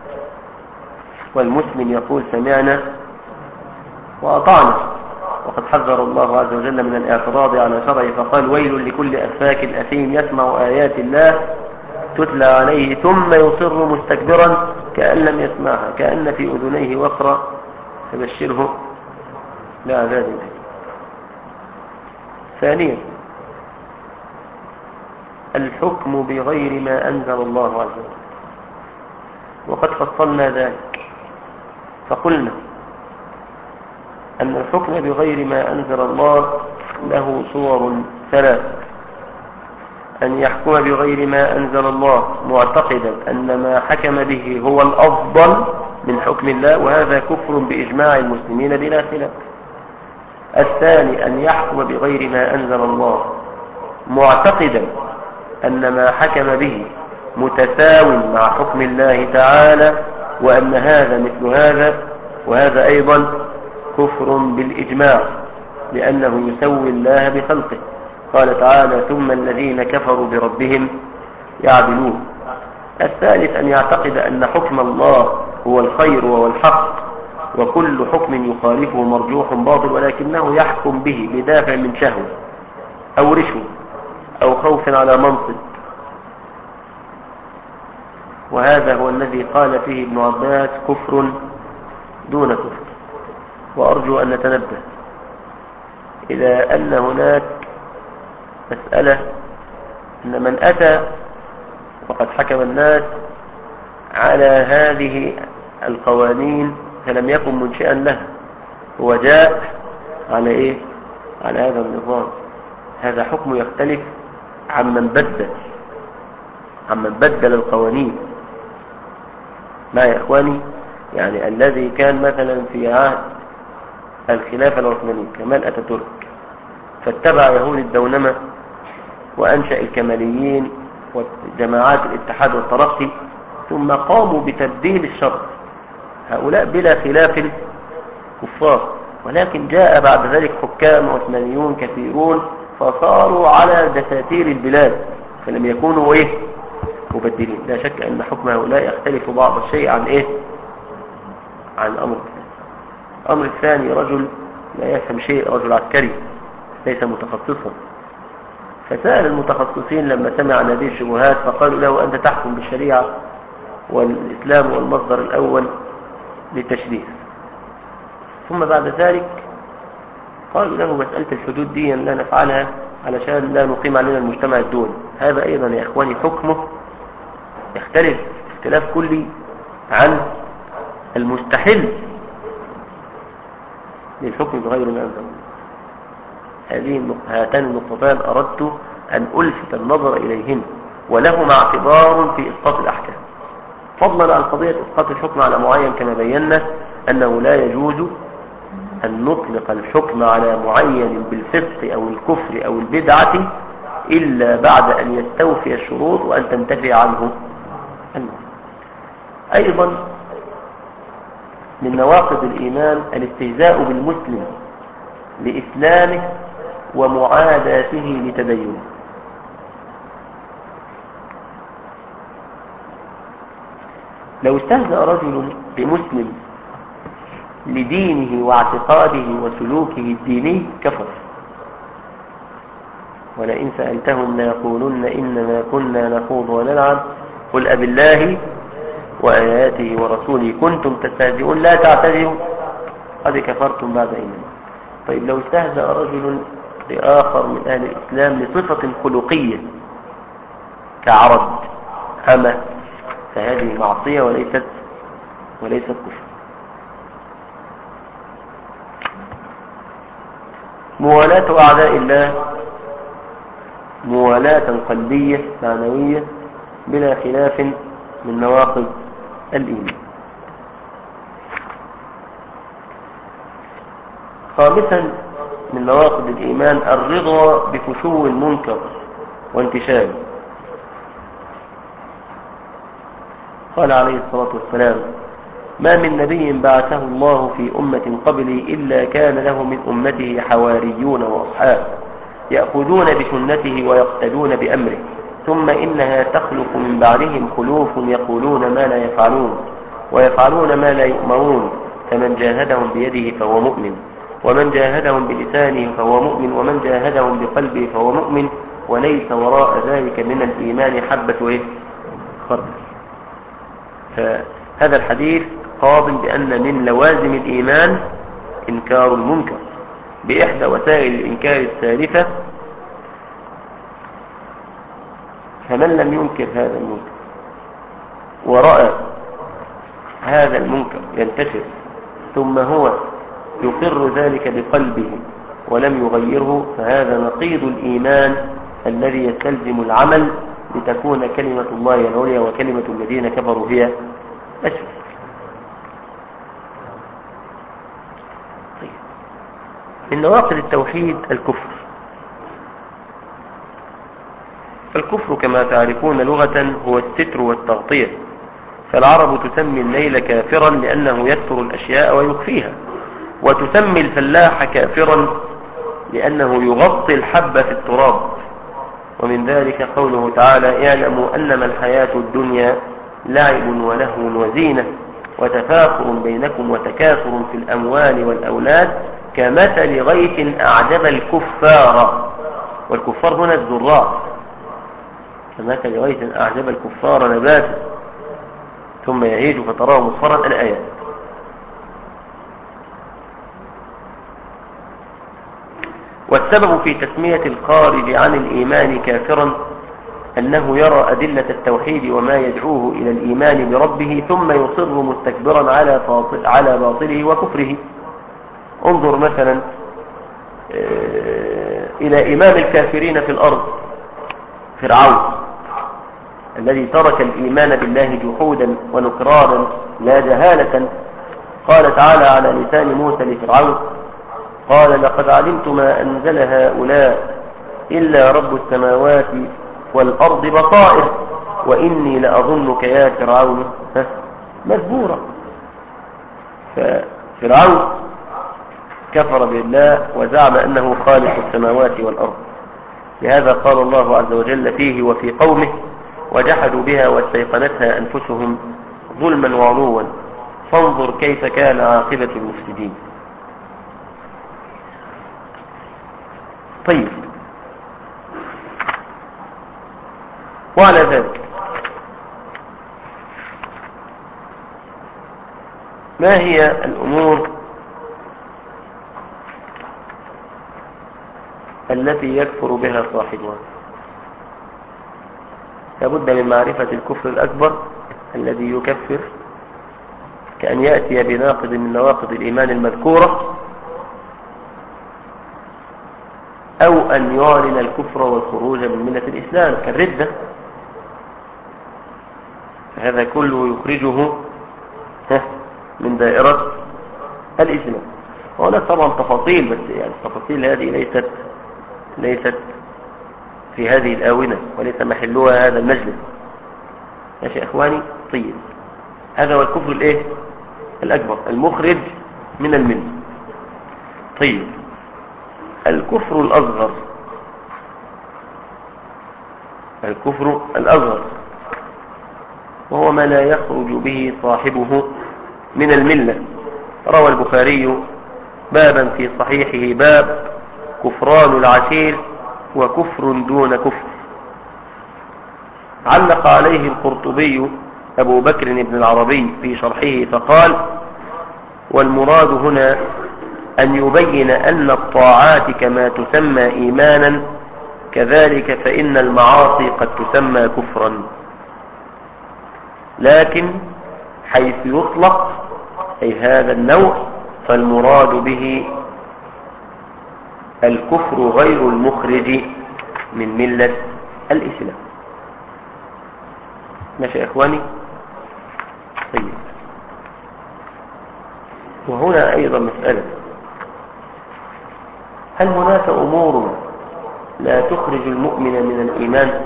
والمسلم يقول سمعنا وأطعنا. وقد حذر الله عز وجل من الاعتراض على شرعه فقال ويل لكل أفاك أثيم يسمع آيات الله تتلى عليه ثم يصر مستكبرا كأن لم يسمعها كأن في أذنيه وقرا فبشره بعذاب أليم. ثانيا الحكم بغير ما أنزل الله عز وجل، وقد فصلنا ذلك فقلنا أن الحكم بغير ما أنزل الله له صور ثلاث: أن يحكم بغير ما أنزل الله معتقدا أن ما حكم به هو الأفضل من حكم الله، وهذا كفر بإجماع المسلمين بلا خلاف. الثاني أن يحكم بغير ما أنزل الله معتقدا أن ما حكم به متساو مع حكم الله تعالى وأن هذا مثل هذا، وهذا أيضا كفر بالإجماع لأنه يسوي الله بخلقه. قال تعالى ثم الذين كفروا بربهم يعدلون. الثالث أن يعتقد أن حكم الله هو الخير وهو الحق وكل حكم يخالفه مرجوح باطل، ولكنه يحكم به بدافع من شهوة أو رشوة أو خوف على منصب. وهذا هو الذي قال فيه ابن عباس كفر دون كفر. وأرجو أن نتنبه إلى أن هناك مسألة أن من أتى وقد حكم الناس على هذه القوانين فلم يكن منشئا لها، هو جاء على إيه؟ على هذا النظام. هذا حكم يختلف عمن بدل عمن بدل القوانين. ما يا إخواني؟ يعني الذي كان مثلا في عهد الخلافة العثمانية كمال أتاتورك فاتبع يهود الدونمة وأنشأ الكماليين وجماعات الاتحاد والترقي ثم قاموا بتبديل الشرع، هؤلاء بلا خلاف كفار، ولكن جاء بعد ذلك حكام عثمانيون كثيرون فصاروا على دساتير البلاد فلم يكونوا ايه مبدلين. لا شك أن حكم هؤلاء يختلف بعض الشيء عن ايه عن أمر الثاني. الأمر الثاني رجل لا يفهم شيء، رجل عسكري ليس متخصصا، فسأل المتخصصين لما سمع عن هذه الشبهات فقالوا له أنت تحكم بالشريعة والإسلام هو المصدر الأول للتشريع. ثم بعد ذلك قالوا له مسألة الحدود دي لا نفعلها علشان لا نقيم علينا المجتمع الدولي. هذا أيضا يا إخواني حكمه يختلف اختلاف كلي عن المستحل للحكم بغير ما أنزل الله. هذه هاتان النقطتان أردت أن ألفت النظر إليهن ولهما اعتبار في إسقاط الأحكام، فضلا عن قضية إسقاط الحكم على معين كما بينا أنه لا يجوز أن نطلق الحكم على معين بالفسق أو الكفر أو البدعة إلا بعد أن يستوفي الشروط وأن تنتفي عنه المعنى. أيضا من نواقض الإيمان الاستهزاء بالمسلم لإسلامه ومعاداته لتدينه. لو استهزأ رجل بمسلم لدينه واعتقاده وسلوكه الديني كفر، ولئن سألتهم ليقولن إنما كنا نخوض ونلعب قل أبالله وآياته ورسوله كنتم تستهزئون لا تعتذروا قد كفرتم بعد إيمانكم. طيب لو استهزأ رجل بآخر من أهل الإسلام لصفة خلقية كعرض أما فهذه معصية وليست وليست كفر. موالاة أعداء الله موالاة قلبية معنوية بلا خلاف من نواقض الإيمان. خامسا من نواقض الإيمان الرضا بفشو المنكر وانتشاره. قال عليه الصلاة والسلام ما من نبي بعثه الله في أمة قبلي إلا كان له من أمته حواريون وأصحاب يأخذون بسنته ويقتدون بأمره ثم إنها تخلق من بعدهم خلوف يقولون ما لا يفعلون ويفعلون ما لا يؤمرون فمن جاهدهم بيده فهو مؤمن ومن جاهدهم بلسانه فهو مؤمن ومن جاهدهم بقلبه فهو مؤمن وليس وراء ذلك من الإيمان حبة إيه؟ خردل. فهذا الحديث قاض بأن من لوازم الإيمان إنكار المنكر بإحدى وسائل الإنكار الثالثة. فمن لم ينكر هذا المنكر ورأى هذا المنكر ينتشر ثم هو يقر ذلك بقلبه ولم يغيره فهذا نقيض الإيمان الذي يستلزم العمل لتكون كلمة الله العليا وكلمة الذين كفروا هي أسفل. من نواقض التوحيد الكفر. الكفر كما تعرفون لغة هو الستر والتغطية، فالعرب تسمي الليل كافرا لأنه يستر الأشياء ويخفيها، وتسمي الفلاح كافرا لأنه يغطي الحب في التراب. ومن ذلك قوله تعالى اعلموا أنما الحياة الدنيا لعب ولهو وزينة وتفاخر بينكم وتكاثر في الأموال والأولاد كمثل غيث أعجب الكفار، والكفار هنا الزراع، كمثل غيث أعجب الكفار نباته ثم يهيج فتراه مصفرا. الآيات. والسبب في تسمية الخارج عن الإيمان كافرا أنه يرى أدلة التوحيد وما يدعوه إلى الإيمان بربه ثم يصر مستكبرا على على باطله وكفره. انظر مثلا إلى إمام الكافرين في الأرض فرعون الذي ترك الإيمان بالله جحودا ونكرانا لا جهالة. قال تعالى على لسان موسى لفرعون قال لقد علمت ما أنزل هؤلاء إلا رب السماوات والأرض بصائر وإني لأظنك يا فرعون مذبورا. ففرعون كفر بالله وزعم أنه خالق السماوات والأرض. لهذا قال الله عز وجل فيه وفي قومه وجحدوا بها واستيقنتها أنفسهم ظلما وعلوا فانظر كيف كان عاقبة المفسدين. طيب وعلى ذلك ما هي الأمور التي يكفر بها صاحبها؟ لابد من معرفة الكفر الأكبر الذي يكفر، كأن يأتي بناقض من نواقض الإيمان المذكورة، أو أن يعلن الكفر والخروج من ملة الإسلام كالردة، هذا كله يخرجه من دائرة الإسلام. وهناك طبعا تفاصيل، بس يعني التفاصيل هذه ليست ليست في هذه الآونة وليس محلها هذا المجلس. ماشي يا إخواني؟ طيب، هذا هو الكفر الإيه؟ الأكبر المخرج من الملة. طيب، الكفر الأصغر، الكفر الأصغر وهو ما لا يخرج به صاحبه من الملة. روى البخاري بابا في صحيحه باب كفران العشير وكفر دون كفر. علق عليه القرطبي أبو بكر بن العربي في شرحه فقال: والمراد هنا أن يبين أن الطاعات كما تسمى إيمانا كذلك فإن المعاصي قد تسمى كفرا، لكن حيث يطلق أي هذا النوع فالمراد به الكفر غير المخرج من ملة الإسلام. ماشي يا إخواني؟ طيب، وهنا أيضا مسألة: هل هناك أمور لا تخرج المؤمن من الإيمان؟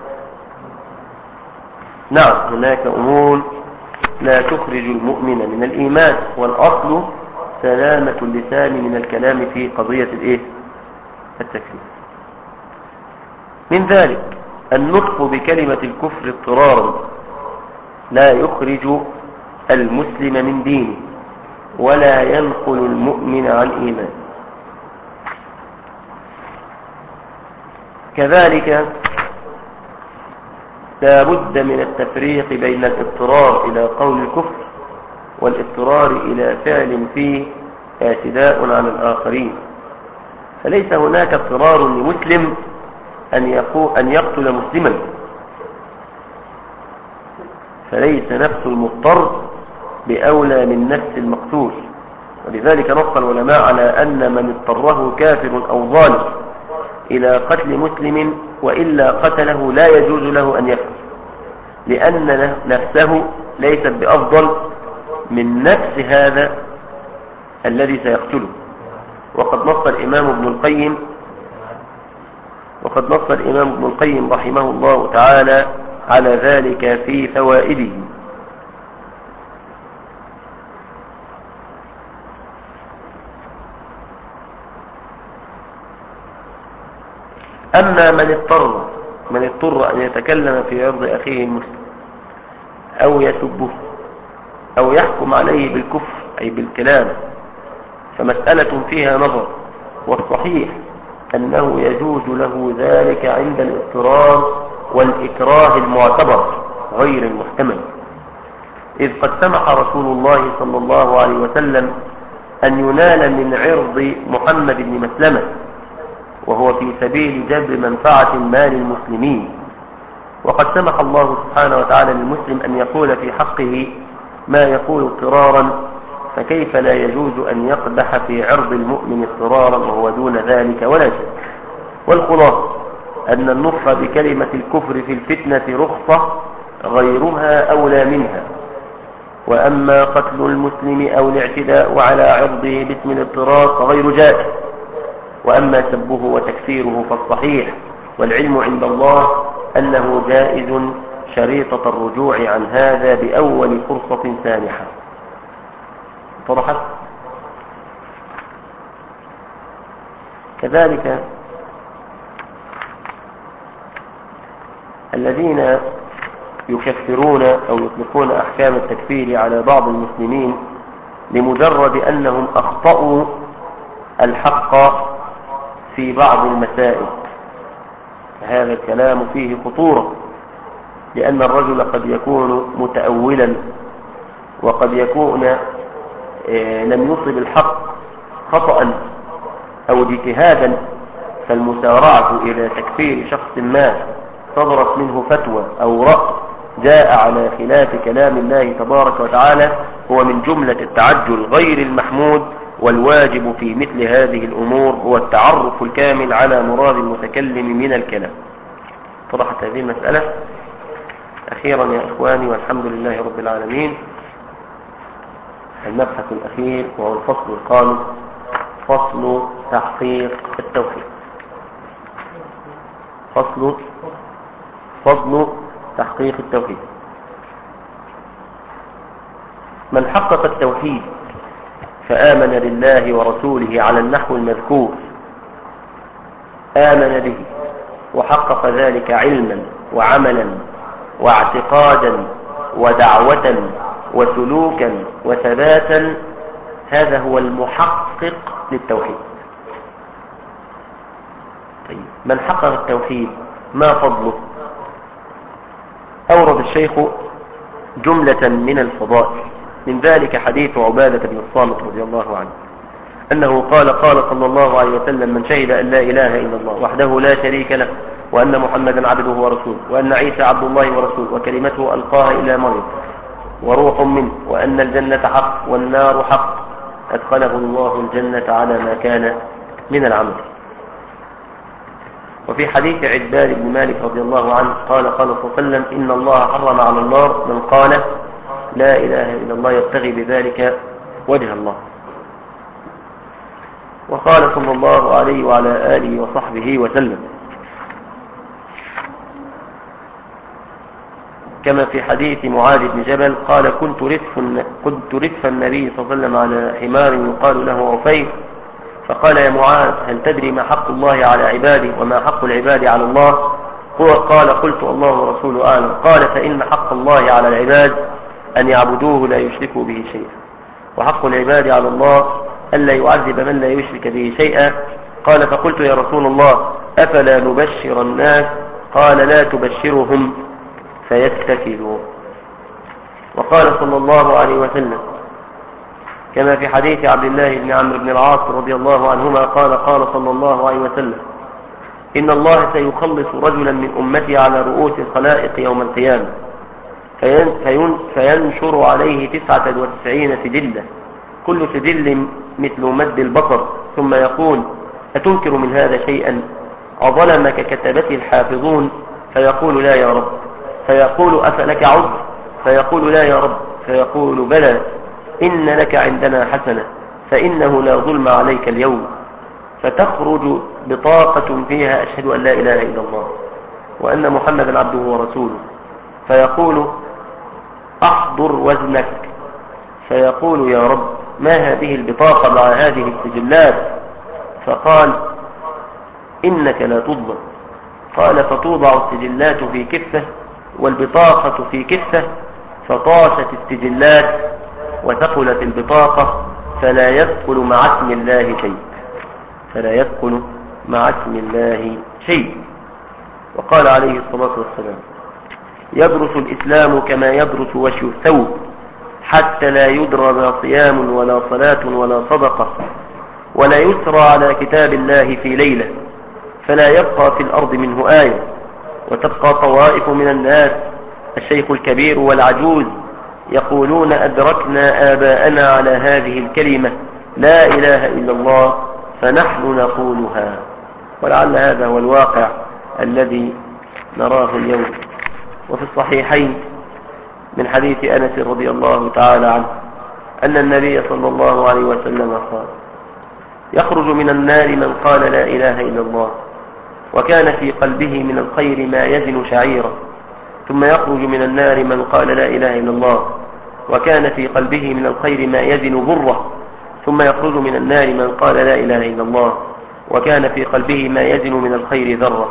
نعم، هناك أمور لا تخرج المؤمن من الإيمان، والأصل سلامة اللسان من الكلام في قضية الإيه؟ التكفير. من ذلك النطق بكلمة الكفر اضطرارا لا يخرج المسلم من دينه ولا ينقل المؤمن عن إيمانه. كذلك لا بد من التفريق بين الاضطرار إلى قول الكفر والاضطرار إلى فعل فيه اعتداء على الآخرين. فليس هناك اضطرار لمسلم أن, أن يقتل مسلما، فليس نفس المضطر بأولى من نفس المقتول. ولذلك نص العلماء على أن من اضطره كافر أو ظالم إلى قتل مسلم وإلا قتله لا يجوز له أن يقتل، لأن نفسه ليست بأفضل من نفس هذا الذي سيقتله. وقد نص الإمام ابن القيم وقد نص الإمام ابن القيم رحمه الله تعالى على ذلك في فوائده. أما من اضطر من اضطر أن يتكلم في عرض أخيه المسلم أو يسبه أو يحكم عليه بالكفر أي بالكلام فمسألة فيها نظر، والصحيح أنه يجوز له ذلك عند الاضطرار والإكراه المعتبر غير المحتمل، إذ قد سمح رسول الله صلى الله عليه وسلم أن ينال من عرض محمد بن مسلمة وهو في سبيل جلب منفعة مال المسلمين، وقد سمح الله سبحانه وتعالى للمسلم أن يقول في حقه ما يقول اضطرارا، فكيف لا يجوز أن يقدح في عرض المؤمن اضطرارا وهو دون ذلك ولا شيء. والخلاصة أن النطق بكلمة الكفر في الفتنة رخصة غيرها أولى منها، وأما قتل المسلم أو الاعتداء على عرضه باسم الاضطرار فغير جائز، وأما سبه وتكفيره فالصحيح والعلم عند الله أنه جائز شريطة الرجوع عن هذا بأول فرصة سانحة. طرحت كذلك الذين يكفرون أو يطلقون أحكام التكفير على بعض المسلمين لمجرد أنهم أخطأوا الحق في بعض المسائل، هذا الكلام فيه خطورة، لأن الرجل قد يكون متأولا، وقد يكون لم يصب الحق خطأ أو اجتهادا، فالمسارعة إلى تكفير شخص ما صدرت منه فتوى أو رأي جاء على خلاف كلام الله تبارك وتعالى هو من جملة التعجل غير المحمود. والواجب في مثل هذه الأمور هو التعرف الكامل على مراد المتكلم من الكلام. طرحت هذه المسألة أخيرا يا إخواني، والحمد لله رب العالمين. المبحث الأخير وهو الفصل الخامس، فصل تحقيق التوحيد. فصل فضل تحقيق التوحيد. من حقق التوحيد فآمن لله ورسوله على النحو المذكور، آمن به وحقق ذلك علما وعملا واعتقادا ودعوة وسلوكا وثباتا، هذا هو المحقق للتوحيد. طيب، من حقق التوحيد ما فضله؟ أورد الشيخ جملة من الفضائل، من ذلك حديث عبادة بن الصامت رضي الله عنه أنه قال قال صلى الله عليه وسلم: من شهد أن لا إله إلا الله وحده لا شريك له وأن محمدا عبده ورسوله وأن عيسى عبد الله ورسوله وكلمته ألقاها إلى مريم وروح منه وأن الجنة حق والنار حق، أدخله الله الجنة على ما كان من العمل. وفي حديث عباد بن مالك رضي الله عنه قال قال صلى الله عليه وسلم: إن الله حرم على النار من قال لا إله إلا الله يبتغي بذلك وجه الله. وقال صلى الله عليه وعلى آله وصحبه وسلم كما في حديث معاذ بن جبل قال: كنت ردف كنت ردف النبي صلى الله عليه وسلم على حمار يقال له عفير، فقال: يا معاذ، هل تدري ما حق الله على عباده وما حق العباد على الله؟ هو قال: قلت: الله ورسوله أعلم. قال: فإن حق الله على العباد أن يعبدوه لا يشركوا به شيئا، وحق العباد على الله ألا يعذب من لا يشرك به شيئا. قال: فقلت: يا رسول الله، أفلا نبشر الناس؟ قال: لا تبشرهم فيتكلوا. وقال صلى الله عليه وسلم كما في حديث عبد الله بن عمرو بن العاص رضي الله عنهما قال قال صلى الله عليه وسلم: إن الله سيخلص رجلا من أمتي على رؤوس الخلائق يوم القيامة فينشر عليه تسعة وتسعين سجلة، كل سجل مثل مد البصر، ثم يقول: أتنكر من هذا شيئا؟ أظلمك كتبته الحافظون؟ فيقول: لا يا رب. فيقول: أفلك عذر؟ فيقول: لا يا رب. فيقول: بلى، إن لك عندنا حسنة، فإنه لا ظلم عليك اليوم. فتخرج بطاقة فيها: أشهد أن لا إله إلا الله وأن محمدا عبده ورسوله. فيقول: أحضر وزنك. فيقول: يا رب، ما هذه البطاقة مع هذه السجلات؟ فقال: إنك لا تظلم. قال: فتوضع السجلات في كفة والبطاقة في كفة، فطاشت السجلات وثقلت البطاقة، فلا يدخل مع اسم الله شيء فلا يدخل مع اسم الله شيء. وقال عليه الصلاة والسلام: يدرس الإسلام كما يدرس وشي الثوب، حتى لا يدرى لا صيام ولا صلاة ولا صدقة، ولا يسرى على كتاب الله في ليلة، فلا يبقى في الأرض منه آية، وتبقى طوائف من الناس الشيخ الكبير والعجوز يقولون: أدركنا آباءنا على هذه الكلمة لا إله إلا الله، فنحن نقولها. ولعل هذا هو الواقع الذي نراه اليوم. وفي الصحيحين من حديث أنس رضي الله تعالى عنه أن النبي صلى الله عليه وسلم قال: يخرج من النار من قال لا إله إلا الله وكان في قلبه من الخير ما يزن شعيرا، ثم يخرج من النار من قال لا إله إلا الله وكان في قلبه من الخير ما يزن بره، ثم يخرج من النار من قال لا إله إلا الله وكان في قلبه ما يزن من الخير ذرة.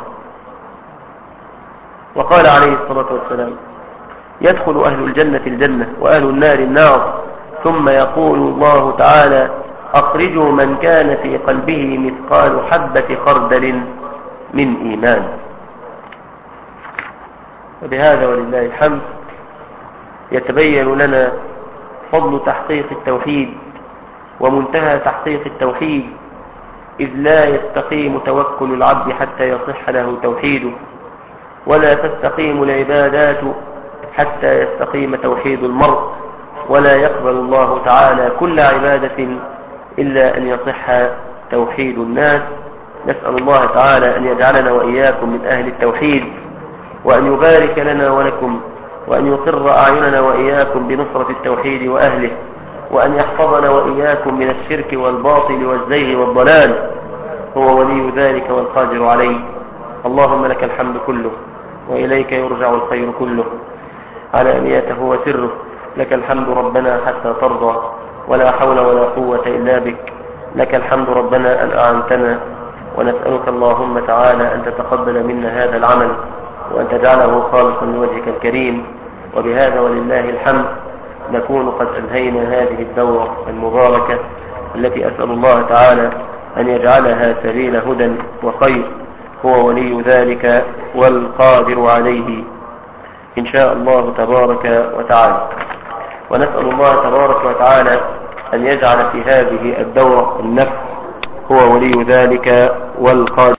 وقال عليه الصلاة والسلام: يدخل أهل الجنة الجنة وأهل النار النار، ثم يقول الله تعالى: أخرجوا من كان في قلبه مثقال حبة خردل من إيمان. وبهذا ولله الحمد يتبين لنا فضل تحقيق التوحيد ومنتهى تحقيق التوحيد، إذ لا يستقيم توكل العبد حتى يصح له توحيده، ولا تستقيم العبادات حتى يستقيم توحيد المرء، ولا يقبل الله تعالى كل عبادة إلا أن يصح توحيد الناس. نسأل الله تعالى أن يجعلنا وإياكم من أهل التوحيد، وأن يبارك لنا ولكم، وأن يقر أعيننا وإياكم بنصرة التوحيد وأهله، وأن يحفظنا وإياكم من الشرك والباطل والزيغ والضلال، هو ولي ذلك والقادر عليه. اللهم لك الحمد كله، وإليك يرجع الخير كله، على نيته وسره. لك الحمد ربنا حتى ترضى، ولا حول ولا قوة إلا بك. لك الحمد ربنا أن أعنتنا، ونسألك اللهم تعالى أن تتقبل منا هذا العمل، وأن تجعله خالصا لوجهك الكريم. وبهذا ولله الحمد نكون قد أنهينا هذه الدورة المباركة التي أسأل الله تعالى أن يجعلها سبيل هدى وخير، هو ولي ذلك والقادر عليه إن شاء الله تبارك وتعالى. ونسأل الله تبارك وتعالى أن يجعل في هذه الدورة النفس، هو ولي ذلك والقادر